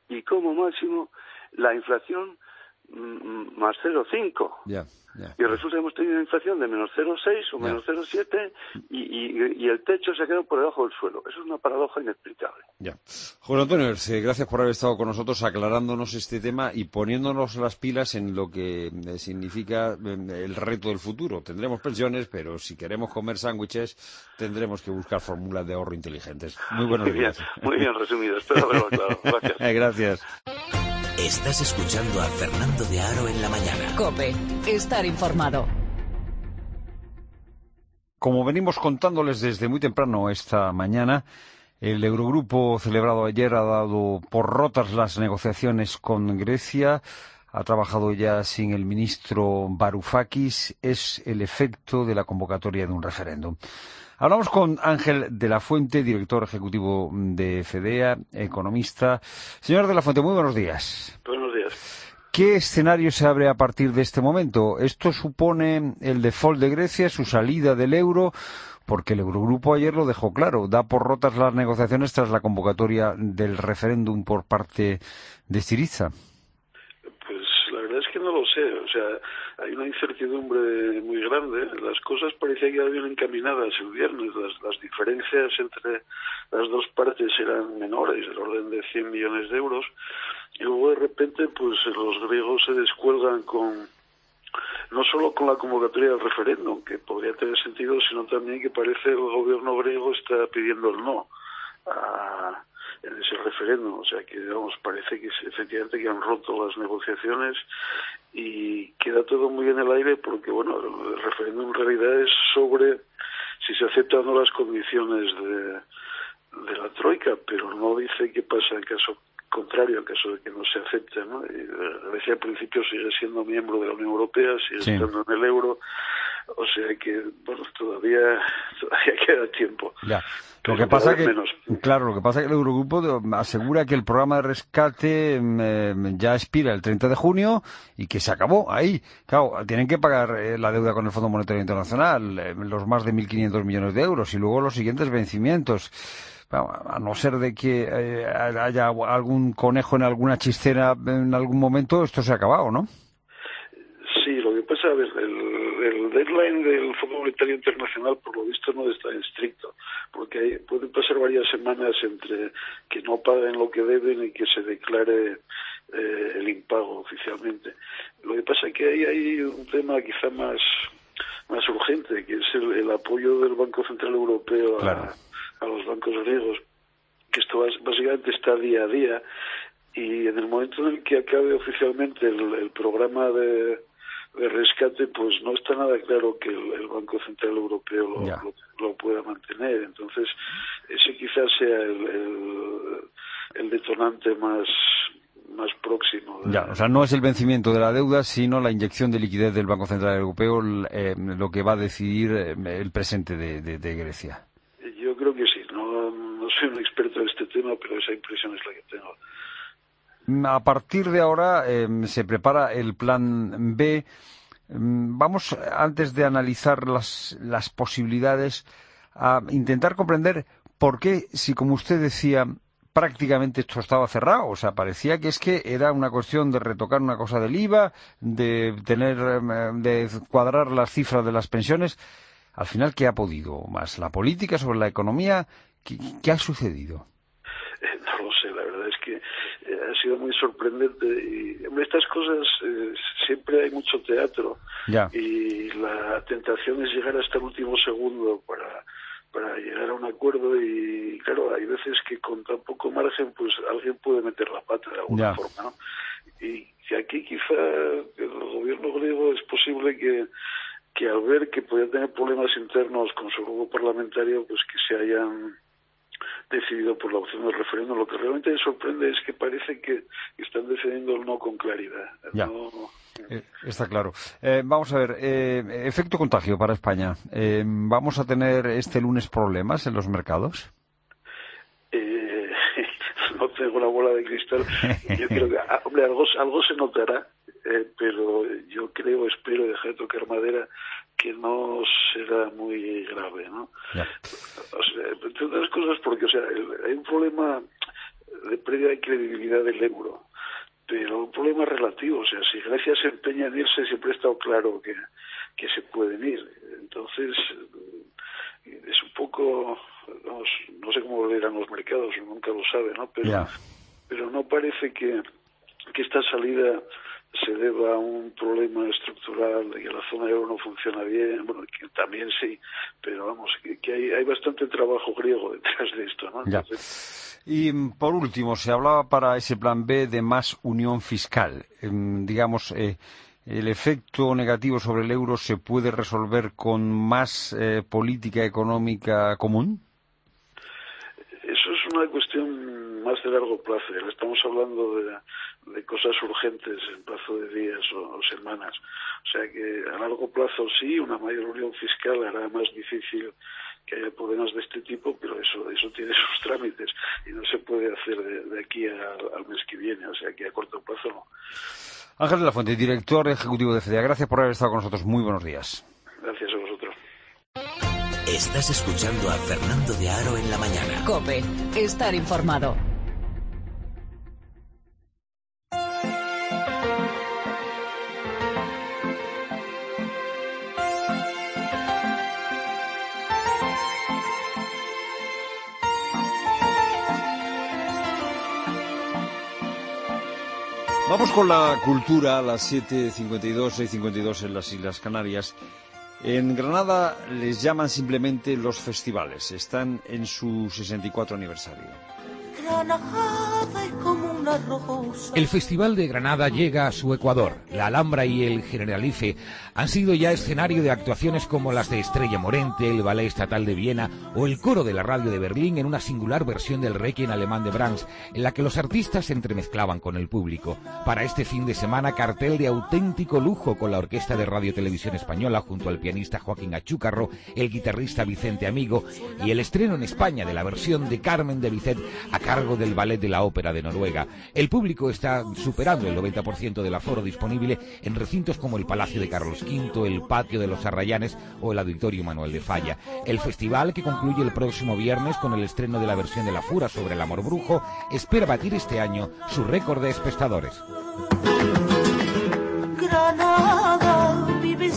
la inflación más 0,5. Y resulta que hemos tenido una inflación de menos 0,6 o menos 0,7 y el techo se ha quedado por debajo del suelo. Eso es una paradoja inexplicable. José Antonio Erce, gracias por haber estado con nosotros aclarándonos este tema y poniéndonos las pilas en lo que significa el reto del futuro. Tendremos pensiones, pero si queremos comer sándwiches tendremos que buscar fórmulas de ahorro inteligentes. Muy buenos días. Muy bien resumido. Espero haberlo aclarado. Gracias. Gracias. Estás escuchando a Fernando de Aro en la mañana. COPE. Estar informado. Como venimos contándoles desde muy temprano esta mañana, el Eurogrupo celebrado ayer ha dado por rotas las negociaciones con Grecia. Ha trabajado ya sin el ministro Varoufakis. Es el efecto de la convocatoria de un referéndum. Hablamos con Ángel de la Fuente, director ejecutivo de FEDEA, economista. Señor de la Fuente, muy buenos días. Buenos días. ¿Qué escenario se abre a partir de este momento? ¿Esto supone el default de Grecia, su salida del euro? Porque el Eurogrupo ayer lo dejó claro, da por rotas las negociaciones tras la convocatoria del referéndum por parte de Syriza. Pues la verdad es que no lo sé, o sea, hay una incertidumbre muy grande. Las cosas parecían que iban encaminadas el viernes, las diferencias entre las dos partes eran menores, del orden de 100 millones de euros, y luego de repente pues los griegos se descuelgan no solo con la convocatoria del referéndum, que podría tener sentido, sino también que parece el gobierno griego está pidiendo el no en ese referéndum. O sea que, parece que efectivamente que han roto las negociaciones y queda todo muy en el aire porque, el referéndum en realidad es sobre si se aceptan o no las condiciones de la Troika, pero no dice qué pasa en caso contrario, en caso de que no se acepte, ¿no? Grecia al principio sigue siendo miembro de la Unión Europea, sigue estando en el euro, o sea que, todavía queda tiempo. Lo que pasa que el Eurogrupo asegura que el programa de rescate ya expira el 30 de junio y que se acabó ahí. Claro, tienen que pagar la deuda con el Fondo Monetario Internacional, los más de 1.500 millones de euros y luego los siguientes vencimientos. A no ser de que haya algún conejo en alguna chistera en algún momento, esto se ha acabado, ¿no? Sí, lo que pasa, el deadline del Fondo Monetario Internacional por lo visto no está estricto, porque pueden pasar varias semanas entre que no paguen lo que deben y que se declare el impago oficialmente. Lo que pasa es que ahí hay un tema quizá más urgente, que es el apoyo del Banco Central Europeo a los bancos griegos, que esto básicamente está día a día, y en el momento en el que acabe oficialmente el programa de rescate, pues no está nada claro que el Banco Central Europeo lo pueda mantener. Entonces, ese quizás sea el detonante más próximo. O sea, no es el vencimiento de la deuda, sino la inyección de liquidez del Banco Central Europeo lo que va a decidir el presente de Grecia. Yo creo que sí. No soy un experto en este tema, pero esa impresión es la que tengo. A partir de ahora se prepara el plan B. Vamos, antes de analizar las posibilidades, a intentar comprender por qué, si como usted decía, prácticamente esto estaba cerrado. O sea, parecía que era una cuestión de retocar una cosa del IVA, de cuadrar las cifras de las pensiones. Al final, ¿qué ha podido más? ¿La política sobre la economía? ¿Qué ha sucedido? No lo sé, la verdad es que ha sido muy sorprendente. Y en estas cosas siempre hay mucho teatro. Y la tentación es llegar hasta el último segundo para llegar a un acuerdo, y claro, hay veces que con tan poco margen pues alguien puede meter la pata de alguna forma, ¿no? Y aquí quizá el gobierno griego es posible que al ver que podía tener problemas internos con su grupo parlamentario, pues que se hayan decidido por la opción del referéndum. Lo que realmente me sorprende es que parece que están decidiendo el no con claridad. Está claro. Vamos a ver, efecto contagio para España. ¿Vamos a tener este lunes problemas en los mercados? No tengo una bola de cristal. Yo creo que, hombre, algo se notará, pero yo espero dejar de tocar madera, que no será muy grave, ¿no? O sea, entre otras cosas porque, hay un problema de pérdida de credibilidad del euro, pero un problema relativo. O sea, si Grecia se empeña en irse, siempre ha estado claro que se pueden ir. Entonces, es un poco, no sé cómo lo dirán los mercados, nunca lo sabe, ¿no? Pero no parece que esta salida se deba a un problema estructural de que la zona euro no funciona bien. Bueno, que también sí, pero vamos, que hay bastante trabajo griego detrás de esto, ¿no? Entonces, y por último, se hablaba para ese plan B de más unión fiscal. Digamos, ¿el efecto negativo sobre el euro se puede resolver con más política económica común? Eso es una cuestión más de largo plazo. Ya estamos hablando de cosas urgentes en plazo de días o semanas. O sea que a largo plazo sí, una mayor unión fiscal hará más difícil que haya problemas de este tipo, pero eso tiene sus trámites y no se puede hacer de aquí al mes que viene. O sea que a corto plazo no. Ángel de la Fuente, director ejecutivo de FEDEA, gracias por haber estado con nosotros. Muy buenos días. Gracias a vosotros. Estás escuchando a Fernando de Aro en la mañana. COPE, estar informado. Vamos con la cultura a las 7:52, 6:52 en las Islas Canarias. En Granada les llaman simplemente los festivales. Están en su 64 aniversario. El Festival de Granada llega a su Ecuador. La Alhambra y el Generalife han sido ya escenario de actuaciones como las de Estrella Morente, el Ballet Estatal de Viena o el Coro de la Radio de Berlín en una singular versión del Requiem alemán de Brahms, en la que los artistas se entremezclaban con el público. Para este fin de semana, cartel de auténtico lujo con la Orquesta de Radio Televisión Española junto al pianista Joaquín Achúcarro, el guitarrista Vicente Amigo y el estreno en España de la versión de Carmen de Bizet a cargo del Ballet de la Ópera de Noruega. El público está superando el 90% del aforo disponible en recintos como el Palacio de Carlos V, el Patio de los Arrayanes o el Auditorio Manuel de Falla. El festival, que concluye el próximo viernes con el estreno de la versión de La Fura sobre el amor brujo, espera batir este año su récord de espectadores. Granada vive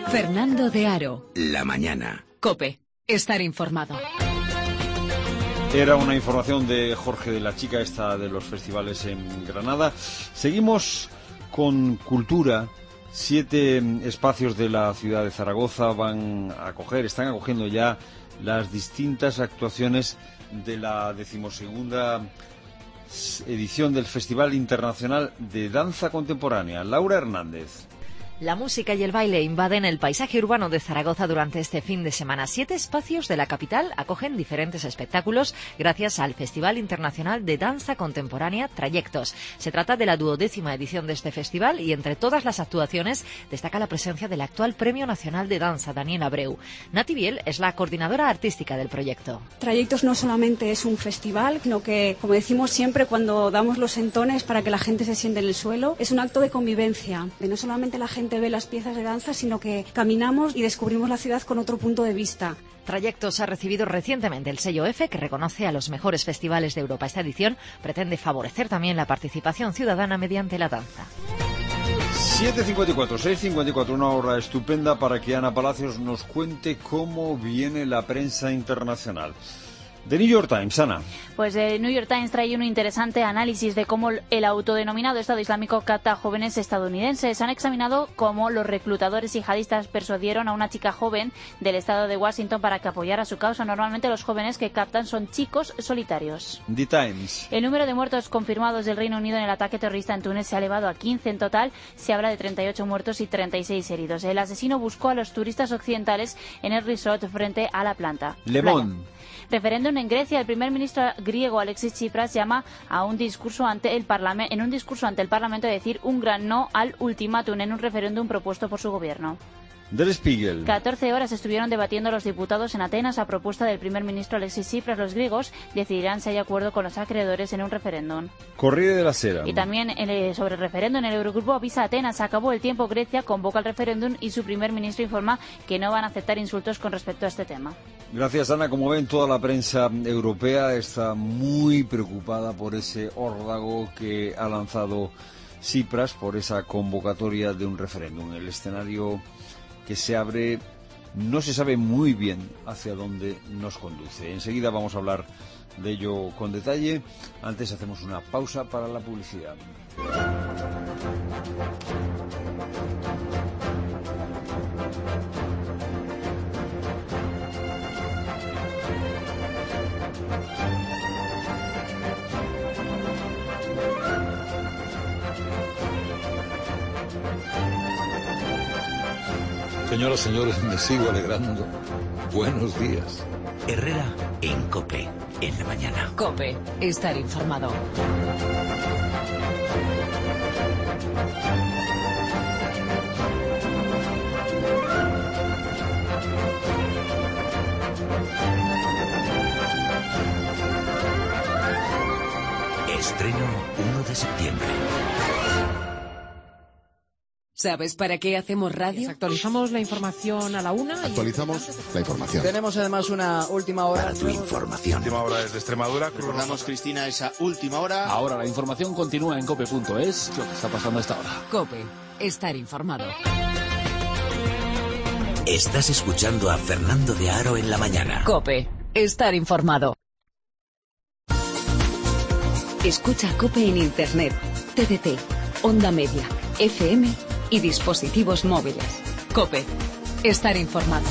Fernando de Aro. La mañana. COPE. Estar informado. Era una información de Jorge de la Chica, esta de los festivales en Granada. Seguimos con cultura. 7 espacios de la ciudad de Zaragoza están acogiendo ya las distintas actuaciones de la 12ª edición del Festival Internacional de Danza Contemporánea. Laura Hernández. La música y el baile invaden el paisaje urbano de Zaragoza durante este fin de semana. 7 espacios de la capital acogen diferentes espectáculos gracias al Festival Internacional de Danza Contemporánea Trayectos. Se trata de la 12ª edición de este festival y entre todas las actuaciones destaca la presencia del actual Premio Nacional de Danza, Daniel Abreu. Nati Biel es la coordinadora artística del proyecto. Trayectos no solamente es un festival, sino que, como decimos siempre cuando damos los entones para que la gente se siente en el suelo, es un acto de convivencia, de no solamente la gente ve las piezas de danza, sino que caminamos y descubrimos la ciudad con otro punto de vista. Trayectos ha recibido recientemente el sello F, que reconoce a los mejores festivales de Europa. Esta edición pretende favorecer también la participación ciudadana mediante la danza. 7:54, 6:54, una hora estupenda para que Ana Palacios nos cuente cómo viene la prensa internacional. The New York Times, Ana. Pues el New York Times trae un interesante análisis de cómo el autodenominado Estado Islámico capta a jóvenes estadounidenses. Han examinado cómo los reclutadores yihadistas persuadieron a una chica joven del estado de Washington para que apoyara su causa. Normalmente los jóvenes que captan son chicos solitarios. The Times. El número de muertos confirmados del Reino Unido en el ataque terrorista en Túnez se ha elevado a 15 en total. Se habla de 38 muertos y 36 heridos. El asesino buscó a los turistas occidentales en el resort frente a la playa. Le Monde. Referéndum en Grecia. El primer ministro griego Alexis Tsipras llama a un discurso ante el Parlamento, a decir un gran no al ultimátum en un referéndum propuesto por su gobierno. Der Spiegel. 14 horas estuvieron debatiendo los diputados en Atenas a propuesta del primer ministro Alexis Tsipras. Los griegos decidirán si hay acuerdo con los acreedores en un referéndum. Corriere della Sera. Y también sobre el referéndum, el Eurogrupo avisa a Atenas. Acabó el tiempo, Grecia convoca el referéndum y su primer ministro informa que no van a aceptar insultos con respecto a este tema. Gracias, Ana. Como ven, toda la prensa europea está muy preocupada por ese órdago que ha lanzado Tsipras, por esa convocatoria de un referéndum. El escenario que se abre no se sabe muy bien hacia dónde nos conduce. Enseguida vamos a hablar de ello con detalle. Antes hacemos una pausa para la publicidad. Señoras, señores, me sigo alegrando. Buenos días. Herrera en COPE, en la mañana. COPE, estar informado. Estreno 1 de septiembre. ¿Sabes para qué hacemos radio? Actualizamos la información a la 1. Actualizamos la información. Tenemos además una última hora. Para tu información. Última hora desde Extremadura. Recordamos, Cristina, esa última hora. Ahora la información continúa en cope.es, lo que está pasando a esta hora. COPE, estar informado. Estás escuchando a Fernando de Aro en la mañana. COPE, estar informado. Escucha COPE en Internet, TDT, Onda Media, FM y dispositivos móviles. COPE, estar informado.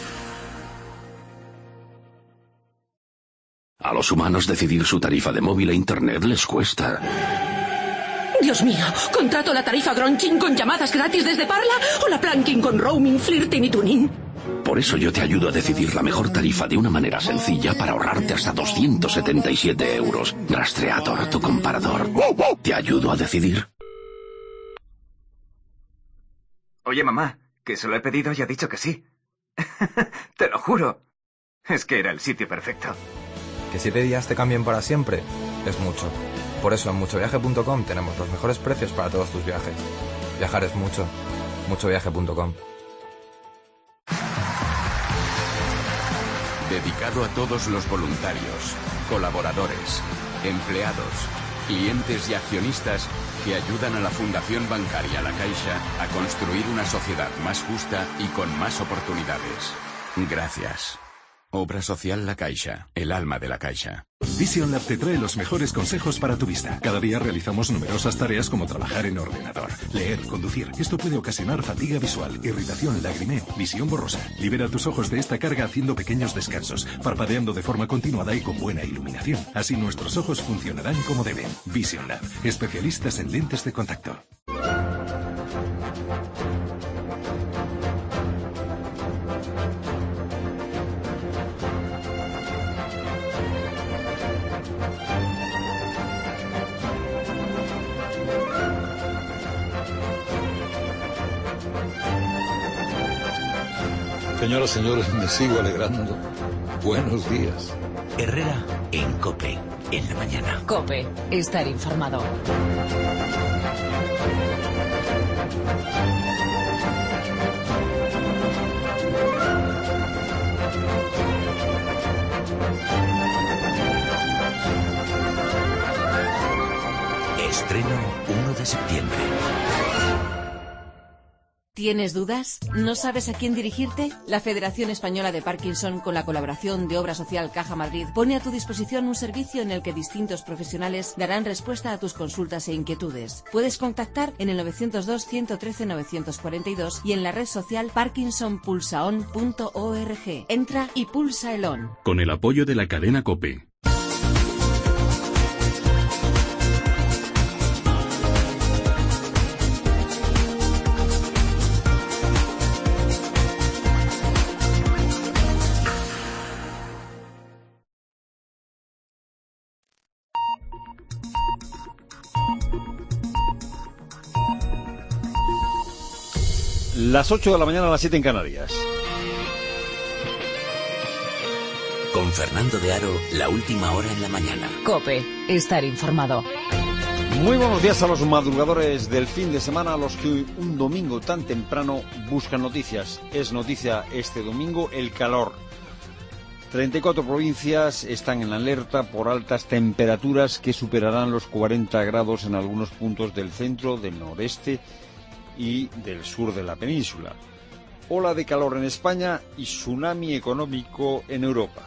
A los humanos decidir su tarifa de móvil e Internet les cuesta. Dios mío, ¿contrato la tarifa Gronking con llamadas gratis desde Parla o la Planking con roaming, flirting y tuning? Por eso yo te ayudo a decidir la mejor tarifa de una manera sencilla para ahorrarte hasta 277 euros. Rastreator, tu comparador. ¿Te ayudo a decidir? Oye, mamá, que se lo he pedido y ha dicho que sí. Te lo juro. Es que era el sitio perfecto. Que 7 días te cambien para siempre es mucho. Por eso en muchoviaje.com tenemos los mejores precios para todos tus viajes. Viajar es mucho. Muchoviaje.com. Dedicado a todos los voluntarios, colaboradores, empleados, clientes y accionistas que ayudan a la Fundación Bancaria La Caixa a construir una sociedad más justa y con más oportunidades. Gracias. Obra Social La Caixa, el alma de la Caixa. Vision Lab te trae los mejores consejos para tu vista. Cada día realizamos numerosas tareas como trabajar en ordenador, leer, conducir. Esto puede ocasionar fatiga visual, irritación, lagrimeo, visión borrosa. Libera tus ojos de esta carga haciendo pequeños descansos, parpadeando de forma continuada y con buena iluminación. Así nuestros ojos funcionarán como deben. Vision Lab, especialistas en lentes de contacto. Señoras, señores, me sigo alegrando. Buenos días. Herrera en COPE, en la mañana. COPE, estar informado. Estreno 1 de septiembre. ¿Tienes dudas? ¿No sabes a quién dirigirte? La Federación Española de Parkinson, con la colaboración de Obra Social Caja Madrid, pone a tu disposición un servicio en el que distintos profesionales darán respuesta a tus consultas e inquietudes. Puedes contactar en el 902-113-942 y en la red social parkinsonpulsaon.org. Entra y pulsa el ON. Con el apoyo de la cadena COPE. Las 8 de la mañana, a las 7 en Canarias. Con Fernando de Aro, la última hora en la mañana. COPE, estar informado. Muy buenos días a los madrugadores del fin de semana, a los que hoy, un domingo tan temprano, buscan noticias. Es noticia este domingo el calor. 34 provincias están en alerta por altas temperaturas que superarán los 40 grados en algunos puntos del centro, del noreste y del sur de la península. Ola de calor en España y tsunami económico en Europa.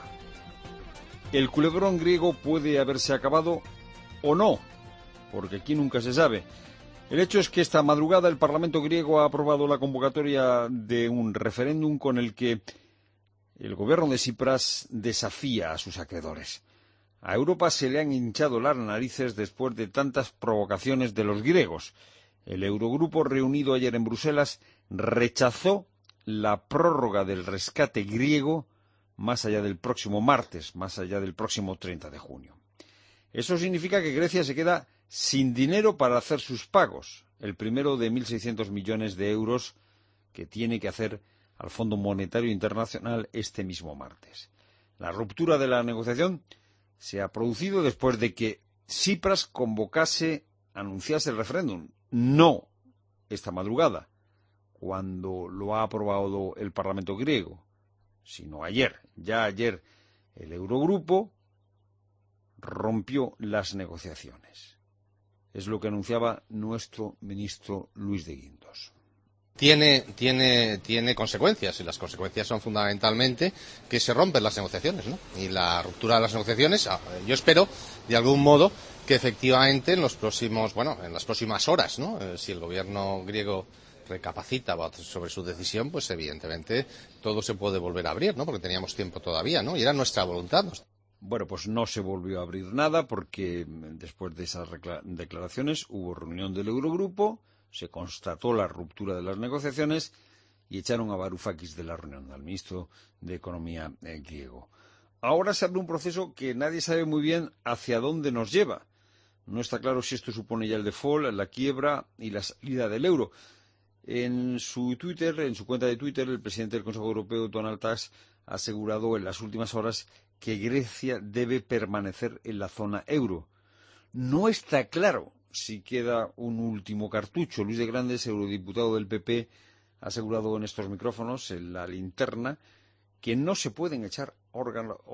El culebrón griego puede haberse acabado o no, porque aquí nunca se sabe. El hecho es que esta madrugada el Parlamento griego ha aprobado la convocatoria de un referéndum con el que el gobierno de Tsipras desafía a sus acreedores. A Europa se le han hinchado las narices después de tantas provocaciones de los griegos. El Eurogrupo, reunido ayer en Bruselas, rechazó la prórroga del rescate griego más allá del próximo martes, más allá del próximo 30 de junio. Eso significa que Grecia se queda sin dinero para hacer sus pagos, el primero de 1.600 millones de euros que tiene que hacer al Fondo Monetario Internacional este mismo martes. La ruptura de la negociación se ha producido después de que Tsipras anunciase el referéndum. No esta madrugada, cuando lo ha aprobado el Parlamento griego, sino ayer. Ya ayer el Eurogrupo rompió las negociaciones. Es lo que anunciaba nuestro ministro Luis de Guindos. Tiene consecuencias, y las consecuencias son fundamentalmente que se rompen las negociaciones, ¿no? Y la ruptura de las negociaciones, yo espero, de algún modo, que efectivamente en las próximas horas, ¿no? Si el gobierno griego recapacita sobre su decisión, pues evidentemente todo se puede volver a abrir, ¿no? Porque teníamos tiempo todavía, ¿no? Y era nuestra voluntad. Bueno, pues no se volvió a abrir nada porque después de esas declaraciones hubo reunión del Eurogrupo, se constató la ruptura de las negociaciones y echaron a Varoufakis de la reunión, al ministro de Economía griego. Ahora se abre un proceso que nadie sabe muy bien hacia dónde nos lleva. No está claro si esto supone ya el default, la quiebra y la salida del euro. En su cuenta de Twitter, el presidente del Consejo Europeo, Donald Tusk, ha asegurado en las últimas horas que Grecia debe permanecer en la zona euro. No está claro si queda un último cartucho. Luis de Grandes, eurodiputado del PP, ha asegurado en estos micrófonos, en la linterna, que no se pueden echar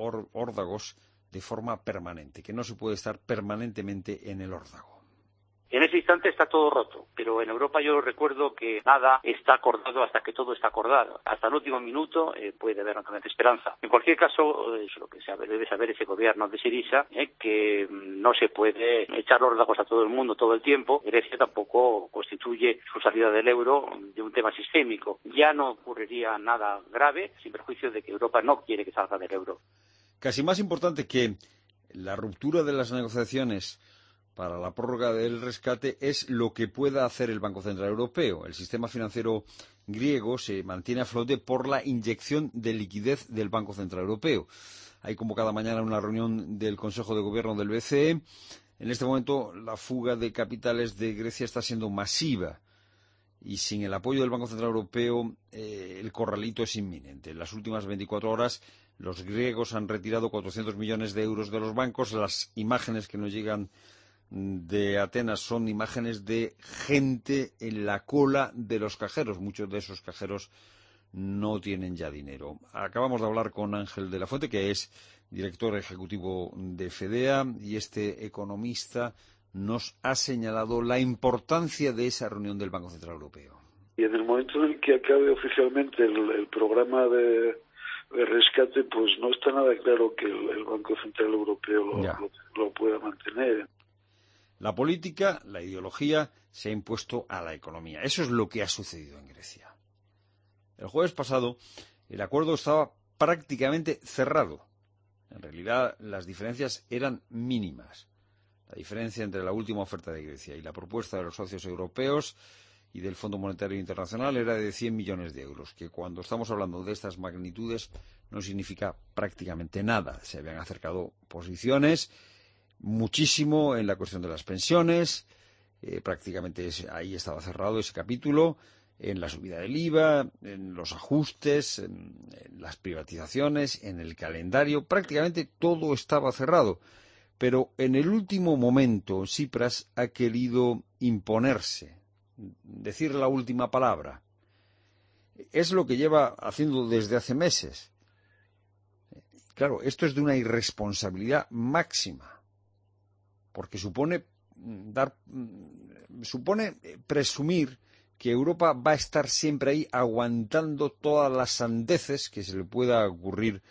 órdagos de forma permanente, que no se puede estar permanentemente en el órdago. En ese instante está todo roto, pero en Europa yo recuerdo que nada está acordado hasta que todo está acordado. Hasta el último minuto puede haber naturalmente esperanza. En cualquier caso, es lo que debe saber ese gobierno de Syriza, que no se puede echar los ojos a todo el mundo todo el tiempo. Grecia tampoco constituye su salida del euro de un tema sistémico. Ya no ocurriría nada grave, sin perjuicio de que Europa no quiere que salga del euro. Casi más importante que la ruptura de las negociaciones para la prórroga del rescate es lo que pueda hacer el Banco Central Europeo. El sistema financiero griego se mantiene a flote por la inyección de liquidez del Banco Central Europeo. Hay convocada mañana una reunión del Consejo de Gobierno del BCE. En este momento la fuga de capitales de Grecia está siendo masiva y sin el apoyo del Banco Central Europeo el corralito es inminente. En las últimas 24 horas los griegos han retirado 400 millones de euros de los bancos. Las imágenes que nos llegan de Atenas son imágenes de gente en la cola de los cajeros. Muchos de esos cajeros no tienen ya dinero. Acabamos de hablar con Ángel de la Fuente, que es director ejecutivo de FEDEA, y este economista nos ha señalado la importancia de esa reunión del Banco Central Europeo. Y en el momento en el que acabe oficialmente el programa de rescate, pues no está nada claro que el Banco Central Europeo lo pueda mantener. La política, la ideología, se ha impuesto a la economía. Eso es lo que ha sucedido en Grecia. El jueves pasado, el acuerdo estaba prácticamente cerrado. En realidad, las diferencias eran mínimas. La diferencia entre la última oferta de Grecia y la propuesta de los socios europeos y del Fondo Monetario Internacional era de 100 millones de euros, que cuando estamos hablando de estas magnitudes no significa prácticamente nada. Se habían acercado posiciones muchísimo en la cuestión de las pensiones, prácticamente ahí estaba cerrado ese capítulo, en la subida del IVA, en los ajustes, en las privatizaciones, en el calendario, prácticamente todo estaba cerrado. Pero en el último momento Tsipras ha querido imponerse, decir la última palabra. Es lo que lleva haciendo desde hace meses. Claro, esto es de una irresponsabilidad máxima, porque supone presumir que Europa va a estar siempre ahí aguantando todas las sandeces que se le puedan ocurrir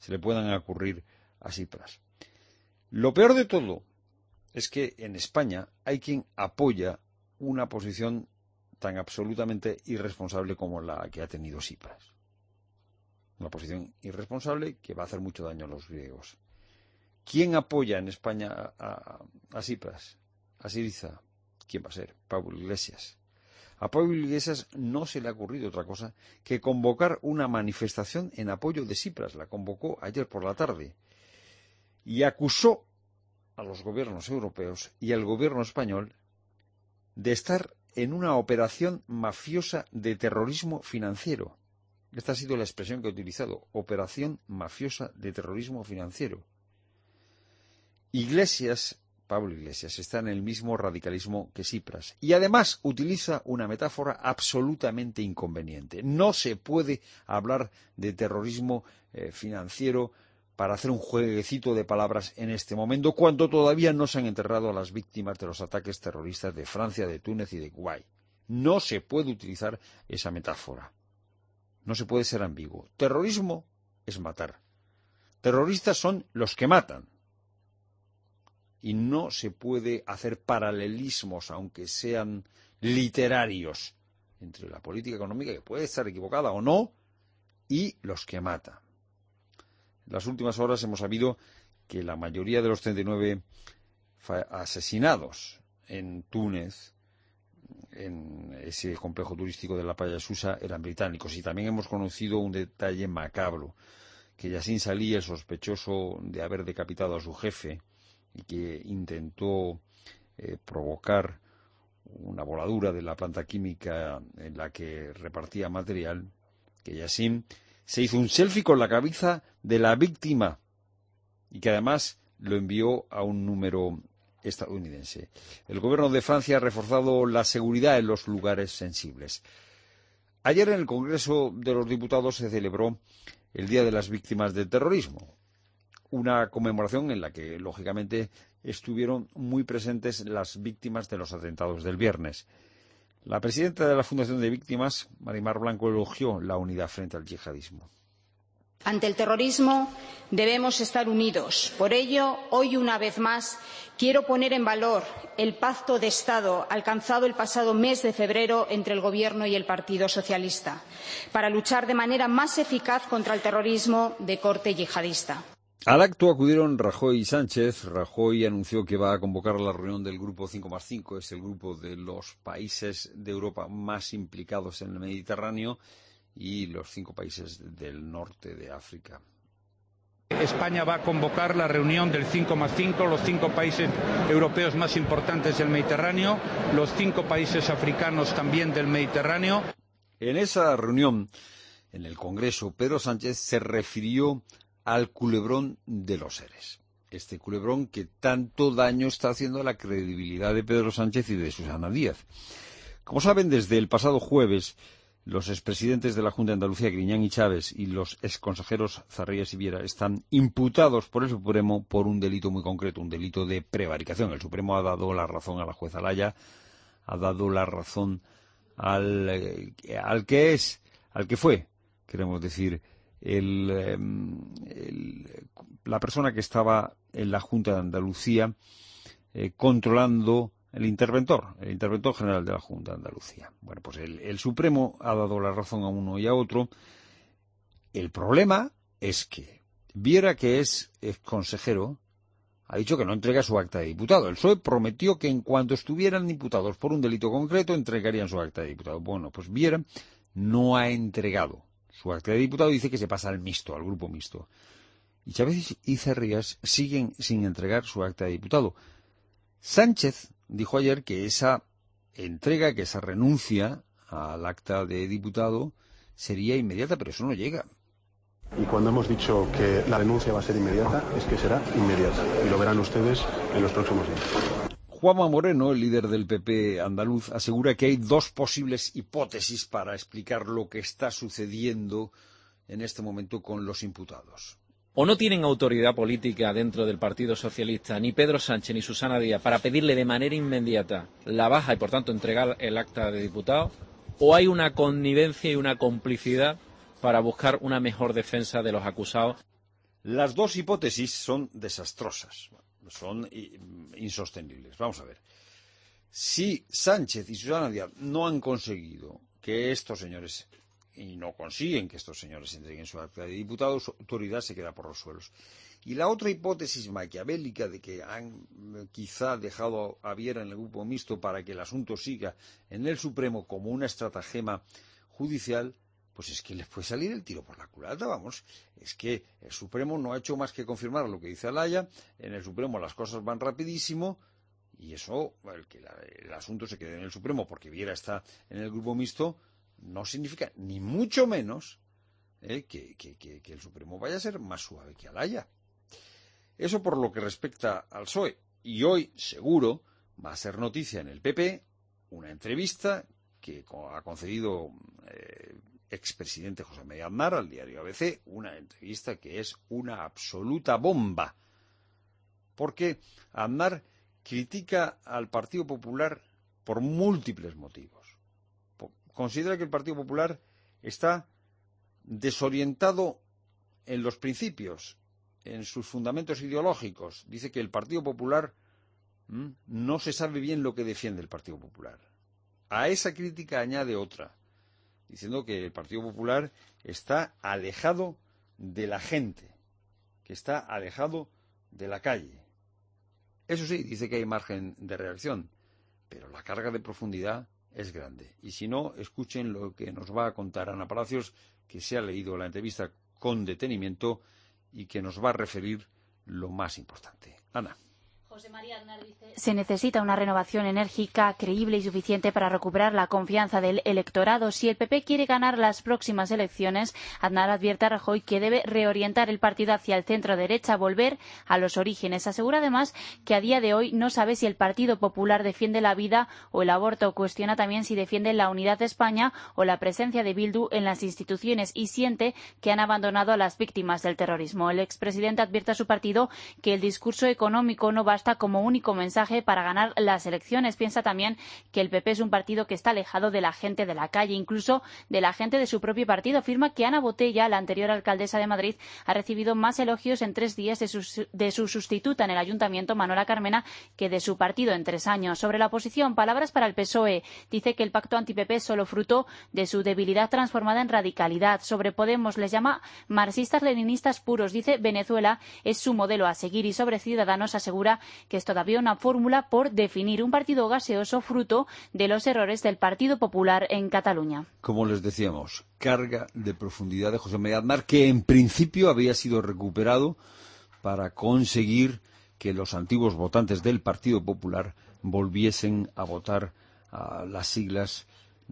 a Tsipras. Lo peor de todo es que en España hay quien apoya una posición tan absolutamente irresponsable como la que ha tenido Tsipras. Una posición irresponsable que va a hacer mucho daño a los griegos. ¿Quién apoya en España a Tsipras? ¿A Syriza? ¿Quién va a ser? Pablo Iglesias. A Pablo Iglesias no se le ha ocurrido otra cosa que convocar una manifestación en apoyo de Tsipras. La convocó ayer por la tarde y acusó a los gobiernos europeos y al gobierno español de estar en una operación mafiosa de terrorismo financiero. Esta ha sido la expresión que ha utilizado, operación mafiosa de terrorismo financiero. Pablo Iglesias, está en el mismo radicalismo que Tsipras y además utiliza una metáfora absolutamente inconveniente. No se puede hablar de terrorismo financiero para hacer un jueguecito de palabras en este momento, cuando todavía no se han enterrado a las víctimas de los ataques terroristas de Francia, de Túnez y de Kuwait. No se puede utilizar esa metáfora. No se puede ser ambiguo. Terrorismo es matar. Terroristas son los que matan. Y no se puede hacer paralelismos, aunque sean literarios, entre la política económica, que puede estar equivocada o no, y los que matan. En las últimas horas hemos sabido que la mayoría de los 39 asesinados en Túnez, en ese complejo turístico de la playa Susa, eran británicos. Y también hemos conocido un detalle macabro, que Yassin Salih, el sospechoso de haber decapitado a su jefe y que intentó provocar una voladura de la planta química en la que repartía material, que Yassin se hizo un selfie con la cabeza de la víctima y que además lo envió a un número estadounidense. El gobierno de Francia ha reforzado la seguridad en los lugares sensibles. Ayer en el Congreso de los Diputados se celebró el Día de las Víctimas del Terrorismo, una conmemoración en la que, lógicamente, estuvieron muy presentes las víctimas de los atentados del viernes. La presidenta de la Fundación de Víctimas, Marimar Blanco, elogió la unidad frente al yihadismo. Ante el terrorismo debemos estar unidos. Por ello, hoy una vez más quiero poner en valor el pacto de Estado alcanzado el pasado mes de febrero entre el Gobierno y el Partido Socialista para luchar de manera más eficaz contra el terrorismo de corte yihadista. Al acto acudieron Rajoy y Sánchez. Rajoy anunció que va a convocar la reunión del Grupo 5+5, es el grupo de los países de Europa más implicados en el Mediterráneo, y los 5 países del norte de África. España va a convocar la reunión del 5+5, los 5 países europeos más importantes del Mediterráneo, los 5 países africanos también del Mediterráneo. En esa reunión, en el Congreso, Pedro Sánchez se refirió al culebrón de los ERES. Este culebrón que tanto daño está haciendo a la credibilidad de Pedro Sánchez y de Susana Díaz. Como saben, desde el pasado jueves, los expresidentes de la Junta de Andalucía, Griñán y Chávez, y los exconsejeros Zarrías y Viera están imputados por el Supremo por un delito muy concreto, un delito de prevaricación. El Supremo ha dado la razón a la jueza Laya, ha dado la razón al que fue, queremos decir, la persona que estaba en la Junta de Andalucía controlando el interventor general de la Junta de Andalucía. Bueno, pues el Supremo ha dado la razón a uno y a otro. El problema es que Viera, que es consejero, ha dicho que no entrega su acta de diputado. El PSOE prometió que en cuanto estuvieran imputados por un delito concreto, entregarían su acta de diputado. Bueno, pues Viera no ha entregado su acta de diputado y dice que se pasa al mixto, al grupo mixto. Y Chávez y Zarrías siguen sin entregar su acta de diputado. Sánchez dijo ayer que esa entrega, que esa renuncia al acta de diputado sería inmediata, pero eso no llega. Y cuando hemos dicho que la renuncia va a ser inmediata, es que será inmediata. Y lo verán ustedes en los próximos días. Juanma Moreno, el líder del PP andaluz, asegura que hay 2 posibles hipótesis para explicar lo que está sucediendo en este momento con los imputados. O no tienen autoridad política dentro del Partido Socialista, ni Pedro Sánchez ni Susana Díaz, para pedirle de manera inmediata la baja y, por tanto, entregar el acta de diputado, o hay una connivencia y una complicidad para buscar una mejor defensa de los acusados. Las 2 hipótesis son desastrosas, son insostenibles. Vamos a ver. Si Sánchez y Susana Díaz no han conseguido que estos señores, y no consiguen que estos señores entreguen su acta de diputado, su autoridad se queda por los suelos. Y la otra hipótesis maquiavélica de que han quizá dejado a Viera en el grupo mixto para que el asunto siga en el Supremo como una estratagema judicial, pues es que les puede salir el tiro por la culata, vamos. Es que el Supremo no ha hecho más que confirmar lo que dice Alaya. En el Supremo las cosas van rapidísimo y eso, que el asunto se quede en el Supremo porque Viera está en el grupo mixto, no significa ni mucho menos que el Supremo vaya a ser más suave que Alaya. Eso por lo que respecta al PSOE. Y hoy, seguro, va a ser noticia en el PP una entrevista que ha concedido expresidente José María Aznar al diario ABC, una entrevista que es una absoluta bomba. Porque Aznar critica al Partido Popular por múltiples motivos. Considera que el Partido Popular está desorientado en los principios, en sus fundamentos ideológicos. Dice que el Partido Popular no se sabe bien lo que defiende el Partido Popular. A esa crítica añade otra, diciendo que el Partido Popular está alejado de la gente, que está alejado de la calle. Eso sí, dice que hay margen de reacción, pero la carga de profundidad es grande. Y si no, escuchen lo que nos va a contar Ana Palacios, que se ha leído la entrevista con detenimiento y que nos va a referir lo más importante. Ana. José María Aznar dice: se necesita una renovación enérgica, creíble y suficiente para recuperar la confianza del electorado. Si el PP quiere ganar las próximas elecciones, Aznar advierte a Rajoy que debe reorientar el partido hacia el centro-derecha, volver a los orígenes. Asegura además que a día de hoy no sabe si el Partido Popular defiende la vida o el aborto. Cuestiona también si defiende la unidad de España o la presencia de Bildu en las instituciones y siente que han abandonado a las víctimas del terrorismo. El expresidente advierte a su partido que el discurso económico no basta basta como único mensaje para ganar las elecciones. Piensa también que el PP es un partido que está alejado de la gente de la calle, incluso de la gente de su propio partido. Afirma que Ana Botella, la anterior alcaldesa de Madrid, ha recibido más elogios en 3 días de su sustituta en el ayuntamiento, Manuela Carmena, que de su partido en 3 años. Sobre la oposición, palabras para el PSOE. Dice que el pacto anti-PP es solo fruto de su debilidad transformada en radicalidad. Sobre Podemos, les llama marxistas-leninistas puros. Dice Venezuela es su modelo a seguir, y sobre Ciudadanos asegura que es todavía una fórmula por definir, un partido gaseoso fruto de los errores del Partido Popular en Cataluña. Como les decíamos, carga de profundidad de José María Aznar, que en principio había sido recuperado para conseguir que los antiguos votantes del Partido Popular volviesen a votar a las siglas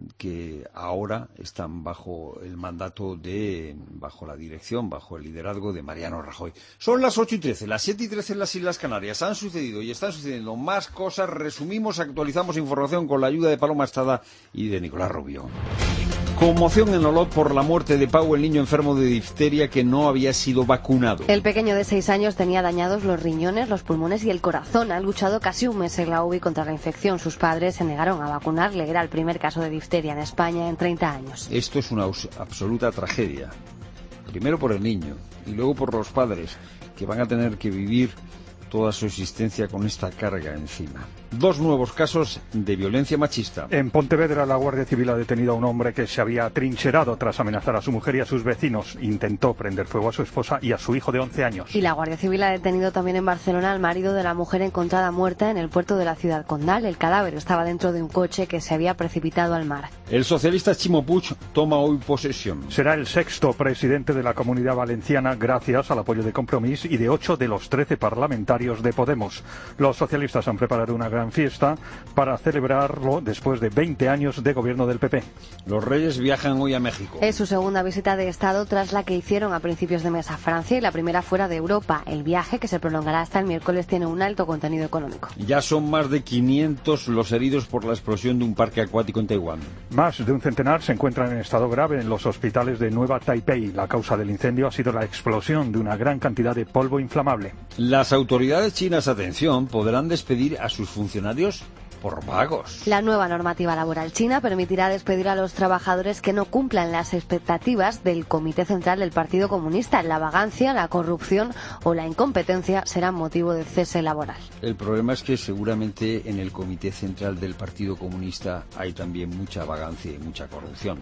que ahora están bajo el mandato bajo la dirección, bajo el liderazgo de Mariano Rajoy. Son las 8:13, las 7:13 en las Islas Canarias. Han sucedido y están sucediendo más cosas. Resumimos, actualizamos información con la ayuda de Paloma Estrada y de Nicolás Rubio. Conmoción en Olot por la muerte de Pau, el niño enfermo de difteria que no había sido vacunado. El pequeño de 6 años tenía dañados los riñones, los pulmones y el corazón. Ha luchado casi un mes en la UBI contra la infección. Sus padres se negaron a vacunarle. Era el primer caso de difteria en España en 30 años. Esto es una absoluta tragedia. Primero por el niño y luego por los padres, que van a tener que vivir toda su existencia con esta carga encima. 2 nuevos casos de violencia machista. En Pontevedra, la Guardia Civil ha detenido a un hombre que se había atrincherado tras amenazar a su mujer y a sus vecinos. Intentó prender fuego a su esposa y a su hijo de 11 años. Y la Guardia Civil ha detenido también en Barcelona al marido de la mujer encontrada muerta en el puerto de la ciudad condal. El cadáver estaba dentro de un coche que se había precipitado al mar. El socialista Ximo Puig toma hoy posesión. Será el 6º presidente de la Comunidad Valenciana gracias al apoyo de Compromís y de 8 de los 13 parlamentarios de Podemos. Los socialistas han preparado una gran fiesta para celebrarlo después de 20 años de gobierno del PP. Los Reyes viajan hoy a México. Es su segunda visita de Estado tras la que hicieron a principios de mes a Francia y la primera fuera de Europa. El viaje, que se prolongará hasta el miércoles, tiene un alto contenido económico. Ya son más de 500 los heridos por la explosión de un parque acuático en Taiwán. Más de un centenar se encuentran en estado grave en los hospitales de Nueva Taipei. La causa del incendio ha sido la explosión de una gran cantidad de polvo inflamable. Las autoridades chinas, atención, podrán despedir a sus funcionarios por vagos. La nueva normativa laboral china permitirá despedir a los trabajadores que no cumplan las expectativas del Comité Central del Partido Comunista. La vagancia, la corrupción o la incompetencia serán motivo de cese laboral. El problema es que seguramente en el Comité Central del Partido Comunista hay también mucha vagancia y mucha corrupción.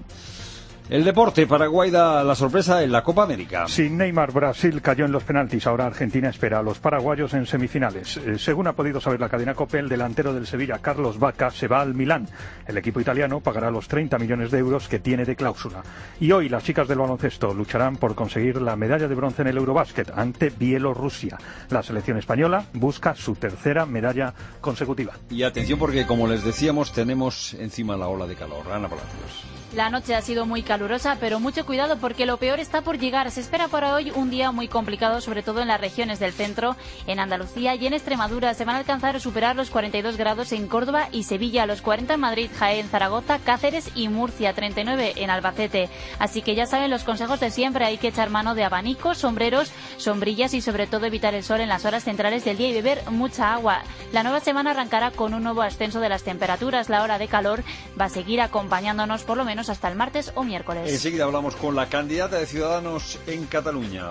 El deporte, Paraguay da la sorpresa en la Copa América. Sin Neymar, Brasil cayó en los penaltis. Ahora Argentina espera a los paraguayos en semifinales. Según ha podido saber la cadena COPE, el delantero del Sevilla, Carlos Vaca, se va al Milán. El equipo italiano pagará los 30 millones de euros que tiene de cláusula. Y hoy las chicas del baloncesto lucharán por conseguir la medalla de bronce en el Eurobásquet ante Bielorrusia. La selección española busca su 3ª medalla consecutiva. Y atención porque, como les decíamos, tenemos encima la ola de calor. Ana Palacios. La noche ha sido muy calurosa, pero mucho cuidado porque lo peor está por llegar. Se espera para hoy un día muy complicado, sobre todo en las regiones del centro, en Andalucía y en Extremadura. Se van a alcanzar o superar los 42 grados en Córdoba y Sevilla, los 40 en Madrid, Jaén, Zaragoza, Cáceres y Murcia, 39 en Albacete. Así que ya saben los consejos de siempre, hay que echar mano de abanicos, sombreros, sombrillas y sobre todo evitar el sol en las horas centrales del día y beber mucha agua. La nueva semana arrancará con un nuevo ascenso de las temperaturas. La ola de calor va a seguir acompañándonos por lo menos hasta el martes o miércoles. Enseguida hablamos con la candidata de Ciudadanos en Cataluña.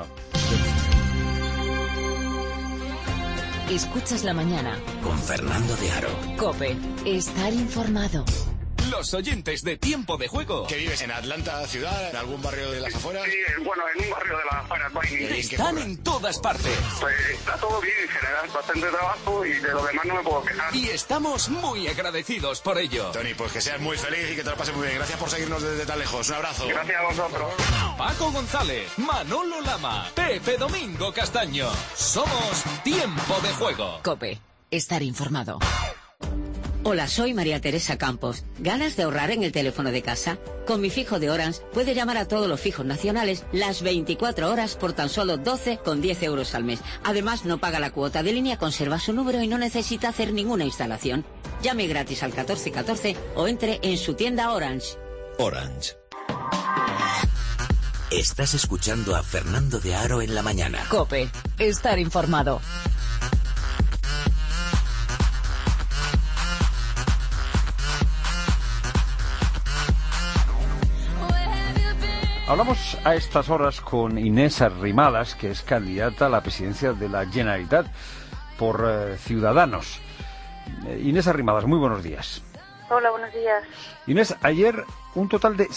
Escuchas la mañana con Fernando de Aro. COPE. Estar informado. Los oyentes de Tiempo de Juego. ¿Que vives en Atlanta, ciudad, en algún barrio de las afueras? Sí, bueno, en un barrio de las afueras. Están en todas partes. Pues está todo bien en general, bastante trabajo y de lo demás no me puedo quejar. Y estamos muy agradecidos por ello. Tony, pues que seas muy feliz y que te lo pases muy bien. Gracias por seguirnos desde tan lejos. Un abrazo. Gracias a vosotros. Paco González, Manolo Lama, Pepe Domingo Castaño. Somos Tiempo de Juego. COPE. Estar informado. Hola, soy María Teresa Campos. ¿Ganas de ahorrar en el teléfono de casa? Con mi fijo de Orange puede llamar a todos los fijos nacionales las 24 horas por tan solo 12,10 euros al mes. Además, no paga la cuota de línea, conserva su número y no necesita hacer ninguna instalación. Llame gratis al 1414 o entre en su tienda Orange. Orange. Estás escuchando a Fernando de Aro en la mañana. COPE. Estar informado. Hablamos a estas horas con Inés Arrimadas, que es candidata a la presidencia de la Generalitat por Ciudadanos. Inés Arrimadas, muy buenos días. Hola, buenos días. Inés, ayer un total de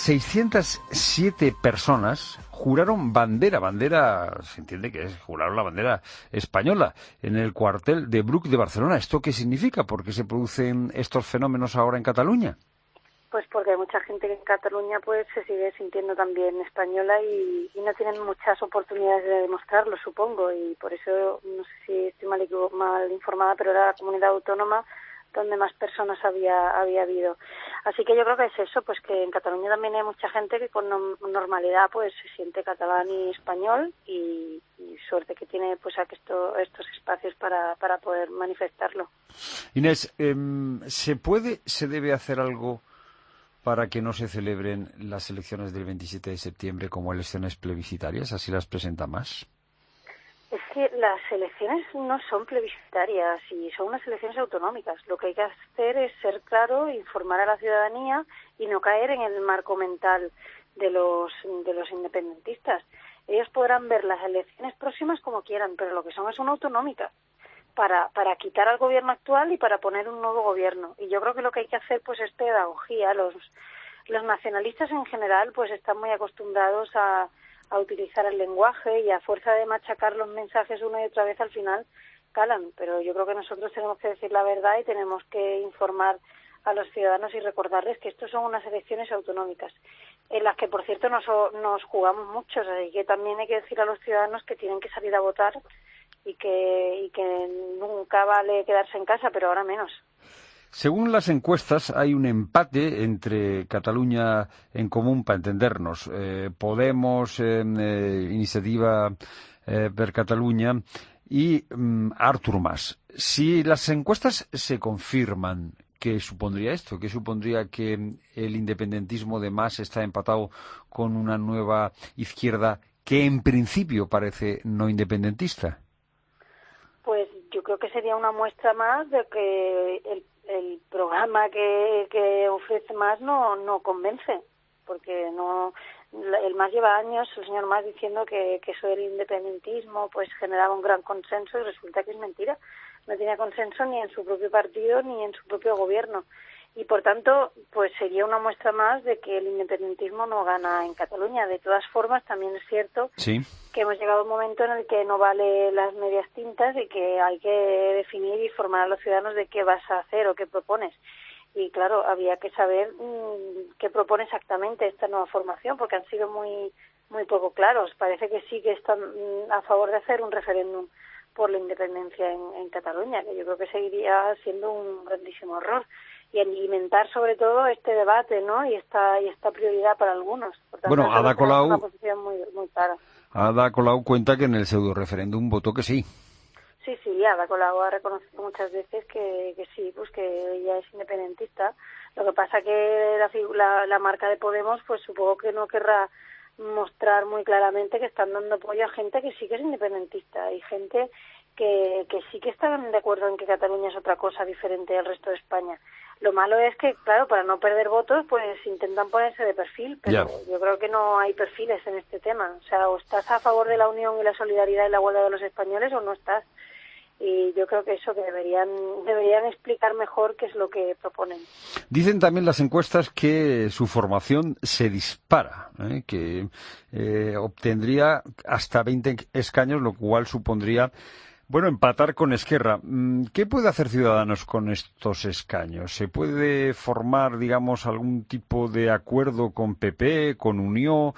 607 personas juraron bandera, se entiende que es juraron la bandera española, en el cuartel de Bruc de Barcelona. ¿Esto qué significa? ¿Por qué se producen estos fenómenos ahora en Cataluña? Pues porque hay mucha gente que en Cataluña pues se sigue sintiendo también española y no tienen muchas oportunidades de demostrarlo, supongo, y por eso, no sé si estoy mal informada, pero era la comunidad autónoma donde más personas había habido. Así que yo creo que es eso, pues que en Cataluña también hay mucha gente que con normalidad pues se siente catalán y español y suerte que tiene pues estos espacios para poder manifestarlo. Inés, ¿se debe hacer algo para que no se celebren las elecciones del 27 de septiembre como elecciones plebiscitarias? ¿Así las presenta más? Es que las elecciones no son plebiscitarias y son unas elecciones autonómicas. Lo que hay que hacer es ser claro, informar a la ciudadanía y no caer en el marco mental de los independentistas. Ellos podrán ver las elecciones próximas como quieran, pero lo que son autonómicas para quitar al gobierno actual y para poner un nuevo gobierno. Y yo creo que lo que hay que hacer pues es pedagogía. Los nacionalistas en general pues están muy acostumbrados a utilizar el lenguaje y a fuerza de machacar los mensajes una y otra vez al final calan, pero yo creo que nosotros tenemos que decir la verdad y tenemos que informar a los ciudadanos y recordarles que estos son unas elecciones autonómicas en las que por cierto nos jugamos mucho, así que también hay que decir a los ciudadanos que tienen que salir a votar y que nunca vale quedarse en casa, pero ahora menos. Según las encuestas, hay un empate entre Cataluña en Común, para entendernos, Podemos, Iniciativa per Catalunya y Artur Mas. Si las encuestas se confirman, ¿qué supondría esto? ¿Qué supondría que el independentismo de Mas está empatado con una nueva izquierda que en principio parece no independentista? Pues yo creo que sería una muestra más de que el programa que ofrece Mas no convence, porque el Mas lleva años, el señor Mas, diciendo que eso del independentismo pues generaba un gran consenso y resulta que es mentira. No tiene consenso ni en su propio partido ni en su propio gobierno. Y por tanto, pues sería una muestra más de que el independentismo no gana en Cataluña. De todas formas, también es cierto que hemos llegado a un momento en el que no vale las medias tintas y que hay que definir y formar a los ciudadanos de qué vas a hacer o qué propones. Y claro, había que saber qué propone exactamente esta nueva formación, porque han sido muy poco claros. Parece que sí que están a favor de hacer un referéndum por la independencia en Cataluña, que yo creo que seguiría siendo un grandísimo error. Y alimentar sobre todo este debate, ¿no? Y esta prioridad para algunos. Por tanto, bueno, Ada Colau, una posición muy clara. Ada Colau cuenta que en el pseudo referéndum votó que sí. Sí, Ada Colau ha reconocido muchas veces que sí, pues que ella es independentista. Lo que pasa que la marca de Podemos, pues supongo que no querrá mostrar muy claramente que están dando apoyo a gente que sí que es independentista y gente que sí que están de acuerdo en que Cataluña es otra cosa diferente al resto de España. Lo malo es que, claro, para no perder votos, pues intentan ponerse de perfil, pero yo creo que no hay perfiles en este tema. O sea, o estás a favor de la unión y la solidaridad y la igualdad de los españoles o no estás. Y yo creo que eso que deberían explicar mejor qué es lo que proponen. Dicen también las encuestas que su formación se dispara, que obtendría hasta 20 escaños, lo cual supondría empatar con Esquerra. ¿Qué puede hacer Ciudadanos con estos escaños? ¿Se puede formar, digamos, algún tipo de acuerdo con PP, con Unió?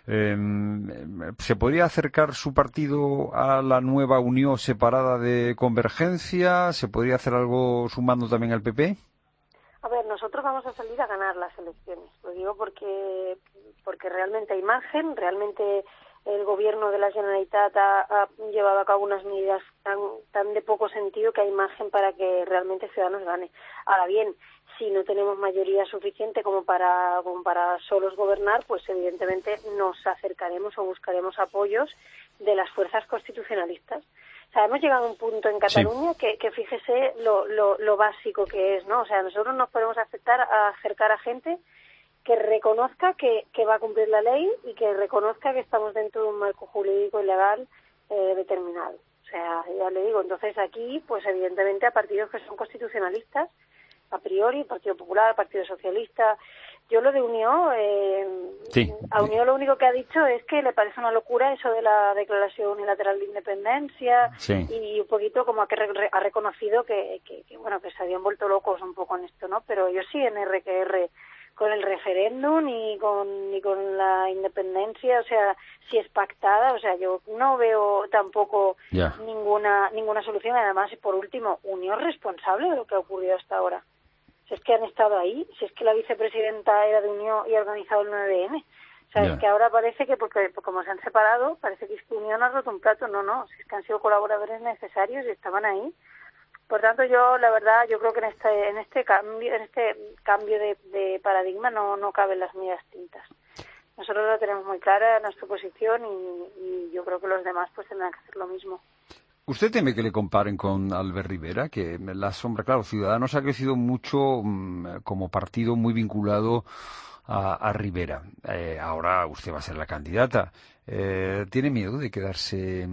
¿Se podría acercar su partido a la nueva Unión separada de Convergencia? ¿Se podría hacer algo sumando también al PP? A ver, nosotros vamos a salir a ganar las elecciones. Lo digo porque realmente hay margen, realmente el gobierno de la Generalitat ha llevado a cabo unas medidas tan de poco sentido que hay margen para que realmente Ciudadanos gane. Ahora bien, si no tenemos mayoría suficiente como para solos gobernar, pues evidentemente nos acercaremos o buscaremos apoyos de las fuerzas constitucionalistas. O sea, hemos llegado a un punto en Cataluña que fíjese lo básico que es, ¿no? O sea, nosotros nos podemos acercar a gente que reconozca que va a cumplir la ley y que reconozca que estamos dentro de un marco jurídico y legal determinado. O sea, ya le digo, entonces aquí, pues evidentemente a partidos que son constitucionalistas, a priori, Partido Popular, Partido Socialista. Yo lo de Unió, a Unió lo único que ha dicho es que le parece una locura eso de la declaración unilateral de independencia, y un poquito como que ha reconocido que bueno, que se habían vuelto locos un poco en esto, ¿no? Pero yo sí en R con el referéndum ni con la independencia, o sea, si es pactada, o sea, yo no veo tampoco ninguna solución. Además, y por último, Unió es responsable de lo que ha ocurrido hasta ahora. Si es que han estado ahí, si es que la vicepresidenta era de Unió y ha organizado el 9M. O sea, es que ahora parece que, porque como se han separado, parece que es que Unió no ha roto un plato. No, si es que han sido colaboradores necesarios y estaban ahí. Por tanto, yo, la verdad, yo creo que en este cambio de paradigma no caben las medias tintas. Nosotros la tenemos muy clara, nuestra posición, y yo creo que los demás pues tendrán que hacer lo mismo. ¿Usted teme que le comparen con Albert Rivera? Que la sombra, claro, Ciudadanos ha crecido mucho como partido muy vinculado a Rivera. Ahora usted va a ser la candidata. ¿Tiene miedo de quedarse,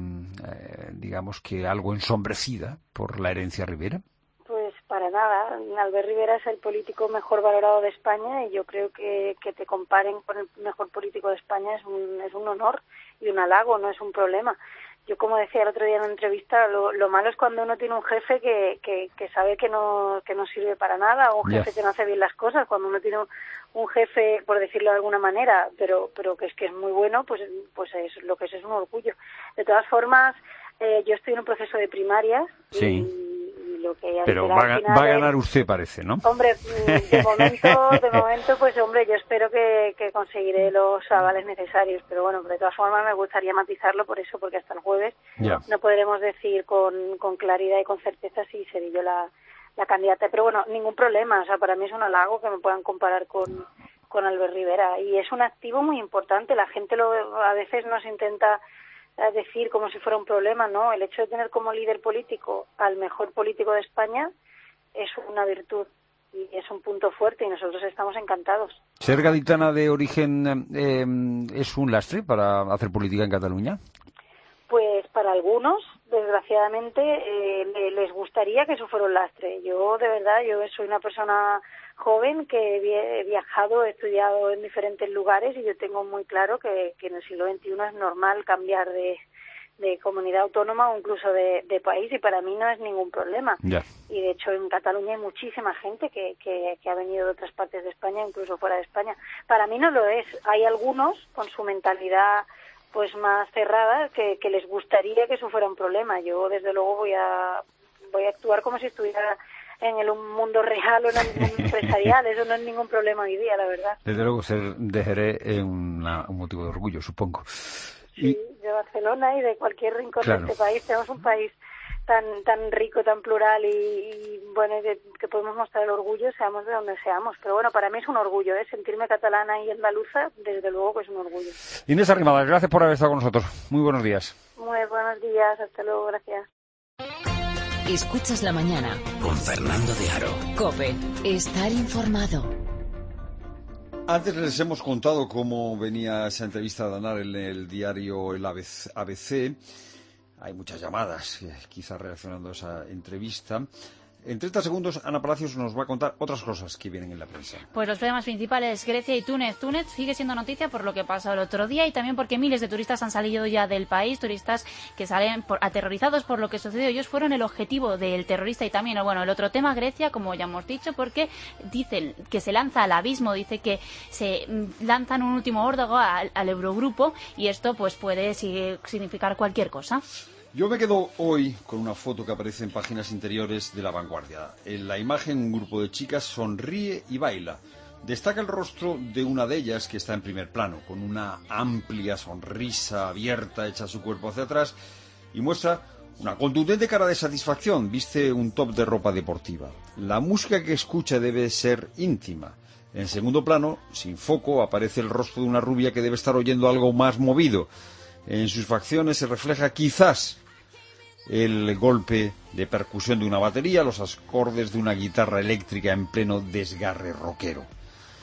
digamos que algo ensombrecida por la herencia Rivera? Pues para nada. Albert Rivera es el político mejor valorado de España, y yo creo que te comparen con el mejor político de España es un honor y un halago, no es un problema. Yo, como decía el otro día en una entrevista, lo malo es cuando uno tiene un jefe que sabe que no sirve para nada, o un jefe que no hace bien las cosas. Cuando uno tiene un jefe, por decirlo de alguna manera, pero que es muy bueno, pues es lo que es un orgullo. De todas formas, yo estoy en un proceso de primarias. Sí. Lo que pero va a ganar usted, parece, ¿no? Hombre, de momento, pues hombre, yo espero que conseguiré los avales necesarios, pero bueno, de todas formas me gustaría matizarlo por eso, porque hasta el jueves no podremos decir con claridad y con certeza si seré yo la candidata. Pero bueno, ningún problema, o sea, para mí es un halago que me puedan comparar con Albert Rivera, y es un activo muy importante. La gente a veces nos intenta decir como si fuera un problema, ¿no? El hecho de tener como líder político al mejor político de España es una virtud y es un punto fuerte, y nosotros estamos encantados. ¿Ser gaditana de origen es un lastre para hacer política en Cataluña? Pues para algunos, desgraciadamente, les gustaría que eso fuera un lastre. Yo, de verdad, yo soy una persona joven que he viajado, he estudiado en diferentes lugares, y yo tengo muy claro que en el siglo XXI es normal cambiar de comunidad autónoma o incluso de país, y para mí no es ningún problema. Y de hecho en Cataluña hay muchísima gente que ha venido de otras partes de España, incluso fuera de España. Para mí no lo es. Hay algunos con su mentalidad pues más cerrada que les gustaría que eso fuera un problema. Yo desde luego voy a actuar como si estuviera en el mundo real o en el mundo empresarial. Eso no es ningún problema hoy día, la verdad. Desde luego ser de Jerez es un motivo de orgullo, supongo. Sí, de Barcelona y de cualquier rincón de este país. Tenemos un país tan rico, tan plural y bueno, que podemos mostrar el orgullo, seamos de donde seamos. Pero bueno, para mí es un orgullo, sentirme catalana y andaluza, desde luego que es un orgullo. Inés Arrimadas, gracias por haber estado con nosotros. Muy buenos días. Muy buenos días, hasta luego, gracias. Escuchas la mañana con Fernando de Aro. COPE, estar informado. Antes les hemos contado cómo venía esa entrevista de Anar en el diario El ABC. Hay muchas llamadas, quizás reaccionando a esa entrevista. En 30 segundos, Ana Palacios nos va a contar otras cosas que vienen en la prensa. Pues los problemas principales, Grecia y Túnez. Túnez sigue siendo noticia por lo que pasó el otro día, y también porque miles de turistas han salido ya del país, turistas que salen aterrorizados por lo que sucedió. Ellos fueron el objetivo del terrorista. Y también, bueno, el otro tema, Grecia, como ya hemos dicho, porque dicen que se lanza al abismo, dice que se lanzan un último órdago al Eurogrupo, y esto pues puede significar cualquier cosa. Yo me quedo hoy con una foto que aparece en páginas interiores de La Vanguardia. En la imagen, un grupo de chicas sonríe y baila. Destaca el rostro de una de ellas, que está en primer plano, con una amplia sonrisa abierta, echa su cuerpo hacia atrás y muestra una contundente cara de satisfacción. Viste un top de ropa deportiva. La música que escucha debe ser íntima. En segundo plano, sin foco, aparece el rostro de una rubia que debe estar oyendo algo más movido. En sus facciones se refleja quizás el golpe de percusión de una batería, los acordes de una guitarra eléctrica en pleno desgarre rockero.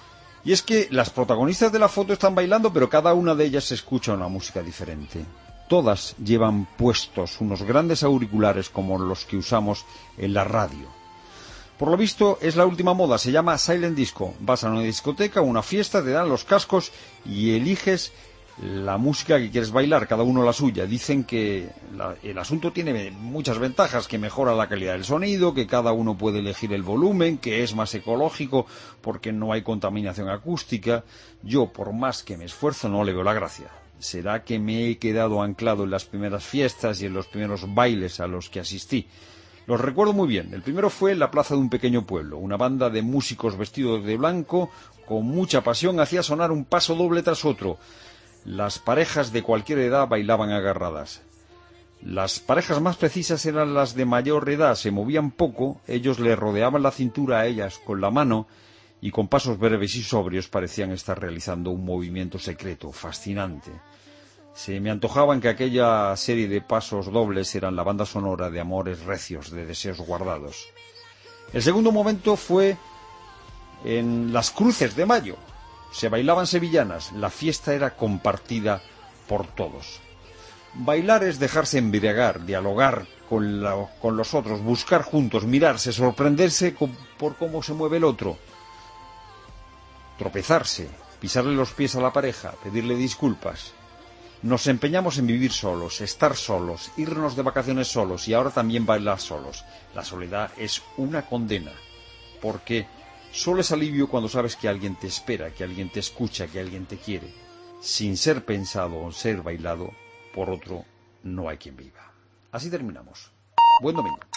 Y es que las protagonistas de la foto están bailando, pero cada una de ellas escucha una música diferente. Todas llevan puestos unos grandes auriculares como los que usamos en la radio. Por lo visto es la última moda, se llama Silent Disco. Vas a una discoteca, una fiesta, te dan los cascos y eliges la música que quieres bailar, cada uno la suya. Dicen que el asunto tiene muchas ventajas, que mejora la calidad del sonido, que cada uno puede elegir el volumen, que es más ecológico porque no hay contaminación acústica. Yo, por más que me esfuerzo, no le veo la gracia. ¿Será que me he quedado anclado en las primeras fiestas y en los primeros bailes a los que asistí? Los recuerdo muy bien. El primero fue en la plaza de un pequeño pueblo. Una banda de músicos vestidos de blanco, con mucha pasión, hacía sonar un paso doble tras otro. Las parejas de cualquier edad bailaban agarradas. Las parejas más precisas eran las de mayor edad, se movían poco, ellos le rodeaban la cintura a ellas con la mano y con pasos breves y sobrios parecían estar realizando un movimiento secreto, fascinante. Se me antojaban que aquella serie de pasos dobles eran la banda sonora de amores recios, de deseos guardados. El segundo momento fue en las Cruces de Mayo. Se bailaban sevillanas, la fiesta era compartida por todos. Bailar es dejarse embriagar, dialogar con los otros, buscar juntos, mirarse, sorprenderse por cómo se mueve el otro, tropezarse, pisarle los pies a la pareja, pedirle disculpas. Nos empeñamos en vivir solos, estar solos, irnos de vacaciones solos y ahora también bailar solos. La soledad es una condena, porque solo es alivio cuando sabes que alguien te espera, que alguien te escucha, que alguien te quiere. Sin ser pensado o ser bailado por otro, no hay quien viva. Así terminamos. Buen domingo.